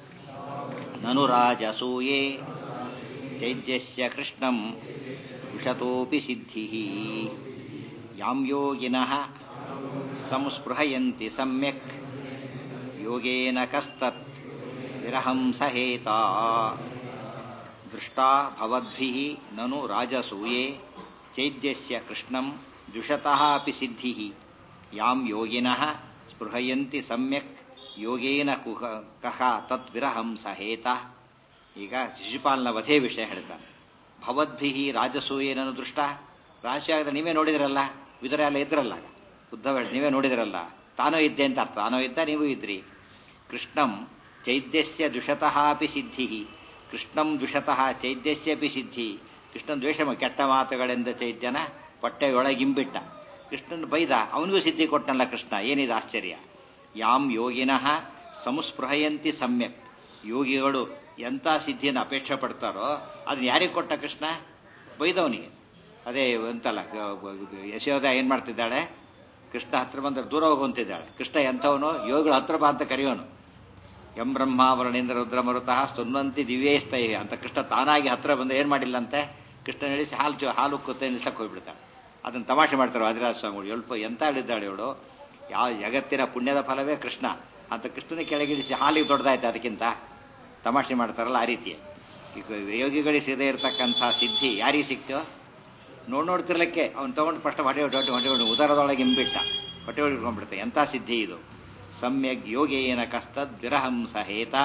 ನನು ರಾಜಸೂಯೇ ಚೈದ್ಯಸ್ಯ ಕೃಷ್ಣಂ ಉಷತೋಪಿ ಸಿದ್ಧಿಃ ಯಾಂ ಯೋಗಿನಃ ಸಂಸ್ಪೃಹಯಂತಿ ಸಮ್ಯಕ್ ಯೋಗೇನ ಕಸ್ತತ್ ವಿರಹಂ ಸಹೇತಾ. ದೃಷ್ಟಾ ಭವದ್ಭಿಃ ನನು ರಾಜಸೂಯೇ ಚೈದ್ಯಸ್ಯ ಕೃಷ್ಣಂ ದ್ವಿಷತಃ ಅಪಿ ಸಿದ್ಧಿಃ ಯಾಂ ಯೋಗಿನಃ ಸ್ಪೃಹಯಂತಿ ಸಮ್ಯಕ್ ಯೋಗೇನ ಕಹ ತದ್ವಿರಹಂ ಸಹೇತ. ಈಗ ಶಿಶುಪಾಲನ ವಧೆ ವಿಷಯ ಹೇಳ್ತಾನೆ. ಭವದ್ಭಿಃ ರಾಜಸೂಯೇನನು ದೃಷ್ಟ, ರಾಶಿಯಾಗದ ನೀವೇ ನೋಡಿದ್ರಲ್ಲ, ವಿದುರ ಎಲ್ಲ ಇದ್ರಲ್ಲ, ಉದ್ಧವ ನೀವೇ ನೋಡಿದ್ರಲ್ಲ, ತಾನೂ ಇದ್ದೆ ಅಂತ ಅರ್ಥ. ತಾನೂ ಇದ್ದ, ನೀವು ಇದ್ರಿ. ಕೃಷ್ಣಂ ಚೈದ್ಯಸ್ಯ ದ್ವಿಷತಃ ಅಪಿ ಸಿದ್ಧಿ, ಕೃಷ್ಣಂ ದ್ವಿಷತಃ ಚೈದ್ಯಸ್ಯಪಿ ಸಿದ್ಧಿ. ಕೃಷ್ಣನ್ ದ್ವೇಷ, ಕೆಟ್ಟ ಮಾತುಗಳಿಂದ ಚೈದ್ಯನ ಹೊಟ್ಟೆಯೊಳಗಿಂಬಿಟ್ಟ. ಕೃಷ್ಣನ್ ಬೈದ, ಅವನಿಗೂ ಸಿದ್ಧಿ ಕೊಟ್ಟನಲ್ಲ ಕೃಷ್ಣ. ಏನಿದೆ ಆಶ್ಚರ್ಯ! ಯಾಂ ಯೋಗಿನಃ ಸಂಸ್ಪೃಹಯಂತಿ ಸಮ್ಯಕ್, ಯೋಗಿಗಳು ಎಂಥ ಸಿದ್ಧಿಯನ್ನು ಅಪೇಕ್ಷೆ ಪಡ್ತಾರೋ ಅದನ್ನ ಯಾರಿಗೆ ಕೊಟ್ಟ ಕೃಷ್ಣ? ಬೈದವನಿಗೆ. ಅದೇ ಅಂತಲ್ಲ, ಯಶೋಧ ಏನ್ ಮಾಡ್ತಿದ್ದಾಳೆ? ಕೃಷ್ಣ ಹತ್ರ ಬಂದ್ರೆ ದೂರ ಹೋಗುವಂತಿದ್ದಾಳೆ. ಕೃಷ್ಣ ಎಂಥವನು? ಯೋಗಿಗಳ ಹತ್ರ ಬಾ ಅಂತ ಕರೆಯೋನು. ಎಂ ಬ್ರಹ್ಮ ವರುಣೇಂದ್ರ ರುದ್ರ ಮರುತಃ ಸ್ತುನ್ವಂತಿ ದಿವ್ಯೇಸ್ತೈ ಅಂತ ಕೃಷ್ಣ ತಾನಾಗಿ ಹತ್ರ ಬಂದು ಏನ್ ಮಾಡಿಲ್ಲಂತೆ? ಕೃಷ್ಣ ಇಳಿಸಿ ಹಾಲು ಕುತ್ತೆ ನಿಲ್ಸಕ್ಕೆ ಹೋಗ್ಬಿಡ್ತಾಳೆ. ಅದನ್ನು ತಮಾಷೆ ಮಾಡ್ತಾರೆ ವಾದಿರಾಜ ಸ್ವಾಮಿಗಳು. ಎಲ್ಪ ಎಂತ ಹೇಳಿದ್ದಾಳೆ ಇವಳು, ಯಾವ ಜಗತ್ತಿನ ಪುಣ್ಯದ ಫಲವೇ ಕೃಷ್ಣ ಅಂತ ಕೃಷ್ಣನ ಕೆಳಗಿಳಿಸಿ ಹಾಲಿಗೆ ದೊಡ್ಡದಾಯ್ತು ಅದಕ್ಕಿಂತ. ತಮಾಷೆ ಮಾಡ್ತಾರಲ್ಲ ಆ ರೀತಿ. ಈಗ ಯೋಗಿಗಳಿಗೆ ಸಿಗದೇ ಇರತಕ್ಕಂಥ ಸಿದ್ಧಿ ಯಾರಿಗೆ ಸಿಕ್ತೋ? ನೋಡ್ತಿರ್ಲಿಕ್ಕೆ ಅವ್ನು ತಗೊಂಡು ಫಸ್ಟ್ ಹೊಟ್ಟೆ ಉದರದೊಳಗೆ ಇಂಬಿಟ್ಟ, ಹೊಟ್ಟೆ ಹೊಡ್ಕೊಂಡ್ಬಿಡ್ತೆ. ಎಂಥ ಸಿದ್ಧಿ ಇದು! ಸಮ್ಯಕ್ ಯೋಗೇನ ಕಸ್ತದ್ ವಿರಹಂ ಸಹೇತ.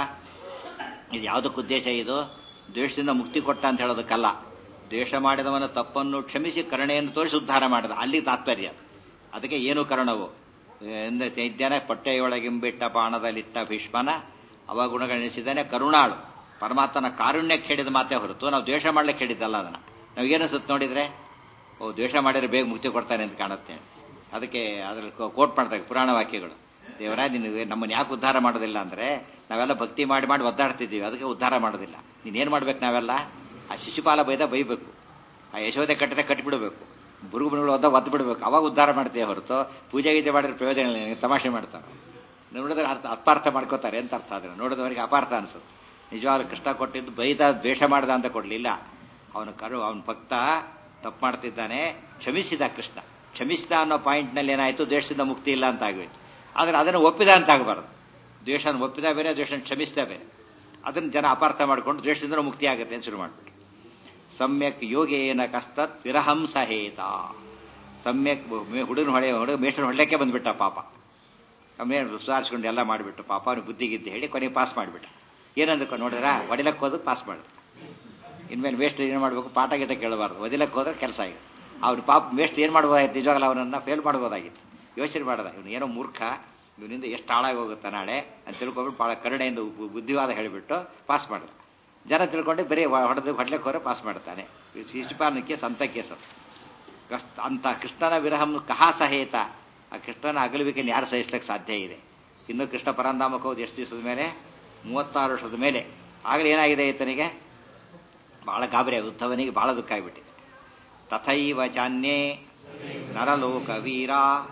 ಇದು ಯಾವುದಕ್ಕೆ ಉದ್ದೇಶ? ಇದು ದ್ವೇಷದಿಂದ ಮುಕ್ತಿ ಕೊಟ್ಟ ಅಂತ ಹೇಳೋದಕ್ಕಲ್ಲ. ದ್ವೇಷ ಮಾಡಿದವನ ತಪ್ಪನ್ನು ಕ್ಷಮಿಸಿ ಕರುಣೆಯನ್ನು ತೋರಿಸಿ ಉದ್ಧಾರ ಮಾಡಿದ, ಅಲ್ಲಿ ತಾತ್ಪರ್ಯ. ಅದಕ್ಕೆ ಏನು ಕರುಣವು ಎಂದ ಚೈದ್ಯನ ಹೊಟ್ಟೆಯೊಳಗಿಂಬಿಟ್ಟ ಬಾಣದಲ್ಲಿಟ್ಟ ಭೀಷ್ಮನ ಅವಗುಣಗಣಿಸಿದನೆ ಕರುಣಾಳು. ಪರಮಾತ್ಮನ ಕಾರುಣ್ಯಕ್ಕೆ ಹೇಳಿದ ಮಾತೇ ಹೊರತು ನಾವು ದ್ವೇಷ ಮಾಡ್ಲಿಕ್ಕೆ ಹೇಳಿದ್ದಲ್ಲ. ಅದನ್ನ ನಾವೇನಿಸುತ್ತೆ ನೋಡಿದ್ರೆ, ದ್ವೇಷ ಮಾಡಿದ್ರೆ ಬೇಗ ಮುಕ್ತಿ ಕೊಡ್ತಾನೆ ಅಂತ ಕಾಣುತ್ತೆ. ಅದಕ್ಕೆ ಅದ್ರಲ್ಲಿ ಕೋಟ್ ಮಾಡ್ತಾರೆ ಪುರಾಣ ವಾಕ್ಯಗಳು. ದೇವರಾಜ್ ನಿನಗೆ ನಮ್ಮನ್ನು ಯಾಕೆ ಉದ್ಧಾರ ಮಾಡೋದಿಲ್ಲ ಅಂದ್ರೆ, ನಾವೆಲ್ಲ ಭಕ್ತಿ ಮಾಡಿ ಮಾಡಿ ಒದ್ದಾಡ್ತಿದ್ದೀವಿ, ಅದಕ್ಕೆ ಉದ್ಧಾರ ಮಾಡೋದಿಲ್ಲ. ನೀನೇನ್ ಮಾಡ್ಬೇಕು? ನಾವೆಲ್ಲ ಆ ಶಿಶುಪಾಲ ಬೈಬೇಕು, ಆ ಯಶೋದೆ ಕಟ್ಟಿಬಿಡಬೇಕು, ಬುರುಗುಗಳು ಒದ್ದು ಬಿಡಬೇಕು, ಅವಾಗ ಉದ್ಧಾರ ಮಾಡ್ತೇವೆ ಹೊರತು ಪೂಜೆ ಗೀಜೆ ಮಾಡಿದ್ರೆ ಪ್ರಯೋಜನ ಇಲ್ಲ. ತಮಾಷೆ ಮಾಡ್ತಾರೆ. ನೋಡಿದ್ರೆ ಅಪಾರ್ಥ ಮಾಡ್ಕೋತಾರೆ ಅಂತ ಅರ್ಥ ಅದನ್ನು ನೋಡಿದವರಿಗೆ ಅಪಾರ್ಥ ಅನ್ಸುತ್ತೆ. ನಿಜವಾಗ್ಲೂ ಕೃಷ್ಣ ಕೊಟ್ಟಿದ್ದು ಬೈದ ದ್ವೇಷ ಮಾಡ್ದ ಅಂತ ಕೊಡಲಿಲ್ಲ. ಅವನ ಭಕ್ತ ತಪ್ಪು ಮಾಡ್ತಿದ್ದಾನೆ, ಕ್ಷಮಿಸಿದ ಕೃಷ್ಣ. ಕ್ಷಮಿಸಿದ ಅನ್ನೋ ಪಾಯಿಂಟ್ನಲ್ಲಿ ಏನಾಯಿತು, ದ್ವೇಷದಿಂದ ಮುಕ್ತಿ ಇಲ್ಲ ಅಂತ ಆಗೋಯ್ತು. ಆದರೆ ಅದನ್ನು ಒಪ್ಪಿದ ಅಂತ ಆಗಬಾರ್ದು. ದ್ವೇಷನ ಒಪ್ಪಿದ ಬೇರೆ, ದ್ವೇಷನ ಕ್ಷಮಿಸಿದ ಬೇರೆ. ಅದನ್ನು ಜನ ಅಪಾರ್ಥ ಮಾಡಿಕೊಂಡು ದ್ವೇಷದಿಂದ ಮುಕ್ತಿ ಆಗುತ್ತೆ ಅಂತ ಶುರು ಮಾಡ್ಬಿಟ್ಟು. ಸಮ್ಯಕ್ ಯೋಗೇನ ಕಸ್ತತ್ ವಿರಹಂ ಸಹೇತ. ಸಮ್ಯಕ್ ಹುಡುಗನ ಮೇಷನ ಹೊಡ್ಲಿಕ್ಕೆ ಬಂದ್ಬಿಟ್ಟ ಪಾಪ. ಸುಧಾರಿಸ್ಕೊಂಡು ಎಲ್ಲ ಮಾಡಿಬಿಟ್ಟು ಪಾಪ ಅವನು ಬುದ್ಧಿಗಿದ್ದು ಹೇಳಿ ಕೊನೆಗೆ ಪಾಸ್ ಮಾಡಿಬಿಟ್ಟ. ಏನಂದ್ರೆ ನೋಡಿದ್ರ ಒಡಿಲಕ್ಕೆ ಹೋದ್ರೆ ಪಾಸ್ ಮಾಡಿದ್ರು. ಇನ್ಮೇಲೆ ಮೇಷ್ಟ್ರು ಏನು ಮಾಡಬೇಕು, ಪಾಠ ಗೀಟ ಕೇಳಬಾರ್ದು. ಒದಿಲಕ್ಕೆ ಹೋದ್ರೆ ಕೆಲಸ ಆಗಿದೆ. ಅವ್ನು ಪಾಪ ಮೇಷ್ಟ್ರು ಏನು ಮಾಡ್ಬೋದಾಗಿತ್ತು, ನಿಜವಾಗಲ್ಲ ಅವನನ್ನು ಫೇಲ್ ಮಾಡ್ಬೋದಾಗಿತ್ತು. ಯೋಚನೆ ಮಾಡದ, ಇವನು ಏನೋ ಮೂರ್ಖ, ಇವನಿಂದ ಎಷ್ಟು ಹಾಳಾಗಿ ಹೋಗುತ್ತೆ ನಾಳೆ ಅಂತ ತಿಳ್ಕೊಂಡ್ಬಿಟ್ಟು ಭಾಳ ಕರುಣೆಯಿಂದ ಬುದ್ಧಿವಾದ ಹೇಳಿಬಿಟ್ಟು ಪಾಸ್ ಮಾಡಿದ್ರು. ಜನ ತಿಳ್ಕೊಂಡು ಬರೀ ಹೊಡ್ಲಿಕ್ಕೆ ಹೋದ್ರೆ ಪಾಸ್ ಮಾಡ್ತಾನೆ. ಶಿಶುಪಾಲನಕ್ಕೆ ಸಂತ ಕೇಸ ಅಂತ. ಕೃಷ್ಣನ ವಿರಹಂ ಕಹಾ ಸಹೇತ. ಆ ಕೃಷ್ಣನ ಅಗಲುವಿಕೆಯನ್ನು ಯಾರು ಸಹಿಸ್ಲಿಕ್ಕೆ ಸಾಧ್ಯ ಇದೆ? ಇನ್ನು ಕೃಷ್ಣ ಪರಂಧಾಮಕ್ಕೆ ಹೋದ್ ಎಷ್ಟು ದಿವಸದ ಮೇಲೆ, 36 ವರ್ಷದ ಮೇಲೆ. ಆಗಲೇ ಏನಾಗಿದೆ ಈತನಿಗೆ, ಬಹಳ ಗಾಬರಿ, ಉದ್ಧವನಿಗೆ ಬಹಳ ದುಃಖ ಆಗಿಬಿಟ್ಟಿದೆ. ತಥೈವ ಚಾನ್ಯೇ ನರಲೋಕ ವೀರ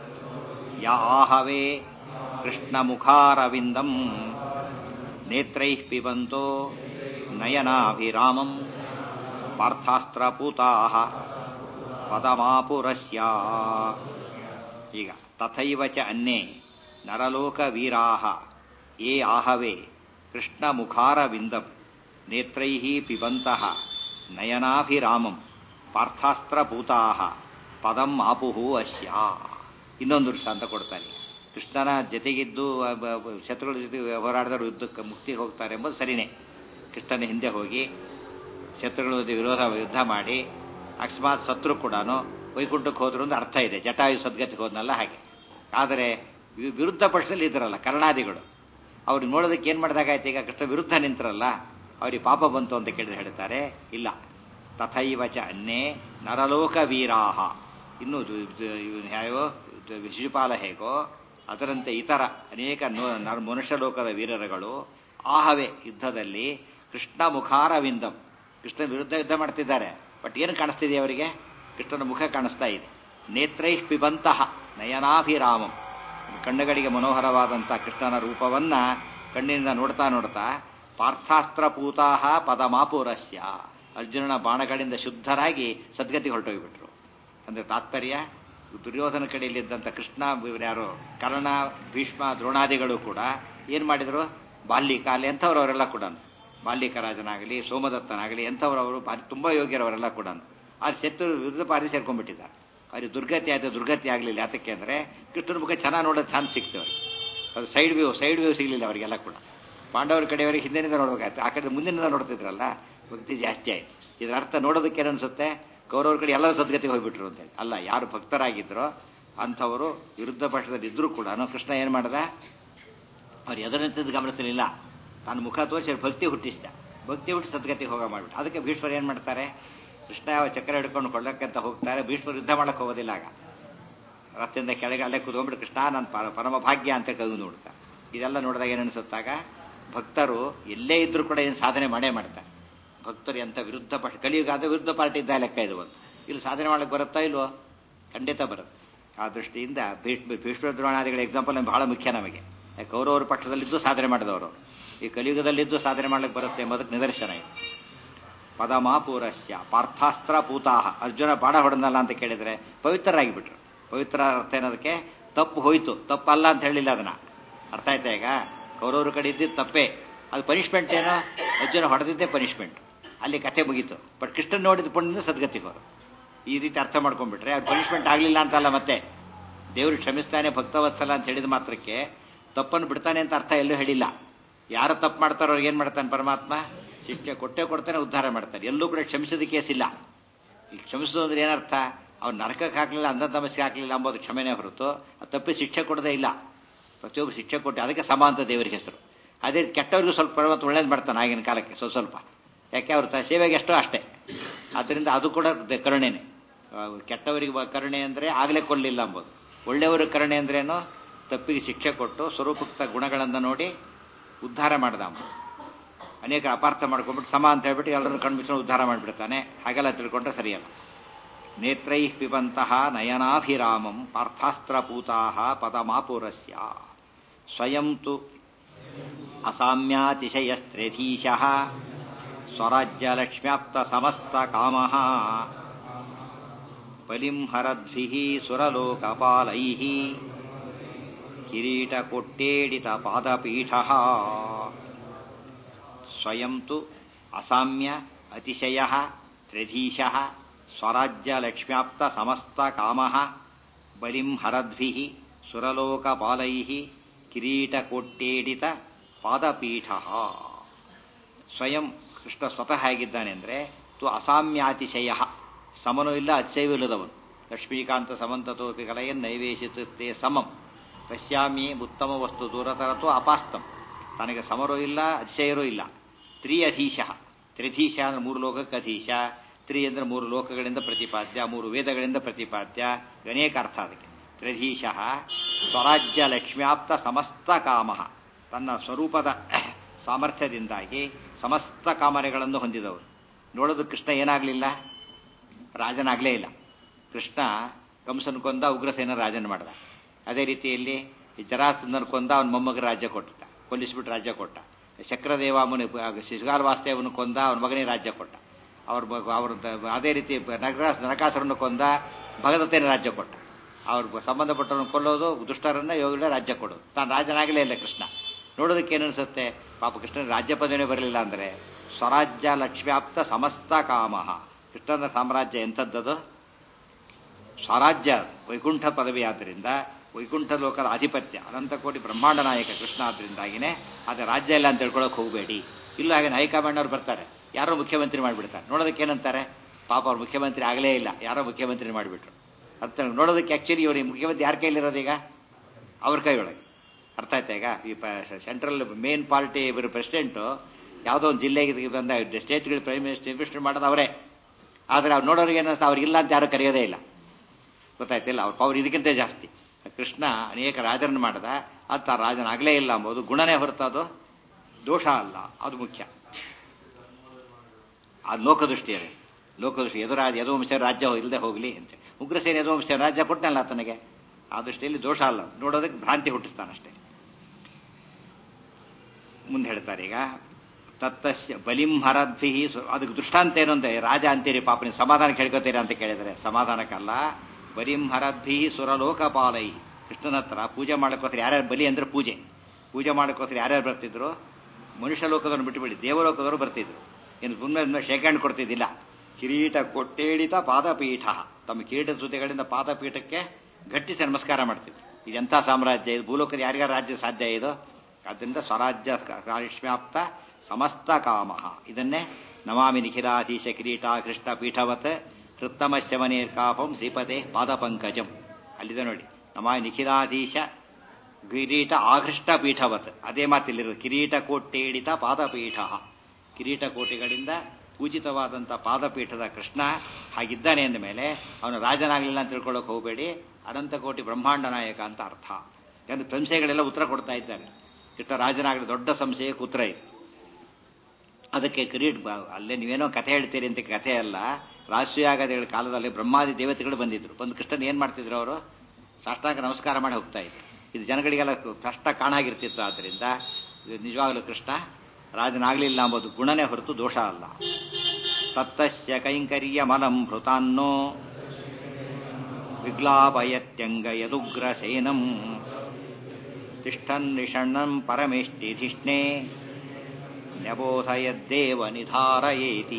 ಯಾಹವೇ ಕೃಷ್ಣ ಮುಖಾರವಿಂದಂ ನೇತ್ರೈಃ ಪಿಬಂತೋ ನಯನಾಭಿರಾಮಂ ಪಾರ್ಥಾಸ್ತ್ರಪೂತಾಃ ಪದಮಾಪುರಸ್ಯ. ಈಗ ತಥೈವ ಚ ಅನ್ಯೇ ನರಲೋಕ ವೀರಾಃ ಯೇ ಆಹವೇ ಕೃಷ್ಣ ಮುಖಾರವಿಂದಂ ನೇತ್ರೈಃ ಪಿಬಂತಃ ನಯನಾಭಿರಾಮಂ ಪಾರ್ಥಾಸ್ತ್ರಪೂತಾಃ ಪದಂ ಆಪುಹು ಅಸ್ಯ. ಇನ್ನೊಂದು ದೃಷ್ಟಾಂತ ಕೊಡ್ತಾನೆ. ಕೃಷ್ಣನ ಜೊತೆಗಿದ್ದು ಶತ್ರುಗಳ ಜೊತೆ ಹೋರಾಡಿದವರು ಯುದ್ಧಕ್ಕೆ ಮುಕ್ತಿಗೆ ಹೋಗ್ತಾರೆ ಎಂಬುದು ಸರಿನೇ. ಕೃಷ್ಣನ ಹಿಂದೆ ಹೋಗಿ ಶತ್ರುಗಳ ಜೊತೆ ಯುದ್ಧ ಮಾಡಿ ಅಕಸ್ಮಾತ್ ಶತ್ರು ಕೂಡ ವೈಕುಂಠಕ್ಕೆ ಹೋದ್ರು ಅಂತ ಅರ್ಥ ಇದೆ. ಜಟಾಯು ಸದ್ಗತಿಗೆ ಹೋದ್ನಲ್ಲ ಹಾಗೆ. ಆದರೆ ವಿರುದ್ಧ ಪಕ್ಷದಲ್ಲಿ ಇದ್ರಲ್ಲ ಕರ್ಣಾದಿಗಳು, ಅವ್ರಿಗೆ ನೋಡೋದಕ್ಕೆ ಏನು ಮಾಡಿದಾಗಾಯ್ತು, ಈಗ ಕೃಷ್ಣ ವಿರುದ್ಧ ನಿಂತರಲ್ಲ, ಅವ್ರಿಗೆ ಪಾಪ ಬಂತು ಅಂತ ಕೇಳಿದ್ರೆ ಹೇಳ್ತಾರೆ ಇಲ್ಲ. ತಥೈವ ಚ ಅನ್ಯೇ ನರಲೋಕ ವೀರಾಹ. ಇನ್ನು ಯಾವೋ ಶಿಶುಪಾಲ ಹೇಗೋ ಅದರಂತೆ ಇತರ ಅನೇಕ ಮನುಷ್ಯ ಲೋಕದ ವೀರರುಗಳು ಆಹವೇ ಯುದ್ಧದಲ್ಲಿ ಕೃಷ್ಣ ಮುಖಾರವಿಂದಂ, ಕೃಷ್ಣ ವಿರುದ್ಧ ಯುದ್ಧ ಮಾಡ್ತಿದ್ದಾರೆ. ಬಟ್ ಏನು ಕಾಣಿಸ್ತಿದೆ ಅವರಿಗೆ? ಕೃಷ್ಣನ ಮುಖ ಕಾಣಿಸ್ತಾ ಇದೆ. ನೇತ್ರೈಃ ಪಿಬಂತಹ ನಯನಾಭಿರಾಮಂ, ಕಣ್ಣುಗಳಿಗೆ ಮನೋಹರವಾದಂಥ ಕೃಷ್ಣನ ರೂಪವನ್ನ ಕಣ್ಣಿನಿಂದ ನೋಡ್ತಾ ನೋಡ್ತಾ ಪಾರ್ಥಾಸ್ತ್ರಪೂತಾಹ ಪದಮಾಪುರಸ್ಯ, ಅರ್ಜುನನ ಬಾಣಗಳಿಂದ ಶುದ್ಧರಾಗಿ ಸದ್ಗತಿ ಹೊರಟೋಗ್ಬಿಟ್ರು. ಅಂದ್ರೆ ತಾತ್ಪರ್ಯ, ದುರ್ಯೋಧನ ಕಡೆಯಲ್ಲಿದ್ದಂಥ ಕೃಷ್ಣ ಯಾರು ಕರ್ಣ, ಭೀಷ್ಮ, ದ್ರೋಣಾದಿಗಳು ಕೂಡ ಏನ್ ಮಾಡಿದ್ರು, ಬಾಲ್ಯಕಾಲೆ ಎಂಥವ್ರು ಅವರೆಲ್ಲ ಕೂಡ, ಬಾಲ್ಯಕ ರಾಜನಾಗಲಿ ಸೋಮದತ್ತನಾಗಲಿ ಎಂಥವ್ರವರು ತುಂಬಾ ಯೋಗ್ಯರವರೆಲ್ಲ ಕೂಡ. ಆದ್ರೆ ಶತ್ರು ವಿರುದ್ಧ ಪಾರಿ ಸೇರ್ಕೊಂಡ್ಬಿಟ್ಟಿದ್ದಾರೆ. ಅವ್ರಿಗೆ ದುರ್ಗತಿ ಆಯ್ತು, ದುರ್ಗತಿ ಆಗಲಿಲ್ಲ. ಯಾತಕ್ಕೆ ಅಂದ್ರೆ ಕೃಷ್ಣನ ಮುಖ ಚೆನ್ನಾಗಿ ನೋಡೋದು ಚಾನ್ಸ್ ಸಿಕ್ತವ್ರು. ಅದು ಸೈಡ್ ವ್ಯೂ ಸಿಗಲಿಲ್ಲ ಅವರಿಗೆಲ್ಲ ಕೂಡ. ಪಾಂಡವರ ಕಡೆಯವರಿಗೆ ಹಿಂದಿನಿಂದ ನೋಡ್ಬೇಕಾಯ್ತು, ಆ ಕಡೆ ಮುಂದಿನಿಂದ ನೋಡ್ತಿದ್ರಲ್ಲ, ಭಕ್ತಿ ಜಾಸ್ತಿ ಆಯ್ತು. ಇದರ ಅರ್ಥ ನೋಡೋದಕ್ಕೆ ಏನನ್ಸುತ್ತೆ, ಕೌರವ್ರ ಕಡೆ ಎಲ್ಲರೂ ಸದ್ಗತಿಗೆ ಹೋಗ್ಬಿಟ್ರು ಅಂತೇಳಿ ಅಲ್ಲ. ಯಾರು ಭಕ್ತರಾಗಿದ್ರೋ ಅಂಥವರು ವಿರುದ್ಧ ಪಕ್ಷದಲ್ಲಿ ಇದ್ರೂ ಕೂಡ ಕೃಷ್ಣ ಏನ್ ಮಾಡ್ದ, ಅವ್ರು ಎದುರಂತದ್ದು ಗಮನಿಸಲಿಲ್ಲ, ತಾನು ಮುಖ ತೋರಿಸಿ ಭಕ್ತಿ ಹುಟ್ಟಿಸಿದ. ಭಕ್ತಿ ಹುಟ್ಟಿ ಸದ್ಗತಿಗೆ ಹೋಗ ಮಾಡ್ಬಿಟ್ಟು. ಅದಕ್ಕೆ ಭೀಷ್ಮರು ಏನ್ ಮಾಡ್ತಾರೆ, ಕೃಷ್ಣ ಯಾವ ಚಕ್ರ ಹಿಡ್ಕೊಂಡು ಕೊಳ್ಳಕ್ಕಂತ ಹೋಗ್ತಾರೆ, ಭೀಷ್ಮರು ಯುದ್ಧ ಮಾಡಕ್ಕೆ ಹೋಗೋದಿಲ್ಲ. ಆಗ ರಥದಿಂದ ಕೆಳಗೆ ಅಲ್ಲೇ ಕೂತ್ಕೊಂಡ್ಬಿಟ್ಟು ಕೃಷ್ಣ ನನ್ನ ಪರಮ ಭಾಗ್ಯ ಅಂತ ಕವಿ ನೋಡ್ತಾರೆ. ಇದೆಲ್ಲ ನೋಡಿದಾಗ ಏನನ್ಸುತ್ತಾಗ, ಭಕ್ತರು ಎಲ್ಲೇ ಇದ್ರೂ ಕೂಡ ಏನು ಸಾಧನೆ ಮಾಡೇ ಮಾಡ್ತಾರೆ. ಭಕ್ತರು ಎಂಥ ವಿರುದ್ಧ ಪಕ್ಷ, ಕಲಿಯುಗ ಆದ ವಿರುದ್ಧ ಪಾರ್ಟಿ ಇದ್ದ ಲೆಕ್ಕ ಇದು ಒಂದು. ಇಲ್ಲಿ ಸಾಧನೆ ಮಾಡಕ್ಕೆ ಬರುತ್ತಾ ಇಲ್ವೋ? ಖಂಡಿತ ಬರುತ್ತೆ. ಆ ದೃಷ್ಟಿಯಿಂದ ಭೀಷ್ಮ ದ್ರೋಣಾದಿಗಳ ಎಕ್ಸಾಂಪಲ್ ಬಹಳ ಮುಖ್ಯ ನಮಗೆ. ಕೌರವರ ಪಕ್ಷದಲ್ಲಿದ್ದು ಸಾಧನೆ ಮಾಡಿದವರು ಈ ಕಲಿಯುಗದಲ್ಲಿದ್ದು ಸಾಧನೆ ಮಾಡ್ಲಿಕ್ಕೆ ಬರುತ್ತೆ ಎಂಬುದಕ್ಕೆ ನಿದರ್ಶನ ಇದೆ. ಪದಮಾಪೂರಸ್ಯ ಪಾರ್ಥಾಸ್ತ್ರ ಪೂತಾಹ. ಅರ್ಜುನ ಬಾಣ ಹೊಡೆದಲ್ಲ ಅಂತ ಕೇಳಿದ್ರೆ ಪವಿತ್ರರಾಗಿಬಿಟ್ರು. ಪವಿತ್ರ ಅರ್ಥ ಏನದಕ್ಕೆ, ತಪ್ಪು ಹೋಯ್ತು, ತಪ್ಪಲ್ಲ ಅಂತ ಹೇಳಿಲ್ಲ ಅದನ್ನ. ಅರ್ಥ ಆಯ್ತಾ? ಈಗ ಕೌರವ್ರ ಕಡೆ ಇದ್ದಿದ್ದು ತಪ್ಪೇ, ಅದು ಪನಿಷ್ಮೆಂಟ್ ಏನೋ, ಅರ್ಜುನ ಹೊಡೆದಿದ್ದೇ ಪನಿಷ್ಮೆಂಟ್, ಅಲ್ಲಿ ಕಥೆ ಮುಗೀತು. ಬಟ್ ಕೃಷ್ಣನ್ ನೋಡಿದ ಪುಣ್ಯದಿಂದ ಸದ್ಗತಿಗೋರು. ಈ ರೀತಿ ಅರ್ಥ ಮಾಡ್ಕೊಂಡ್ಬಿಟ್ರೆ ಅವ್ರು ಪನಿಷ್ಮೆಂಟ್ ಆಗಲಿಲ್ಲ ಅಂತಲ್ಲ. ಮತ್ತೆ ದೇವರು ಕ್ಷಮಿಸ್ತಾನೆ ಭಕ್ತವತ್ಸಲ ಅಂತ ಹೇಳಿದ ಮಾತ್ರಕ್ಕೆ ತಪ್ಪನ್ನು ಬಿಡ್ತಾನೆ ಅಂತ ಅರ್ಥ ಎಲ್ಲೂ ಹೇಳಿಲ್ಲ. ಯಾರು ತಪ್ಪು ಮಾಡ್ತಾರೋ ಅವ್ರಿಗೆ ಏನ್ ಮಾಡ್ತಾನೆ ಪರಮಾತ್ಮ, ಶಿಕ್ಷೆ ಕೊಟ್ಟೇ ಕೊಡ್ತಾನೆ, ಉದ್ಧಾರ ಮಾಡ್ತಾನೆ. ಎಲ್ಲೂ ಕೂಡ ಕ್ಷಮಿಸೋದ ಕೇಸಿಲ್ಲ. ಈ ಕ್ಷಮಿಸೋದು ಅಂದ್ರೆ ಏನರ್ಥ, ಅವ್ನು ನರಕಕ್ಕೆ ಹಾಕಲಿಲ್ಲ, ಅಂಧ ತಮಸ್ಗೆ ಹಾಕಲಿಲ್ಲ ಅಂಬೋದು ಕ್ಷಮೆನೇ ಹೊರತು ಅದು ತಪ್ಪಿ ಶಿಕ್ಷೆ ಕೊಡೋದೇ ಇಲ್ಲ. ಪ್ರತಿಯೊಬ್ಬರು ಶಿಕ್ಷೆ ಕೊಟ್ಟು ಅದಕ್ಕೆ ಸಮ ಅಂತ ದೇವರಿಗೆ ಹೆಸರು. ಅದೇ ಕೆಟ್ಟವ್ರಿಗೂ ಸ್ವಲ್ಪ ಪರಮಾತ್ಮ ಒಳ್ಳೇದು ಮಾಡ್ತಾನೆ ಆಗಿನ ಕಾಲಕ್ಕೆ ಸ್ವಲ್ಪ. ಯಾಕೆ ಅವ್ರ ಸೇವೆಗೆ ಎಷ್ಟೋ ಅಷ್ಟೇ. ಆದ್ದರಿಂದ ಅದು ಕೂಡ ಕರುಣೆನೆ. ಕೆಟ್ಟವರಿಗೆ ಕರುಣೆ ಅಂದರೆ ಆಗಲೇ ಕೊಲ್ಲಿಲ್ಲ ಅಂಬೋದು. ಒಳ್ಳೆಯವರ ಕರುಣೆ ಅಂದ್ರೇನು, ತಪ್ಪಿಗೆ ಶಿಕ್ಷೆ ಕೊಟ್ಟು ಸ್ವರೂಪಕ್ತ ಗುಣಗಳನ್ನು ನೋಡಿ ಉದ್ಧಾರ ಮಾಡ್ದ ಅಂಬೋದು. ಅನೇಕ ಅಪಾರ್ಥ ಮಾಡ್ಕೊಂಡ್ಬಿಟ್ಟು ಸಮ ಅಂತ ಹೇಳ್ಬಿಟ್ಟು ಎಲ್ಲರನ್ನು ಕಣ್ಮಿಸ್ಕೊಂಡು ಉದ್ಧಾರ ಮಾಡಿಬಿಡ್ತಾನೆ. ಹಾಗೆಲ್ಲ ತಿಳ್ಕೊಂಡ್ರೆ ಸರಿಯಲ್ಲ. ನೇತ್ರೈಃ ಪಿಬಂತಹ ನಯನಾಭಿರಾಮಂ ಪಾರ್ಥಾಸ್ತ್ರಪೂತಾಹ ಪದಮಾಪುರಸ್ಯ. ಸ್ವಯಂ ತು ಅಸಾಮ್ಯಾತಿಶಯಸ್ತ್ರೆಧೀಶಃ ಸ್ವರಾಜ್ಯಲಕ್ಷ್ಮ್ಯಾಪ್ತ ಸಮಸ್ತ ಕಾಮಃ ಬಲಿಂ ಹರದ್ಭಿಃ ಸುರಲೋಕಪಾಲೈಃ ಕಿರೀಟಕೊಟ್ಟೇಡಿತ ಪಾದಪೀಠಃ ಸ್ವಯಂ ತು ಅಸಾಮ್ಯ ಅತಿಶಯಃ ತ್ರಿಧೀಶಃ ಸ್ವರಾಜ್ಯಲಕ್ಷ್ಮ್ಯಾಪ್ತ ಸಮಸ್ತ ಕಾಮಃ ಬಲಿಂ ಹರದ್ಭಿಃ ಸುರಲೋಕಪಾಲೈಃ ಕಿರೀಟಕೊಟ್ಟೇಡಿತ ಪಾದಪೀಠಃ. ಸ್ವಯಂ ಕೃಷ್ಣ ಸ್ವತಃ ಹೇಗಿದ್ದಾನೆ ಅಂದರೆ ತು ಅಸಾಮ್ಯಾತಿಶಯ, ಸಮನೂ ಇಲ್ಲ ಅತಿಶಯವೂ ಇಲ್ಲದವನು. ಲಕ್ಷ್ಮೀಕಾಂತ ಸಮಂತತೋಪಿ ಕಲೆಯನ್ ನೈವೇಶಿತೇ ಸಮಂ ಪಶ್ಯಾಮಿ ಉತ್ತಮ ವಸ್ತು ದೂರತರತೋ ಅಪಾಸ್ತಂ. ತನಗೆ ಸಮರೂ ಇಲ್ಲ ಅತಿಶಯರೂ ಇಲ್ಲ. ತ್ರಿಯಧೀಶ, ತ್ರಿಧೀಶ ಅಂದ್ರೆ ಮೂರು ಲೋಕಕ್ಕೆ ಅಧೀಶ, ತ್ರಿ ಅಂದ್ರೆ ಮೂರು ಲೋಕಗಳಿಂದ ಪ್ರತಿಪಾದ್ಯ, ಮೂರು ವೇದಗಳಿಂದ ಪ್ರತಿಪಾದ್ಯ, ಅನೇಕ ಅರ್ಥ ಅದಕ್ಕೆ. ತ್ರಿಧೀಶ ಸ್ವರಾಜ್ಯ ಲಕ್ಷ್ಮ್ಯಾಪ್ತ ಸಮಸ್ತ ಕಾಮ, ತನ್ನ ಸ್ವರೂಪದ ಸಾಮರ್ಥ್ಯದಿಂದಾಗಿ ಸಮಸ್ತ ಕಾಮನೆಗಳನ್ನು ಹೊಂದಿದವರು. ನೋಡೋದು ಕೃಷ್ಣ ಏನಾಗಲಿಲ್ಲ, ರಾಜನಾಗಲೇ ಇಲ್ಲ. ಕೃಷ್ಣ ಕಂಸನ ಕೊಂದ, ಉಗ್ರಸೇನ ರಾಜನ ಮಾಡ್ದ. ಅದೇ ರೀತಿಯಲ್ಲಿ ಜರಾಸಂಧನ ಕೊಂದ, ಅವನ ಮೊಮ್ಮಗ ರಾಜ್ಯ ಕೊಟ್ಟಿದ್ದ, ಕೊಲ್ಲಿಸ್ಬಿಟ್ಟು ರಾಜ್ಯ ಕೊಟ್ಟ. ಶಕ್ರದೇವ ಮುನಿ ಶಿಶುಗಾಲ ವಾಸ್ತೇವನು ಕೊಂದ, ಅವನ ಮಗನಿಗೆ ರಾಜ್ಯ ಕೊಟ್ಟ. ಅವ್ರ ಅದೇ ರೀತಿ ನರಕಾಸುರನ್ನು ಕೊಂದ, ಭಗದತ್ತೇನ ರಾಜ್ಯ ಕೊಟ್ಟ. ಅವ್ರ ಸಂಬಂಧಪಟ್ಟವನು ಕೊಲ್ಲೋದು, ದುಷ್ಟರನ್ನ ಯೋಗಿಗಳ ರಾಜ್ಯ ಕೊಡೋದು. ತಾನು ರಾಜನಾಗಲೇ ಇಲ್ಲ ಕೃಷ್ಣ. ನೋಡೋದಕ್ಕೆ ಏನನ್ಸುತ್ತೆ, ಪಾಪ ಕೃಷ್ಣನ ರಾಜ್ಯ ಪದವಿನೇ ಬರಲಿಲ್ಲ ಅಂದರೆ ಸ್ವರಾಜ್ಯ ಲಕ್ಷ್ಮ್ಯಾಪ್ತ ಸಮಸ್ತ ಕಾಮ. ಕೃಷ್ಣನ ಸಾಮ್ರಾಜ್ಯ ಎಂಥದ್ದದು, ಸ್ವರಾಜ್ಯ, ವೈಕುಂಠ ಪದವಿ. ಆದ್ದರಿಂದ ವೈಕುಂಠ ಲೋಕದ ಆಧಿಪತ್ಯ, ಅನಂತಕೋಟಿ ಬ್ರಹ್ಮಾಂಡ ನಾಯಕ ಕೃಷ್ಣ. ಆದ್ರಿಂದಾಗಿನೇ ಅದು ರಾಜ್ಯ ಇಲ್ಲ ಅಂತ ತಿಳ್ಕೊಳಕ್ಕೆ ಹೋಗಬೇಡಿ. ಇಲ್ಲ ಹಾಗೆ ಹೈಕಮಾಂಡ್ ಅವ್ರು ಬರ್ತಾರೆ, ಯಾರೋ ಮುಖ್ಯಮಂತ್ರಿ ಮಾಡಿಬಿಡ್ತಾರೆ. ನೋಡೋದಕ್ಕೆ ಏನಂತಾರೆ, ಪಾಪ ಅವ್ರು ಮುಖ್ಯಮಂತ್ರಿ ಆಗಲೇ ಇಲ್ಲ, ಯಾರೋ ಮುಖ್ಯಮಂತ್ರಿ ಮಾಡಿಬಿಟ್ರು ಅಂತ ನೋಡೋದಕ್ಕೆ. ಆ್ಯಕ್ಚುಲಿ ಇವ್ರಿಗೆ ಮುಖ್ಯಮಂತ್ರಿ ಯಾರ ಕೈಲಿರೋದು ಈಗ, ಅವ್ರ ಕೈಯೊಳಗೆ. ಅರ್ಥ ಆಯ್ತಾ? ಈಗ ಈ ಸೆಂಟ್ರಲ್ ಮೇನ್ ಪಾರ್ಟಿ ಇವರು ಪ್ರೆಸಿಡೆಂಟು ಯಾವುದೋ ಒಂದು ಜಿಲ್ಲೆಗೆ ಬಂದ ಸ್ಟೇಟ್ಗಳು ಪ್ರೈಮ್ ಮಿನಿಸ್ಟರ್ ಮಾಡೋದು ಅವರೇ. ಆದರೆ ಅವ್ರು ನೋಡೋರಿಗೆ ಏನಿಸ್ತಾ, ಅವ್ರಿಗಿಲ್ಲ ಅಂತ ಯಾರು ಕರೆಯೋದೇ ಇಲ್ಲ. ಗೊತ್ತಾಯ್ತಿಲ್ಲ, ಅವ್ರ ಪವರ್ ಇದಕ್ಕಿಂತ ಜಾಸ್ತಿ. ಕೃಷ್ಣ ಅನೇಕ ರಾಜರನ್ನು ಮಾಡಿದ, ಅಂತ ರಾಜನಾಗಲೇ ಇಲ್ಲ ಅಂಬೋದು ಗುಣನೇ ಹೊರತು ಅದು ದೋಷ ಅಲ್ಲ. ಅದು ಮುಖ್ಯ. ಅದು ಲೋಕದೃಷ್ಟಿಯರೇ, ಲೋಕದೃಷ್ಟಿ. ಯದುವಂಶ ರಾಜ್ಯ ಇಲ್ಲದೆ ಹೋಗಲಿ ಅಂತ. ಉಗ್ರಸೇನ ಯದುವಂಶ ರಾಜ್ಯ ಕೊಟ್ಟನಲ್ಲ ತನಗೆ, ಆ ದೃಷ್ಟಿಯಲ್ಲಿ ದೋಷ ಅಲ್ಲ, ನೋಡೋದಕ್ಕೆ ಭ್ರಾಂತಿ ಹುಟ್ಟಿಸ್ತಾನಷ್ಟೇ. ಮುಂದೆ ಹೇಳ್ತಾರೆ ಈಗ, ತತ್ತಸ್ಯ ಬಲಿಂ ಹರದ್ಭಿ. ಅದಕ್ಕೆ ದೃಷ್ಟಾಂತ ಏನು ಅಂತ, ರಾಜ ಅಂತೀರಿ ಪಾಪ ನೀವು ಸಮಾಧಾನಕ್ಕೆ ಹೇಳ್ಕೊತೀರಾ ಅಂತ ಕೇಳಿದರೆ ಸಮಾಧಾನಕ್ಕಲ್ಲ. ಬಲಿಂ ಹರದ್ಭಿ ಸುರಲೋಕಪಾಲೈ. ಕೃಷ್ಣನ ಹತ್ರ ಪೂಜೆ ಮಾಡೋಕ್ಕೋಸ್ಕರ ಯಾರ್ಯಾರು, ಬಲಿ ಅಂದ್ರೆ ಪೂಜೆ, ಪೂಜೆ ಮಾಡೋಕ್ಕೋಸ್ಕರ ಯಾರ್ಯಾರು ಬರ್ತಿದ್ರು, ಮನುಷ್ಯ ಲೋಕದವ್ರನ್ನ ಬಿಟ್ಟುಬಿಡಿ ದೇವಲೋಕದವರು ಬರ್ತಿದ್ರು. ಇನ್ನು ಸುಮ್ಮನೆ ಶೇಖರಣೆ ಕೊಡ್ತಿದ್ದಿಲ್ಲ. ಕಿರೀಟ ಕೊಟ್ಟೇಡಿತ ಪಾದಪೀಠ, ತಮ್ಮ ಕಿರೀಟದ ಜೊತೆಗಳಿಂದ ಪಾದಪೀಠಕ್ಕೆ ಗಟ್ಟಿಸಿ ನಮಸ್ಕಾರ ಮಾಡ್ತಿದ್ರು. ಇದೆಂಥ ಸಾಮ್ರಾಜ್ಯ ಇದು, ಭೂಲೋಕದ ಯಾರಿಗಾರ ರಾಜ್ಯ ಸಾಧ್ಯ ಇದು? ಆದ್ದರಿಂದ ಸ್ವರಾಜ್ಯ ಕಾರಿಷ್ಮ್ಯಾಪ್ತ ಸಮಸ್ತ ಕಾಮ. ಇದನ್ನೇ ನಮಾಮಿ ನಿಖಿಲಾಧೀಶ ಕಿರೀಟ ಕೃಷ್ಣ ಪೀಠವತ್ ಕೃತ್ತಮಶ್ಯಮನೇರ್ಕಾಪಂ ಶ್ರೀಪದೇ ಪಾದಪಂಕಜಂ. ಅಲ್ಲಿದೆ ನೋಡಿ, ನಮಾಮಿ ನಿಖಿಲಾಧೀಶ ಕಿರೀಟ ಆಕೃಷ್ಟ ಪೀಠವತ್. ಅದೇ ಮಾತಿಲ್ಲಿರೋದು, ಕಿರೀಟ ಕೋಟೇಡಿತ ಪಾದಪೀಠ. ಕಿರೀಟ ಕೋಟೆಗಳಿಂದ ಪೂಜಿತವಾದಂಥ ಪಾದಪೀಠದ ಕೃಷ್ಣ ಹಾಗಿದ್ದಾನೆ ಅಂದ ಮೇಲೆ ಅವನು ರಾಜನಾಗಲಿಲ್ಲ ಅಂತ ತಿಳ್ಕೊಳ್ಳೋಕೆ ಹೋಗಬೇಡಿ. ಅನಂತಕೋಟಿ ಬ್ರಹ್ಮಾಂಡ ನಾಯಕ ಅಂತ ಅರ್ಥ. ಯಾಕಂದ್ರೆ ಸಂಶಯಗಳೆಲ್ಲ ಉತ್ತರ ಕೊಡ್ತಾ ಇದ್ದಾರೆ. ಕೃಷ್ಣ ರಾಜನಾಗಲಿ ದೊಡ್ಡ ಸಂಶಯಕ್ಕೆ ಉತ್ತರ ಇದೆ. ಅದಕ್ಕೆ ಅಲ್ಲೇ ನೀವೇನೋ ಕಥೆ ಹೇಳ್ತೀರಿ ಅಂತ ಕಥೆ ಅಲ್ಲ. ರಾಷ್ಟ್ರೀಯಾಗದಿಗಳ ಕಾಲದಲ್ಲಿ ಬ್ರಹ್ಮಾದಿ ದೇವತೆಗಳು ಬಂದಿದ್ರು. ಬಂದು ಕೃಷ್ಣನ್ ಏನ್ ಮಾಡ್ತಿದ್ರು, ಅವರು ಸಾಷ್ಟಾಂಗ ನಮಸ್ಕಾರ ಮಾಡಿ ಹೋಗ್ತಾ ಇದ್ರು. ಇದು ಜನಗಳಿಗೆಲ್ಲ ಕಷ್ಟ ಕಾಣಾಗಿರ್ತಿತ್ತು. ಆದ್ದರಿಂದ ನಿಜವಾಗಲೂ ಕೃಷ್ಣ ರಾಜನಾಗಲಿಲ್ಲ ಎಂಬುದು ಗುಣನೇ ಹೊರತು ದೋಷ ಅಲ್ಲ. ತತ್ತಸ್ಯ ಕೈಂಕರ್ಯ ಮಲಂ ಭೃತಾನ್ನೋ ವಿಗ್ಲಾಪಯತ್ಯಂಗ ಯದುಗ್ರಸೇನಂ ತಿಷ್ಠನ್ ನಿಷಣ್ಣಂ ಪರಮೇಷ್ಟಿಧಿಷ್ಣೆ ನ್ಯಬೋಧಯದ್ದೇವ ನಿಧಾರಯೇತಿ.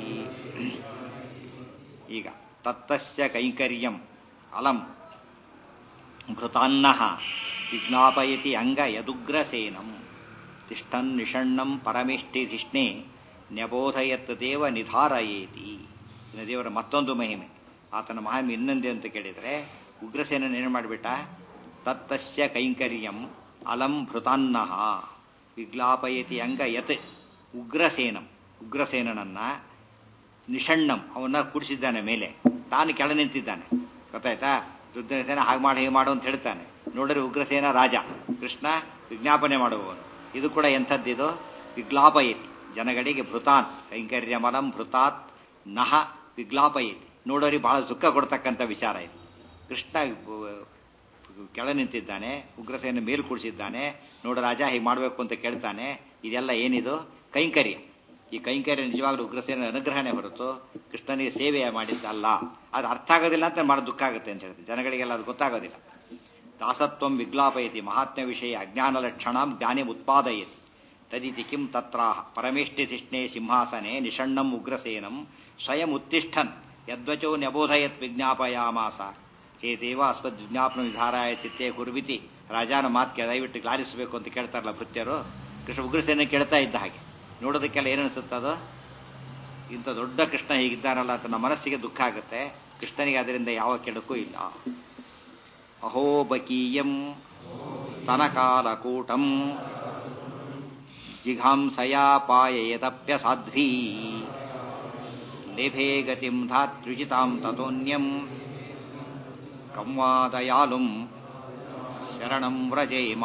ಈಗ ತತ್ತಸ್ಯ ಕೈಂಕರ್ಯಂ ಅಲಂ ಭೃತಾನ್ನಃ ವಿಜ್ಞಾಪಯತಿ ಅಂಗ ಯದುಗ್ರಸೇನಂ ತಿಷ್ಠನ್ ನಿಷಣ್ಣಂ ಪರಮೇಷ್ಟಿಧಿಷ್ಣೆ ನ್ಯಬೋಧಯತ್ ದೇವ ನಿಧಾರಯೇತಿ. ಇನ್ನು ದೇವರ ಮತ್ತೊಂದು ಮಹಿಮೆ, ಆತನ ಮಹಿಮೆ ಇನ್ನೊಂದೇ ಅಂತ ಕೇಳಿದರೆ, ಉಗ್ರಸೇನನ್ ಏನು ಮಾಡಿಬಿಟ್ಟ, ತತ್ತಸ್ಯ ಕೈಂಕರ್ಯಂ ಅಲಂ ಭೃತಾನ್ನಃ ವಿಗ್ಲಾಪಯತಿ ಅಂಗ ಯತ್ ಉಗ್ರಸೇನಂ, ಉಗ್ರಸೇನನನ್ನ ನಿಷಣ್ಣಂ ಅವನ್ನ ಕೂಡಿಸಿದ್ದಾನೆ ಮೇಲೆ, ತಾನು ಕೆಳ ನಿಂತಿದ್ದಾನೆ. ಗೊತ್ತಾಯ್ತಾ? ದುರ್ಯೋಧನ ಹಾಗೆ ಮಾಡಿ ಹೀಗೆ ಮಾಡು ಅಂತ ಹೇಳ್ತಾನೆ. ನೋಡಿದ್ರೆ ಉಗ್ರಸೇನ ರಾಜ, ಕೃಷ್ಣ ವಿಜ್ಞಾಪನೆ ಮಾಡುವವನು. ಇದು ಕೂಡ ಎಂಥದ್ದಿದು, ವಿಗ್ಲಾಪಯತಿ, ಜನಗಳಿಗೆ ಭೃತಾನ್ ಕೈಂಕರ್ಯಮಲಂ ಭೃತಾತ್ ನಹ ವಿಗ್ಲಾಪಯತಿ. ನೋಡೋರಿಗೆ ಬಹಳ ದುಃಖ ಕೊಡ್ತಕ್ಕಂಥ ವಿಚಾರ ಇದು. ಕೃಷ್ಣ ಕೆಳ ನಿಂತಿದ್ದಾನೆ, ಉಗ್ರಸೇನ ಮೇಲು ಕೂಡಿಸಿದ್ದಾನೆ. ನೋಡು ರಾಜ ಹೀಗೆ ಮಾಡಬೇಕು ಅಂತ ಕೇಳ್ತಾನೆ. ಇದೆಲ್ಲ ಏನಿದು? ಕೈಂಕರ್ಯ. ಈ ಕೈಂಕರ್ಯ ನಿಜವಾಗ್ಲೂ ಉಗ್ರಸೇನ ಅನುಗ್ರಹಣೆ ಹೊರತು ಕೃಷ್ಣನಿಗೆ ಸೇವೆ ಮಾಡಿದ್ದಲ್ಲ. ಅದು ಅರ್ಥ ಆಗೋದಿಲ್ಲ ಅಂತ ಮಾಡೋದು ದುಃಖ ಆಗುತ್ತೆ ಅಂತ ಹೇಳ್ತೀನಿ. ಜನಗಳಿಗೆಲ್ಲ ಅದು ಗೊತ್ತಾಗೋದಿಲ್ಲ. ದಾಸತ್ವಂ ವಿಗ್ಲಾಪಯತಿ ಮಹಾತ್ಮ್ಯ ವಿಷಯ ಅಜ್ಞಾನ ಲಕ್ಷಣಂ ಜ್ಞಾನಿ ಉತ್ಪಾದಯತಿ ತದಿತಿ ಕಿಂ ತತ್ರಾಹ ಪರಮೇಷ್ಠಿ ತಿಷ್ಣೆ ಸಿಂಹಾಸನೆ ನಿಷಣ್ಣಂ ಉಗ್ರಸೇನಂ ಸ್ವಯಂ ಉತ್ತಿಷ್ಠನ್ ಯದ್ವಚೋ ನ್ಯಬೋಧಯತ್ ವಿಜ್ಞಾಪಯಾಮಾಸ. ಹೇ ದೇವ ಅಸ್ಮದ್ ವಿಜ್ಞಾಪನ ವಿಧಾರಾಯ ಚಿತ್ತೇ ಕುರ್ವಿತಿ. ರಾಜನ ಮಾತು ದಯವಿಟ್ಟು ಲಾಲಿಸಬೇಕು ಅಂತ ಕೇಳ್ತಾರಲ್ಲ ಭೃತ್ಯರು, ಕೃಷ್ಣ ಉಗ್ರಸೇನ ಕೇಳ್ತಾ ಇದ್ದ ಹಾಗೆ. ನೋಡೋದಕ್ಕೆಲ್ಲ ಏನನ್ಸುತ್ತದು? ಇಂಥ ದೊಡ್ಡ ಕೃಷ್ಣ ಹೀಗಿದ್ದಾನಲ್ಲ ಅಂತ ನಮ್ಮ ಮನಸ್ಸಿಗೆ ದುಃಖ ಆಗುತ್ತೆ. ಕೃಷ್ಣನಿಗೆ ಅದರಿಂದ ಯಾವ ಕೆಡಕೂ ಇಲ್ಲ. ಅಹೋ ಬಕೀಯಂ ಸ್ತನಕಾಲಕೂಟಂ ಜಿಘಾಂಸಯಾ ಪಾಯಯದಪ್ಯಸಾಧ್ವೀ ಲೇಭೇ ಗತಿಂ ಧಾತ್ಯುಚಿತಾಂ ತತೋನ್ಯಂ ಕಂವಾದಯಾಲುಂ ಶರಣಂ ವ್ರಜೇಮ.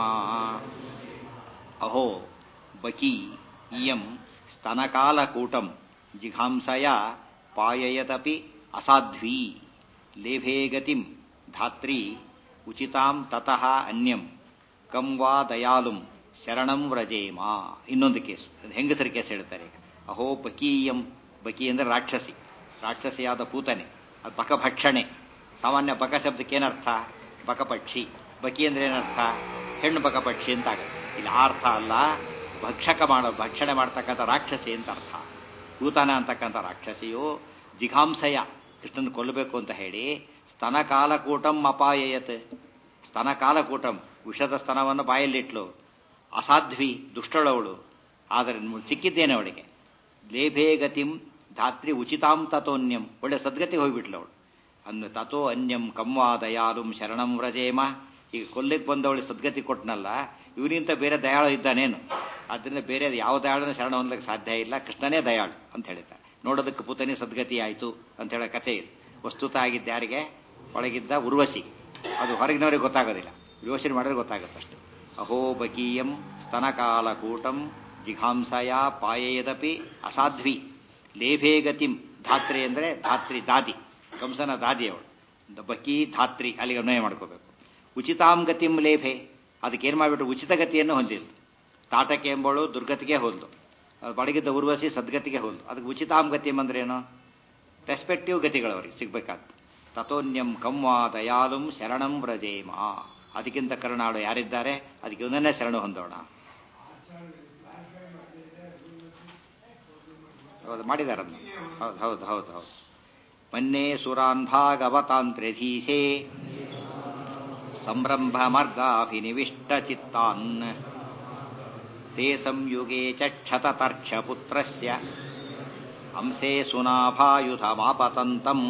ಅಹೋ ಬಕೀ ಇಯಂ ಸ್ತನಕಾಲಕೂಟಂ ಜಿಘಾಂಸಯ ಪಾಯಯದಪಿ ಅಸಾಧ್ವೀ ಲೇಭೇ ಗತಿಂ ಧಾತ್ರಿ ಉಚಿತಾಂ ತತಃ ಅನ್ಯಂ ಕಂ ವಾ ದಯಾಲುಂ ಶರಣಂ ವ್ರಜೇಮ. ಇನ್ನೊಂದು ಕೇಸು, ಹೆಂಗಸರ ಕೇಸು ಹೇಳ್ತಾರೆ. ಅಹೋ ಬಕೀಯಂ, ಬಕಿ ಅಂದರೆ ರಾಕ್ಷಸಿ, ರಾಕ್ಷಸಿಯಾದ ಪೂತನೆ, ಅದು ಬಕಭಕ್ಷಣೆ. ಸಾಮಾನ್ಯ ಬಕ ಶಬ್ದಕ್ಕೆ ಏನರ್ಥ? ಬಕಪಕ್ಷಿ. ಬಕಿ ಅಂದ್ರೆ ಏನರ್ಥ? ಹೆಣ್ಣು ಬಕಪಕ್ಷಿ ಅಂತ ಆಗುತ್ತೆ. ಇಲ್ಲಿ ಆ ಅರ್ಥ ಅಲ್ಲ, ಭಕ್ಷಣೆ ಮಾಡ್ತಕ್ಕಂಥ ರಾಕ್ಷಸಿ ಅಂತ ಅರ್ಥ. ಪೂತನ ಅಂತಕ್ಕಂಥ ರಾಕ್ಷಸಿಯು ಜಿಘಾಂಸಯ ಕೃಷ್ಣನ್ ಕೊಲ್ಲಬೇಕು ಅಂತ ಹೇಳಿ ಸ್ತನಕಾಲಕೂಟಂ ಅಪಾಯಯತ್, ಸ್ತನಕಾಲಕೂಟಂ ವಿಷದ ಸ್ತನವನ್ನು ಬಾಯಲ್ಲಿಟ್ಲು. ಅಸಾಧ್ವಿ, ದುಷ್ಟಳವಳು, ಆದರೆ ಸಿಕ್ಕಿದ್ದೇನೆ ಅವಳಿಗೆ. ಲೇಭೇ ಗತಿಂ ಧಾತ್ರಿ ಉಚಿತಾಂ ತಥೋನ್ಯಂ, ಒಳ್ಳೆ ಸದ್ಗತಿಗೆ ಹೋಗ್ಬಿಟ್ಲು ಅವಳು. ಅನ್ನು ತಥೋ ಅನ್ಯಂ ಕಂವಾ ದಯಾಳುಂ ಶರಣಂ ವ್ರಜೇಮ. ಈಗ ಕೊಲ್ಲಿಕ್ಕೆ ಬಂದವಳು ಸದ್ಗತಿ ಕೊಟ್ಟನಲ್ಲ, ಇವನಿಂತ ಬೇರೆ ದಯಾಳು ಇದ್ದಾನೇನು? ಆದ್ದರಿಂದ ಬೇರೆ ಯಾವ ದಯಾಳನ್ನು ಶರಣ ಹೊಂದಲಿಕ್ಕೆ ಸಾಧ್ಯ ಇಲ್ಲ, ಕೃಷ್ಣನೇ ದಯಾಳು ಅಂತ ಹೇಳಿದ್ದಾರೆ. ನೋಡೋದಕ್ಕೆ ಪುತನಿ ಸದ್ಗತಿ ಆಯಿತು ಅಂತ ಹೇಳೋ ಕಥೆ ಇದೆ. ವಸ್ತುತ ಆಗಿದ್ದ ಯಾರಿಗೆ? ಒಳಗಿದ್ದ ಉರ್ವಶಿ. ಅದು ಹೊರಗಿನವರಿಗೆ ಗೊತ್ತಾಗೋದಿಲ್ಲ, ಯೋಚನೆ ಮಾಡಿದ್ರೆ ಗೊತ್ತಾಗುತ್ತಷ್ಟೆ. ಅಹೋ ಬಕೀಯಂ ಸ್ತನಕಾಲಕೂಟಂ ಜಿಘಾಂಸಯ ಪಾಯೇದಪಿ ಅಸಾಧ್ವಿ ಲೇಭೇ ಗತಿಂ. ಧಾತ್ರಿ ಅಂದರೆ ಧಾತ್ರಿ ದಾದಿ, ಕಂಸನ ದಾದಿ ಅವಳು. ಬಕಿ ಧಾತ್ರಿ ಅಲ್ಲಿಗೆ ಅನ್ವಯ ಮಾಡ್ಕೋಬೇಕು. ಉಚಿತಾಂ ಗತಿಂ ಲೇಭೆ, ಅದಕ್ಕೇನು ಮಾಡಿಬಿಟ್ಟು ಉಚಿತ ಗತಿಯನ್ನು ಹೊಂದಿದ್ದು. ತಾಟಕೆ ಎಂಬಳು ದುರ್ಗತಿಗೆ ಹೋದ್ಲು, ಒಳಗಿದ್ದ ಉರ್ವಶಿ ಸದ್ಗತಿಗೆ ಹೋದ್ಲು. ಅದಕ್ಕೆ ಉಚಿತಾಂ ಗತಿಂ ಅಂದ್ರೆ ಏನು? ರೆಸ್ಪೆಕ್ಟಿವ್ ಗತಿಗಳು ಅವರಿಗೆ ಸಿಗ್ಬೇಕಾದ್ದು. ತಥೋನ್ಯಂ ಕಂವಾ ದಯಾಳುಂ ಶರಣಂ ವ್ರಜೇಮ. ಅದಕ್ಕಿಂತ ಕರುಣಾಳು ಯಾರಿದ್ದಾರೆ? ಅದಕ್ಕೆ ಒಂದನ್ನೇ ಶರಣ ಹೊಂದೋಣ. ಹೌದು, ಮಾಡಿದಾರನ್ನು. ಹೌದು ಹೌದು ಹೌದು ಹೌದು. ಮನ್ನೇ ಸುರಾನ್ ಭಾಗವತಾಂತ್ರ್ಯಧೀಶೇ ಸಂರಂಭ ಮಾರ್ಗಾಭಿನಿವಿಷ್ಟ ಚಿತ್ತಾನ್ ತೇ ಸಂಯುಗೇ ಚಕ್ಷತ ತರ್ಕ್ಷ ಪುತ್ರಸ್ಯ ಅಂಸೇ ಸುನಾಭಾಯುಧಮಾಪತಂತಂ.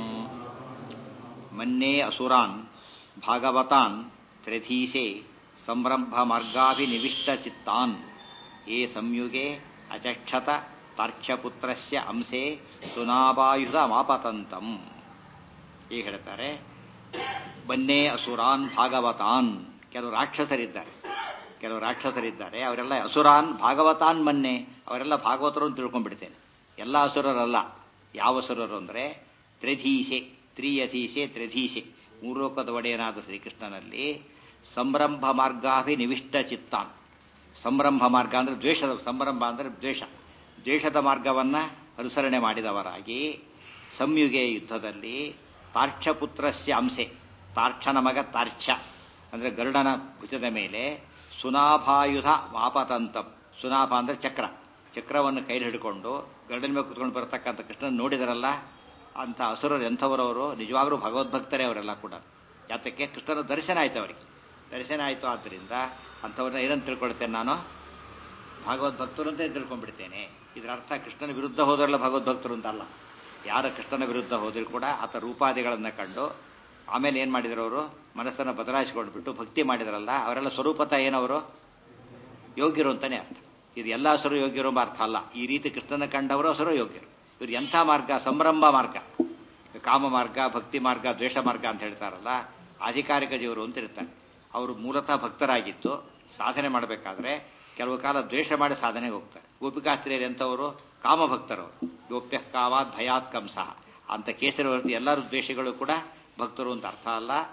ಮನ್ನೇ ಅಸುರಾನ್ ಭಾಗವತಾನ್ ತ್ರ್ಯಧೀಶೇ ಸಂರಂಭ ಮಾರ್ಗಾಭಿನಿವಿಷ್ಟ ಚಿತ್ತಾನ್ ಯೇ ಸಂಯುಗೇ ಅಚಕ್ಷತ ತಾರ್ಕ್ಷ್ಯಪುತ್ರಸ್ಯ ಅಂಸೇ ಸುನಾಭಾಯುಧಮಾಪತಂತಂ. ಈಗ ಹೇಳ್ತಾರೆ, ಮನ್ನೇ ಅಸುರಾನ್ ಭಾಗವತಾನ್. ಕೆಲವು ರಾಕ್ಷಸರಿದ್ದಾರೆ, ಅವರೆಲ್ಲ ಅಸುರಾನ್ ಭಾಗವತಾನ್ ಮನ್ನೆ, ಅವರೆಲ್ಲ ಭಾಗವತರು ಅಂತ ತಿಳ್ಕೊಂಡ್ಬಿಡ್ತೇನೆ. ಎಲ್ಲ ಅಸುರರಲ್ಲ. ಯಾವ ಅಸುರರು ಅಂದರೆ ತ್ರಿಧೀಶೆ, ತ್ರಿಯಧೀಶೆ ತ್ರಿಧೀಶೆ, ಮೂರೋಕದ ಒಡೆಯನಾದ ಶ್ರೀಕೃಷ್ಣನಲ್ಲಿ ಸಂರಂಭ ಮಾರ್ಗಾಭಿನಿವಿಷ್ಟ ಚಿತ್ತಾನ್. ಸಂರಂಭ ಮಾರ್ಗ ಅಂದರೆ ದ್ವೇಷದ, ಸಂರಂಭ ಅಂದರೆ ದ್ವೇಷ, ದ್ವೇಷದ ಮಾರ್ಗವನ್ನು ಅನುಸರಣೆ ಮಾಡಿದವರಾಗಿ ಸಂಯುಗೆ ಯುದ್ಧದಲ್ಲಿ ತಾರ್ಕ್ಷಪುತ್ರಸ್ಯ ಅಂಸೆ, ತಾರ್ಕ್ಷನ ಮಗ ತಾರ್ಕ್ಷ ಅಂದರೆ ಗರುಡನ ಭುಜದ ಮೇಲೆ ಸುನಾಭಾಯುಧ ವಾಪತಂತಂ. ಸುನಾಭ ಅಂದರೆ ಚಕ್ರ, ಚಕ್ರವನ್ನು ಕೈಲಿ ಹಿಡ್ಕೊಂಡು ಗರುಡನ ಮೇಲೆ ಕುತ್ಕೊಂಡು ಬರತಕ್ಕಂಥ ಕೃಷ್ಣನ ನೋಡಿದರಲ್ಲ, ಅಂಥ ಅಸುರರು ಎಂಥವರವರು? ನಿಜವಾಗ್ಲೂ ಭಗವದ್ಭಕ್ತರೇ ಅವರೆಲ್ಲ ಕೂಡ. ಯಾತಕ್ಕೆ? ಕೃಷ್ಣನ ದರ್ಶನ ಆಯ್ತು, ಅವರಿಗೆ ದರ್ಶನ ಆಯಿತು. ಆದ್ದರಿಂದ ಅಂಥವ್ರನ್ನ ಏನಂತ ತಿಳ್ಕೊಳ್ತೇನೆ ನಾನು? ಭಾಗವದ್ಭಕ್ತರು ಅಂತ ತಿಳ್ಕೊಂಡ್ಬಿಡ್ತೇನೆ. ಇದರ ಅರ್ಥ ಕೃಷ್ಣನ ವಿರುದ್ಧ ಹೋದರೆಲ್ಲ ಭಗವದ್ಭಕ್ತರು ಅಂತಲ್ಲ. ಯಾರು ಕೃಷ್ಣನ ವಿರುದ್ಧ ಹೋದರೂ ಕೂಡ ಆತ ರೂಪಾದಿಗಳನ್ನು ಕಂಡು ಆಮೇಲೆ ಏನು ಮಾಡಿದ್ರು? ಅವರು ಮನಸ್ಸನ್ನು ಬದಲಾಯಿಸಿಕೊಂಡು ಬಿಟ್ಟು ಭಕ್ತಿ ಮಾಡಿದ್ರಲ್ಲ, ಅವರೆಲ್ಲ ಸ್ವರೂಪತಃ ಏನವರು? ಯೋಗ್ಯರು ಅಂತಾನೆ ಅರ್ಥ. ಇದು ಎಲ್ಲ ಹಸರು ಯೋಗ್ಯರು ಎಂಬ ಅರ್ಥ ಅಲ್ಲ. ಈ ರೀತಿ ಕೃಷ್ಣನ ಕಂಡವರು ಹಸರು ಯೋಗ್ಯರು. ಇವ್ರು ಎಂಥ ಮಾರ್ಗ? ಸಂರಂಭ ಮಾರ್ಗ, ಕಾಮ ಮಾರ್ಗ, ಭಕ್ತಿ ಮಾರ್ಗ, ದ್ವೇಷ ಮಾರ್ಗ ಅಂತ ಹೇಳ್ತಾರಲ್ಲ, ಅಧಿಕಾರಿಕ ಜೀವರು ಅಂತ ಇರ್ತಾರೆ. ಅವರು ಮೂಲತಃ ಭಕ್ತರಾಗಿದ್ದು ಸಾಧನೆ ಮಾಡಬೇಕಾದ್ರೆ ಕೆಲವು ಕಾಲ ದ್ವೇಷ ಮಾಡಿ ಸಾಧನೆಗೆ ಹೋಗ್ತಾರೆ. ಗೋಪಿಕಾಸ್ತ್ರೀಯರು ಎಂಥವರು? ಕಾಮಭಕ್ತರವರು. ಗೋಪ್ಯ ಕಾವಾತ್ ಭಯಾತ್ ಕಂಸಃ ಅಂತ ಕೇಸರಿ ಹೊರತು ಎಲ್ಲರೂ ದ್ವೇಷಗಳು ಕೂಡ ಭಕ್ತರು ಅಂತ ಅರ್ಥ ಅಲ್ಲ.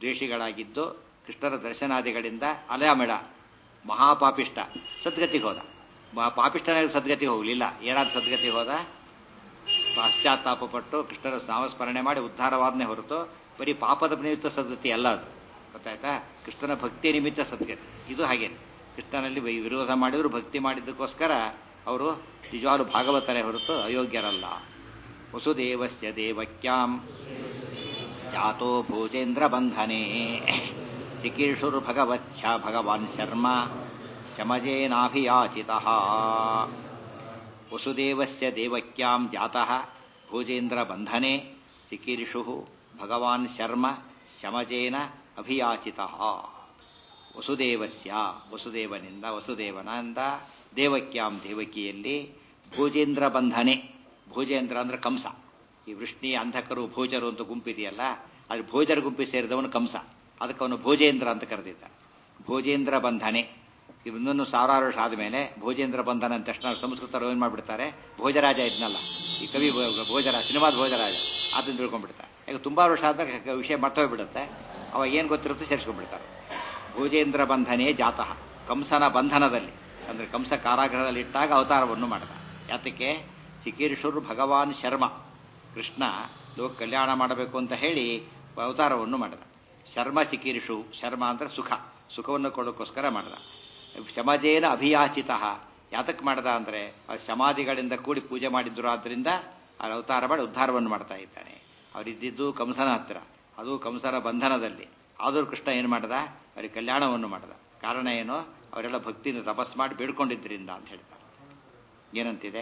ದ್ವೇಷಿಗಳಾಗಿದ್ದು ಕೃಷ್ಣರ ದರ್ಶನಾದಿಗಳಿಂದ ಅಲಯಮೇಳ ಮಹಾಪಾಪಿಷ್ಟ ಸದ್ಗತಿಗೆ ಹೋದ. ಪಾಪಿಷ್ಟನಾಗಿ ಸದ್ಗತಿಗೆ ಹೋಗಲಿಲ್ಲ. ಏನಾದ್ರು ಸದ್ಗತಿಗೆ ಹೋದ? ಪಾಶ್ಚಾತ್ತಾಪಪಟ್ಟು ಕೃಷ್ಣರ ನಾಮಸ್ಮರಣೆ ಮಾಡಿ ಉದ್ಧಾರವಾದನೆ ಹೊರತು ಬರೀ ಪಾಪದ ನಿಮಿತ್ತ ಸದ್ಗತಿ ಅಲ್ಲ ಅದು. ಗೊತ್ತಾಯ್ತಾ? ಕೃಷ್ಣನ ಭಕ್ತಿ ನಿಮಿತ್ತ ಸದ್ಗತಿ. ಇದು ಹಾಗೇನೆ. ಕೃಷ್ಣನಲ್ಲಿ ವಿರೋಧ ಮಾಡಿದ್ರು ಭಕ್ತಿ ಮಾಡಿದ್ದಕ್ಕೋಸ್ಕರ ಅವರು ನಿಜವಾಗ್ಲೂ ಭಾಗವತರೇ ಹೊರತು ಅಯೋಗ್ಯರಲ್ಲ. ವಸುದೇವಸ್ಯ ದೇವಕ್ಯಾಂ ಜಾತೋ ಭೋಜೇಂದ್ರ ಬಂಧನೆ ಚಿಕೀರ್ಷುರ್ ಭಗವಾನ್ ಶರ್ಮ ಶಮಜೇನಾಭಿಯಾಚಿತಃ. ವಸುದೇವಸ್ಯ ದೇವಕ್ಯಾಂ ಜಾತಃ ಭೋಜೇಂದ್ರ ಬಂಧನೆ ಚಿಕೀರ್ಷುಃ ಭಗವಾನ್ ಶರ್ಮ ಶಮಜೇನ ಅಭಿಯಾಚಿತಃ. ವಸುದೇವನಿಂದ ದೇವಕ್ಯಾಂ ದೇವಕಿಯಲ್ಲಿ ಭೋಜೇಂದ್ರ ಬಂಧನೆ. ಭೋಜೇಂದ್ರ ಅಂದ್ರೆ ಕಂಸ. ಈ ವೃಷ್ಣಿ ಅಂಧಕರು ಭೋಜರು ಅಂತ ಗುಂಪಿದೆಯಲ್ಲ, ಅದು ಭೋಜರ ಗುಂಪಿ ಸೇರಿದವನು ಕಂಸ. ಅದಕ್ಕೆ ಅವನು ಭೋಜೇಂದ್ರ ಅಂತ ಕರೆದಿದ್ದ. ಭೋಜೇಂದ್ರ ಬಂಧನೆ. ಇನ್ನೊಂದು ಸಾವಿರಾರು ವರ್ಷ ಆದಮೇಲೆ ಭೋಜೇಂದ್ರ ಬಂಧನ ಅಂತ ತಕ್ಷಣ ಸಂಸ್ಕೃತರು ಏನು ಮಾಡಿಬಿಡ್ತಾರೆ, ಭೋಜರಾಜ ಇದ್ನಲ್ಲ ಈ ಕವಿ ಭೋಜರಾಜ, ಸಿನಿಮಾದ ಭೋಜರಾಜ ಅದನ್ನು ತಿಳ್ಕೊಂಡ್ಬಿಡ್ತಾರೆ. ಈಗ ತುಂಬಾ ವರ್ಷ ಆದಾಗ ವಿಷಯ ಮರ್ತೋಗ್ಬಿಡುತ್ತೆ. ಅವಾಗ ಏನು ಗೊತ್ತಿರುತ್ತೆ ಸೇರಿಸ್ಕೊಂಡ್ಬಿಡ್ತಾರೆ. ಭೋಜೇಂದ್ರ ಬಂಧನೇ ಜಾತಃ. ಕಂಸನ ಬಂಧನದಲ್ಲಿ ಅಂದ್ರೆ ಕಂಸ ಕಾರಾಗೃಹದಲ್ಲಿ ಇಟ್ಟಾಗ ಅವತಾರವನ್ನು ಮಾಡಿದ. ಯಾತಕ್ಕೆ? ಚಿಕೀರ್ಷುರ್ ಭಗವಾನ್ ಶರ್ಮ. ಕೃಷ್ಣ ಲೋಕ ಕಲ್ಯಾಣ ಮಾಡಬೇಕು ಅಂತ ಹೇಳಿ ಅವತಾರವನ್ನು ಮಾಡಿದ. ಶರ್ಮ ಚಿಕೀರ್ಷು. ಶರ್ಮ ಅಂದ್ರೆ ಸುಖವನ್ನು ಕೊಡೋಕ್ಕೋಸ್ಕರ ಮಾಡಿದ. ಶಮಜೇನ ಅಭಿಯಾಚಿತ. ಯಾತಕ್ಕೆ ಮಾಡಿದ ಅಂದ್ರೆ ಸಮಾಧಿಗಳಿಂದ ಕೂಡಿ ಪೂಜೆ ಮಾಡಿದ್ರು. ಆದ್ರಿಂದ ಅಲ್ಲಿ ಅವತಾರ ಮಾಡಿ ಉದ್ಧಾರವನ್ನು ಮಾಡ್ತಾ ಇದ್ದಾನೆ. ಅವರಿದ್ದಿದ್ದು ಕಂಸನ ಹತ್ರ, ಅದು ಕಂಸನ ಬಂಧನದಲ್ಲಿ. ಆದರೂ ಕೃಷ್ಣ ಏನು ಮಾಡಿದ? ಅವರಿಗೆ ಕಲ್ಯಾಣವನ್ನು ಮಾಡಿದ. ಕಾರಣ ಏನು? ಅವರೆಲ್ಲ ಭಕ್ತಿಯಿಂದ ತಪಸ್ ಮಾಡಿ ಬೇಡ್ಕೊಂಡಿದ್ದರಿಂದ ಅಂತ ಹೇಳ್ತಾರೆ. ಏನಂತಿದೆ?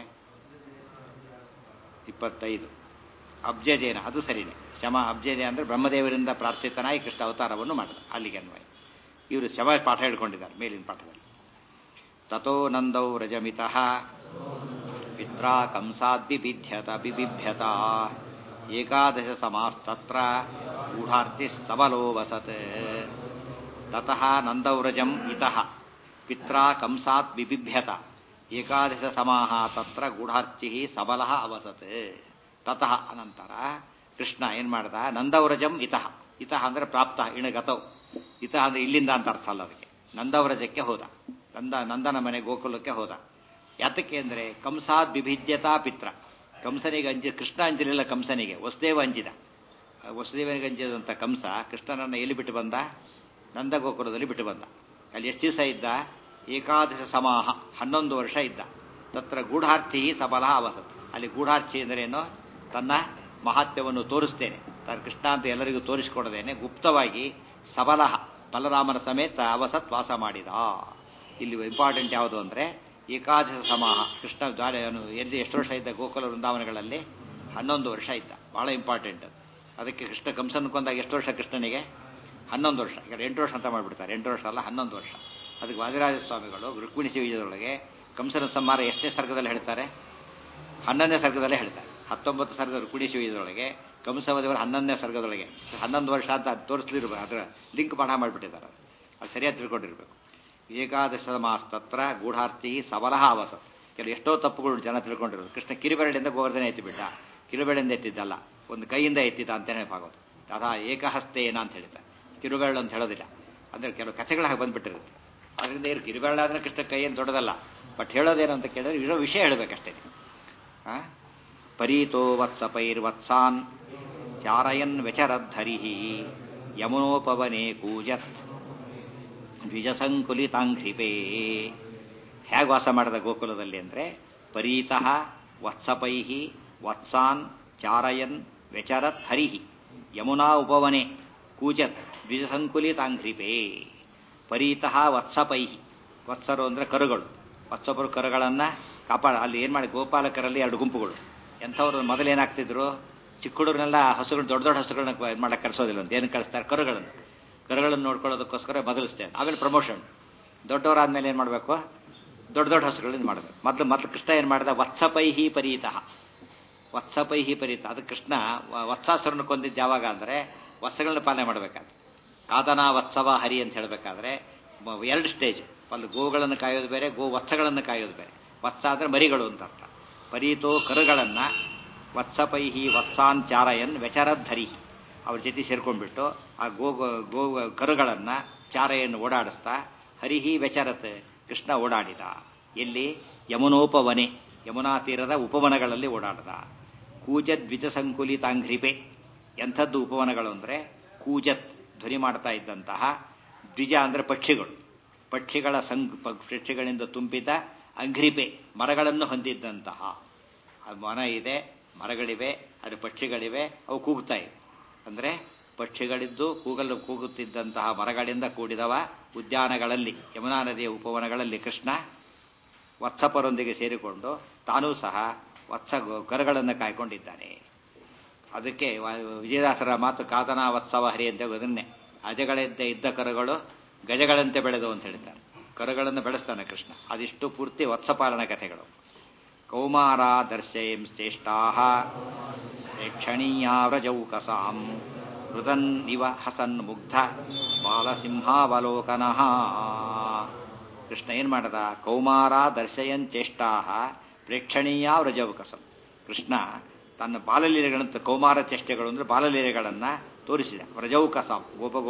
25 ಅಬ್ಜಜೇನ. ಅದು ಸರಿನೇ. ಶಮ ಅಬ್ಜಜೆ ಅಂದ್ರೆ ಬ್ರಹ್ಮದೇವರಿಂದ ಪ್ರಾರ್ಥಿತನಾಗಿ ಕೃಷ್ಣ ಅವತಾರವನ್ನು ಮಾಡಿದ. ಅಲ್ಲಿಗೆ ಅನ್ವಯ. ಇವರು ಶಮ ಪಾಠ ಹೇಳ್ಕೊಂಡಿದ್ದಾರೆ ಮೇಲಿನ ಪಾಠದಲ್ಲಿ. ತಥೋ ನಂದೌ ರಜಮಿತಃ ಪಿತ್ರಾ ಕಂಸಾದ್ಬಿಬಿಭ್ಯತ ಏಕಾದಶ ಸಮಾಸ್ತತ್ರ ಗೂಢಾರ್ತಿ ಸಬಲೋ ವಸತ್. ತತಃ ನಂದೌರಜಂ ಇತಃ ಪಿತ್ರಾ ಕಂಸಾತ್ ಬಿಬಿಭ್ಯತ ಏಕಾದಶ ಸಮಾಹ ತತ್ರ ಗೂಢಾರ್ಚಿ ಸಬಲ ಅವಸತ್. ತತಃ ಅನಂತರ ಕೃಷ್ಣ ಏನ್ ಮಾಡ್ದ? ನಂದೌರಜಂ ಇತಃ. ಇತಃ ಅಂದ್ರೆ ಪ್ರಾಪ್ತ ಇಣಗತೌ. ಇತಃ ಅಂದ್ರೆ ಇಲ್ಲಿಂದ ಅಂತ ಅರ್ಥ ಅಲ್ಲ ಅದಕ್ಕೆ. ನಂದವ್ರಜಕ್ಕೆ ಹೋದ. ನಂದನ ಮನೆ ಗೋಕುಲಕ್ಕೆ ಹೋದ. ಯಾತಕ್ಕೆ ಅಂದ್ರೆ ಕಂಸಾತ್ ಬಿಭಿದ್ಯತಾ ಪಿತ್ರ. ಕಂಸನಿಗೆ ಕೃಷ್ಣ ಅಂಜಲಿಲ್ಲ ಕಂಸನಿಗೆ, ವಸುದೇವ ಅಂಜಿದ. ವಸುದೇವನಿಗೆ ಅಂಜಿದಂತ ಕಂಸ ಕೃಷ್ಣನನ್ನ ಎಲ್ಲಿ ಬಿಟ್ಟು ಬಂದ? ನಂದ ಗೋಕುಲದಲ್ಲಿ ಬಿಟ್ಟು ಬಂದ. ಅಲ್ಲಿ ಎಷ್ಟು ದಿವಸ ಇದ್ದ? ಏಕಾದಶ ಸಮಾಹ 11 ವರ್ಷ ಇದ್ದ. ತತ್ರ ಗೂಢಾರ್ಥಿ ಸಬಲ ಅವಸತ್. ಅಲ್ಲಿ ಗೂಢಾರ್ಥಿ ಅಂದ್ರೇನು? ತನ್ನ ಮಹಾತ್ಮ್ಯವನ್ನು ತೋರಿಸ್ತೇನೆ, ತಾನು ಕೃಷ್ಣ ಅಂತ ಎಲ್ಲರಿಗೂ ತೋರಿಸಿಕೊಡದೇನೆ ಗುಪ್ತವಾಗಿ ಸಬಲ ಬಲರಾಮನ ಸಮೇತ ಅವಸತ್ ವಾಸ ಮಾಡಿದ. ಇಲ್ಲಿ ಇಂಪಾರ್ಟೆಂಟ್ ಯಾವುದು ಅಂದ್ರೆ ಏಕಾದಶ ಸಮಾಹ. ಕೃಷ್ಣ ಎಲ್ಲಿ ಎಷ್ಟು ವರ್ಷ ಇದ್ದ? ಗೋಕುಲ ವೃಂದಾವನಗಳಲ್ಲಿ 11 ವರ್ಷ ಇದ್ದ. ಬಹಳ ಇಂಪಾರ್ಟೆಂಟ್. ಅದಕ್ಕೆ ಕೃಷ್ಣ ಕಂಸನ ಕೊಂದಾಗ ಎಷ್ಟು ವರ್ಷ ಕೃಷ್ಣನಿಗೆ? 11 ವರ್ಷ. ಈಗ 8 ವರ್ಷ ಅಂತ ಮಾಡಿಬಿಡ್ತಾರೆ. 8 ವರ್ಷ ಅಲ್ಲ, 11 ವರ್ಷ. ಅದಕ್ಕೆ ವಾದಿರಾಜ ಸ್ವಾಮಿಗಳು ರುಕ್ಮಿಣಿ ವಿಜಯದೊಳಗೆ ಕಂಸನ ಸಂಹಾರ ಎಷ್ಟನೇ ಸರ್ಗದಲ್ಲಿ ಹೇಳ್ತಾರೆ? 11ನೇ ಸರ್ಗದಲ್ಲೇ ಹೇಳ್ತಾರೆ. 19 ಸರ್ಗದ ರುಕ್ಮಿಣಿ ವಿಜಯದೊಳಗೆ ಕಂಸವದೇವರು 11ನೇ ಸರ್ಗದೊಳಗೆ 11 ವರ್ಷ ಅಂತ ತೋರಿಸ್ಲಿರ್ಬೇಕು. ಅದರ ಲಿಂಕ್ ಪಾಠ ಮಾಡಿಬಿಟ್ಟಿದ್ದಾರೆ. ಅದು ಸರಿಯಾಗಿ ತಿಳ್ಕೊಂಡಿರ್ಬೇಕು. ಏಕಾದಶ ಮಾಸ್ತತ್ರ ಗೂಢಾರ್ಥಿ ಸಬಲ ಅವಸತ್. ಕೆಲವು ಎಷ್ಟೋ ತಪ್ಪುಗಳು ಜನ ತಿಳ್ಕೊಂಡಿರೋದು. ಕೃಷ್ಣ ಕಿರುಬೆರಳಿಂದ ಗೋವರ್ಧನ ಎತ್ತಿಬಿಟ್ಟ. ಕಿರುಬೆರಳಿಂದ ಎತ್ತಿದ್ದಲ್ಲ, ಒಂದು ಕೈಯಿಂದ ಎತ್ತಿದ್ದ ಅಂತೇನೆ ಭಾಗವತ. ಅದಾ ಏಕಹಸ್ತೇನ ಅಂತ ಹೇಳ್ತಾರೆ, ಕಿರುಬೆರಳು ಅಂತ ಹೇಳೋದಿಲ್ಲ. ಅಂದ್ರೆ ಕೆಲವು ಕಥೆಗಳು ಹಾಗೆ ಬಂದ್ಬಿಟ್ಟಿರುತ್ತೆ. ಅದರಿಂದ ಏನು ಕಿರುಬೆರಳಾದ್ರೆ ಕೃಷ್ಣ ಕೈ ಏನು ದೊಡ್ಡದಲ್ಲ. ಬಟ್ ಹೇಳೋದೇನು ಅಂತ ಕೇಳಿದ್ರೆ ಇರೋ ವಿಷಯ ಹೇಳಬೇಕಷ್ಟೇ. ಪರೀತೋ ವತ್ಸಪೈರ್ವತ್ಸಾನ್ ಚಾರಯನ್ ವ್ಯಚರದ್ಧರಿ ಯಮುನೋಪವನೆ ಕೂಜತ್ ದ್ವಿಜಸಂಕುಲಿತಾಂಘ್ರಿಪೇ. ಹೇಗೆ ವಾಸ ಮಾಡಿದ ಗೋಕುಲದಲ್ಲಿ ಅಂದ್ರೆ ಪರೀತಃ ವತ್ಸಪೈ ವತ್ಸಾನ್ ಚಾರಯನ್ ವ್ಯಚರತ್ ಹರಿ ಯಮುನಾ ಉಪವನೆ ಕೂಜತ್ ದ್ವಿಜಸಂಕುಲಿತಾಂಘ್ರಿಪೇ. ಪರೀತಃ ವತ್ಸಪೈ. ವತ್ಸರು ಅಂದ್ರೆ ಕರುಗಳು. ವತ್ಸಪರು ಕರುಗಳನ್ನ ಕಾಪಾಡ. ಅಲ್ಲಿ ಏನ್ ಮಾಡಿ ಗೋಪಾಲಕರಲ್ಲಿ 2 ಗುಂಪುಗಳು. ಎಂಥವ್ರು ಮೊದಲೇನಾಗ್ತಿದ್ರು? ಚಿಕ್ಕ ಹುಡುಗರನ್ನೆಲ್ಲ ಹಸುಗಳು, ದೊಡ್ಡ ದೊಡ್ಡ ಹಸುಗಳನ್ನ ಮಾಡಕ್ಕೆ ಕಳಿಸೋದಿಲ್ಲ ಅಂತ ಏನು ಕಳಿಸ್ತಾರೆ? ಕರುಗಳನ್ನು ನೋಡ್ಕೊಳ್ಳೋದಕ್ಕೋಸ್ಕರ ಬದಲಿಸ್ತೇವೆ. ಆಮೇಲೆ ಪ್ರಮೋಷನ್. ದೊಡ್ಡವರಾದ್ಮೇಲೆ ಏನ್ ಮಾಡಬೇಕು? ದೊಡ್ಡ ದೊಡ್ಡ ಹಸುಗಳಿಂದ ಮಾಡಬೇಕು. ಮೊದಲು ಕೃಷ್ಣ ಏನ್ ಮಾಡಿದ? ವತ್ಸಪೈಹಿ ಪರೀತಃ. ವತ್ಸಪೈಹಿ ಪರೀತ. ಅದು ಕೃಷ್ಣ ವತ್ಸಾಸುರನ್ನು ಕೊಂದಿದ್ದು ಯಾವಾಗ ಅಂದ್ರೆ ವತ್ಸಗಳನ್ನ ಪಾಲನೆ ಮಾಡಬೇಕಾದ್ರೆ. ಕಾದನ ವತ್ಸವ ಹರಿ ಅಂತ ಹೇಳಬೇಕಾದ್ರೆ 2 ಸ್ಟೇಜ್. ಒಂದು ಗೋಗಳನ್ನು ಕಾಯೋದು ಬೇರೆ, ಗೋ ವತ್ಸಗಳನ್ನು ಕಾಯೋದು ಬೇರೆ. ವತ್ಸ ಅಂದ್ರೆ ಮರಿಗಳು ಅಂತ ಅರ್ಥ. ಪರೀತೋ ಕರುಗಳನ್ನ ವತ್ಸಪೈಹಿ ವತ್ಸಾನ್ ಚಾರಯನ್ ವ್ಯಚರದ್ಧರಿ. ಅವ್ರ ಜೊತೆ ಸೇರ್ಕೊಂಡ್ಬಿಟ್ಟು ಆ ಗೋ ಕರುಗಳನ್ನು ಚಾರೆಯನ್ನು ಓಡಾಡಿಸ್ತಾ ಹರಿಹಿ ವ್ಯಚರತ್ ಕೃಷ್ಣ ಓಡಾಡಿದ. ಎಲ್ಲಿ? ಯಮುನೋಪವನೆ, ಯಮುನಾ ತೀರದ ಉಪವನಗಳಲ್ಲಿ ಓಡಾಡಿದ. ಕೂಜತ್ ದ್ವಿಜ ಸಂಕುಲಿತಾಂಘ್ರಿಪೆ, ಎಂಥದ್ದು ಉಪವನಗಳು ಅಂದರೆ ಕೂಜತ್ ಧ್ವನಿ ಮಾಡ್ತಾ ಇದ್ದಂತಹ, ದ್ವಿಜ ಅಂದರೆ ಪಕ್ಷಿಗಳು, ಪಕ್ಷಿಗಳಿಂದ ತುಂಬಿದ ಅಂಘ್ರಿಪೆ ಮರಗಳನ್ನು ಹೊಂದಿದ್ದಂತಹ ವನ ಇದೆ, ಮರಗಳಿವೆ, ಅದು ಪಕ್ಷಿಗಳಿವೆ, ಅವು ಕೂಗ್ತಾ ಇವೆ. ಅಂದರೆ ಪಕ್ಷಿಗಳಿದ್ದು ಕೂಗುತ್ತಿದ್ದಂತಹ ಮರಗಳಿಂದ ಕೂಡಿದವ ಉದ್ಯಾನಗಳಲ್ಲಿ, ಯಮುನಾ ನದಿಯ ಉಪವನಗಳಲ್ಲಿ ಕೃಷ್ಣ ವತ್ಸಪರೊಂದಿಗೆ ಸೇರಿಕೊಂಡು ತಾನೂ ಸಹ ಕರುಗಳನ್ನು ಕಾಯ್ಕೊಂಡಿದ್ದಾನೆ. ಅದಕ್ಕೆ ವಿಜಯದಾಸರ ಮಾತು ಕಾದನ ವತ್ಸವ ಹರಿ ಅಂತ ಅದನ್ನೇ, ಅಜಗಳಂತೆ ಇದ್ದ ಕರುಗಳು ಗಜಗಳಂತೆ ಬೆಳೆದವು ಅಂತ ಹೇಳ್ತಾರೆ. ಕರುಗಳನ್ನು ಬೆಳೆಸ್ತಾನೆ ಕೃಷ್ಣ. ಅದಿಷ್ಟು ಪೂರ್ತಿ ವತ್ಸಪಾಲನ ಕಥೆಗಳು. ಕೌಮಾರ ದರ್ಶಯಂ ಚೇಷ್ಟಾ ಪ್ರೇಕ್ಷಣೀಯ ವ್ರಜೌಕಸಾಂ ಹೃದನ್ ಇವ ಹಸನ್ ಮುಗ್ಧ ಬಾಲಸಿಂಹಾವಲೋಕನ. ಕೃಷ್ಣ ಏನ್ ಮಾಡದ? ಕೌಮಾರ ದರ್ಶಯನ್ ಚೇಷ್ಟಾ ಪ್ರೇಕ್ಷಣೀಯ ವ್ರಜೌಕಸಂ. ಕೃಷ್ಣ ತನ್ನ ಬಾಲಲೀಲೆಗಳಂತ, ಕೌಮಾರ ಚೇಷ್ಟೆಗಳು ಅಂದ್ರೆ ಬಾಲಲೀಲೆಗಳನ್ನ ತೋರಿಸಿದ. ವ್ರಜೌಕಸಾಂ,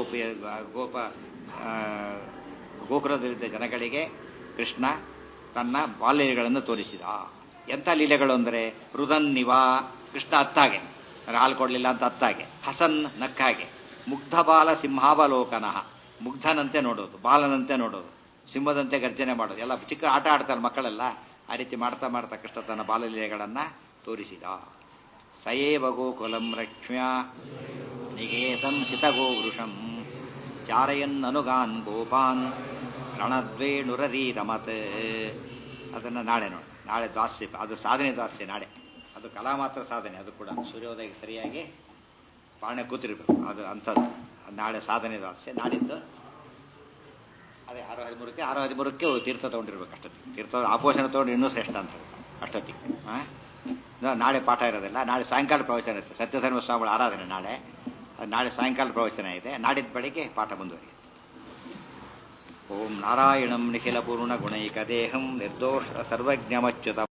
ಗೋಕುಲದಲ್ಲಿದ್ದ ಜನಗಳಿಗೆ ಕೃಷ್ಣ ತನ್ನ ಬಾಲ್ಯಗಳನ್ನು ತೋರಿಸಿದ. ಎಂಥ ಲೀಲೆಗಳು ಅಂದರೆ ರುದನ್ನಿವ, ಕೃಷ್ಣ ಅತ್ತಾಗೆ, ಹಾಲು ಕೊಡಲಿಲ್ಲ ಅಂತ ಅತ್ತಾಗೆ, ಹಸನ್ ನಕ್ಕಾಗೆ, ಮುಗ್ಧ ಬಾಲ ಸಿಂಹಾವಲೋಕನ, ಮುಗ್ಧನಂತೆ ನೋಡೋದು, ಬಾಲನಂತೆ ನೋಡೋದು, ಸಿಂಹದಂತೆ ಗರ್ಜನೆ ಮಾಡೋದು, ಎಲ್ಲ ಚಿಕ್ಕ ಆಟ ಆಡ್ತಾರೆ ಮಕ್ಕಳೆಲ್ಲ. ಆ ರೀತಿ ಮಾಡ್ತಾ ಮಾಡ್ತಾ ಕೃಷ್ಣ ತನ್ನ ಬಾಲಲೀಲೆಗಳನ್ನ ತೋರಿಸಿದ. ಸಯೇವ ಗೋಕುಲಂ ರಕ್ಷ್ಮ್ಯ ನಿಗೇತಂ ಸಿತಗೋ ವೃಷಂ ಚಾರಯನ್ನನುಗಾನ್ ಗೋಪಾನ್ ರಣದ್ವೇಣುರರಿ ರಮತ್. ಅದನ್ನು ನಾಳೆ ನೋಡಿ, ನಾಳೆ ದಾಸ್ಯ, ಅದು ಸಾಧನೆ ದಾಸ್ಯ ನಾಳೆ. ಅದು ಕಲಾ ಮಾತ್ರ ಸಾಧನೆ, ಅದು ಕೂಡ ಸೂರ್ಯೋದಯಕ್ಕೆ ಸರಿಯಾಗಿ ಪಾಣೆ ಕೂತಿರ್ಬೇಕು, ಅದು ಅಂಥದ್ದು. ನಾಳೆ ಸಾಧನೆ ದಾಸ್ಯ. ನಾಡಿದ್ದು ಅದೇ 6:13ಕ್ಕೆ 6:13ಕ್ಕೆ ತೀರ್ಥ ತೊಗೊಂಡಿರ್ಬೇಕು. ಅಷ್ಟೊತ್ತಿಗೆ ತೀರ್ಥ ಆಪೋಷಣ ತೊಗೊಂಡು ಇನ್ನೂ ಶ್ರೇಷ್ಠ ಅಂತ ಅಷ್ಟೊತ್ತಿಗೆ. ನಾಳೆ ಪಾಠ ಇರೋದಿಲ್ಲ, ನಾಳೆ ಸಾಯಂಕಾಲ ಪ್ರವಚನ ಇರುತ್ತೆ. ಸತ್ಯಧರ್ಮ ಸ್ವಾಮಿಗಳ ಆರಾಧನೆ ನಾಳೆ, ನಾಳೆ ಸಾಯಂಕಾಲ ಪ್ರವಚನ ಇದೆ. ನಾಡಿದ್ದು ಬೆಳಿಗ್ಗೆ ಪಾಠ ಮುಂದುವರಿಯುತ್ತೆ. ಓಂ ನಾರಾಯಣಂ ನಿಖಿಲ ಪೂರ್ಣ ಗುಣೈಕ ದೇಹಂ ನಿರ್ದೋಷ ಸರ್ವಜ್ಞಮಚ್ಯುತ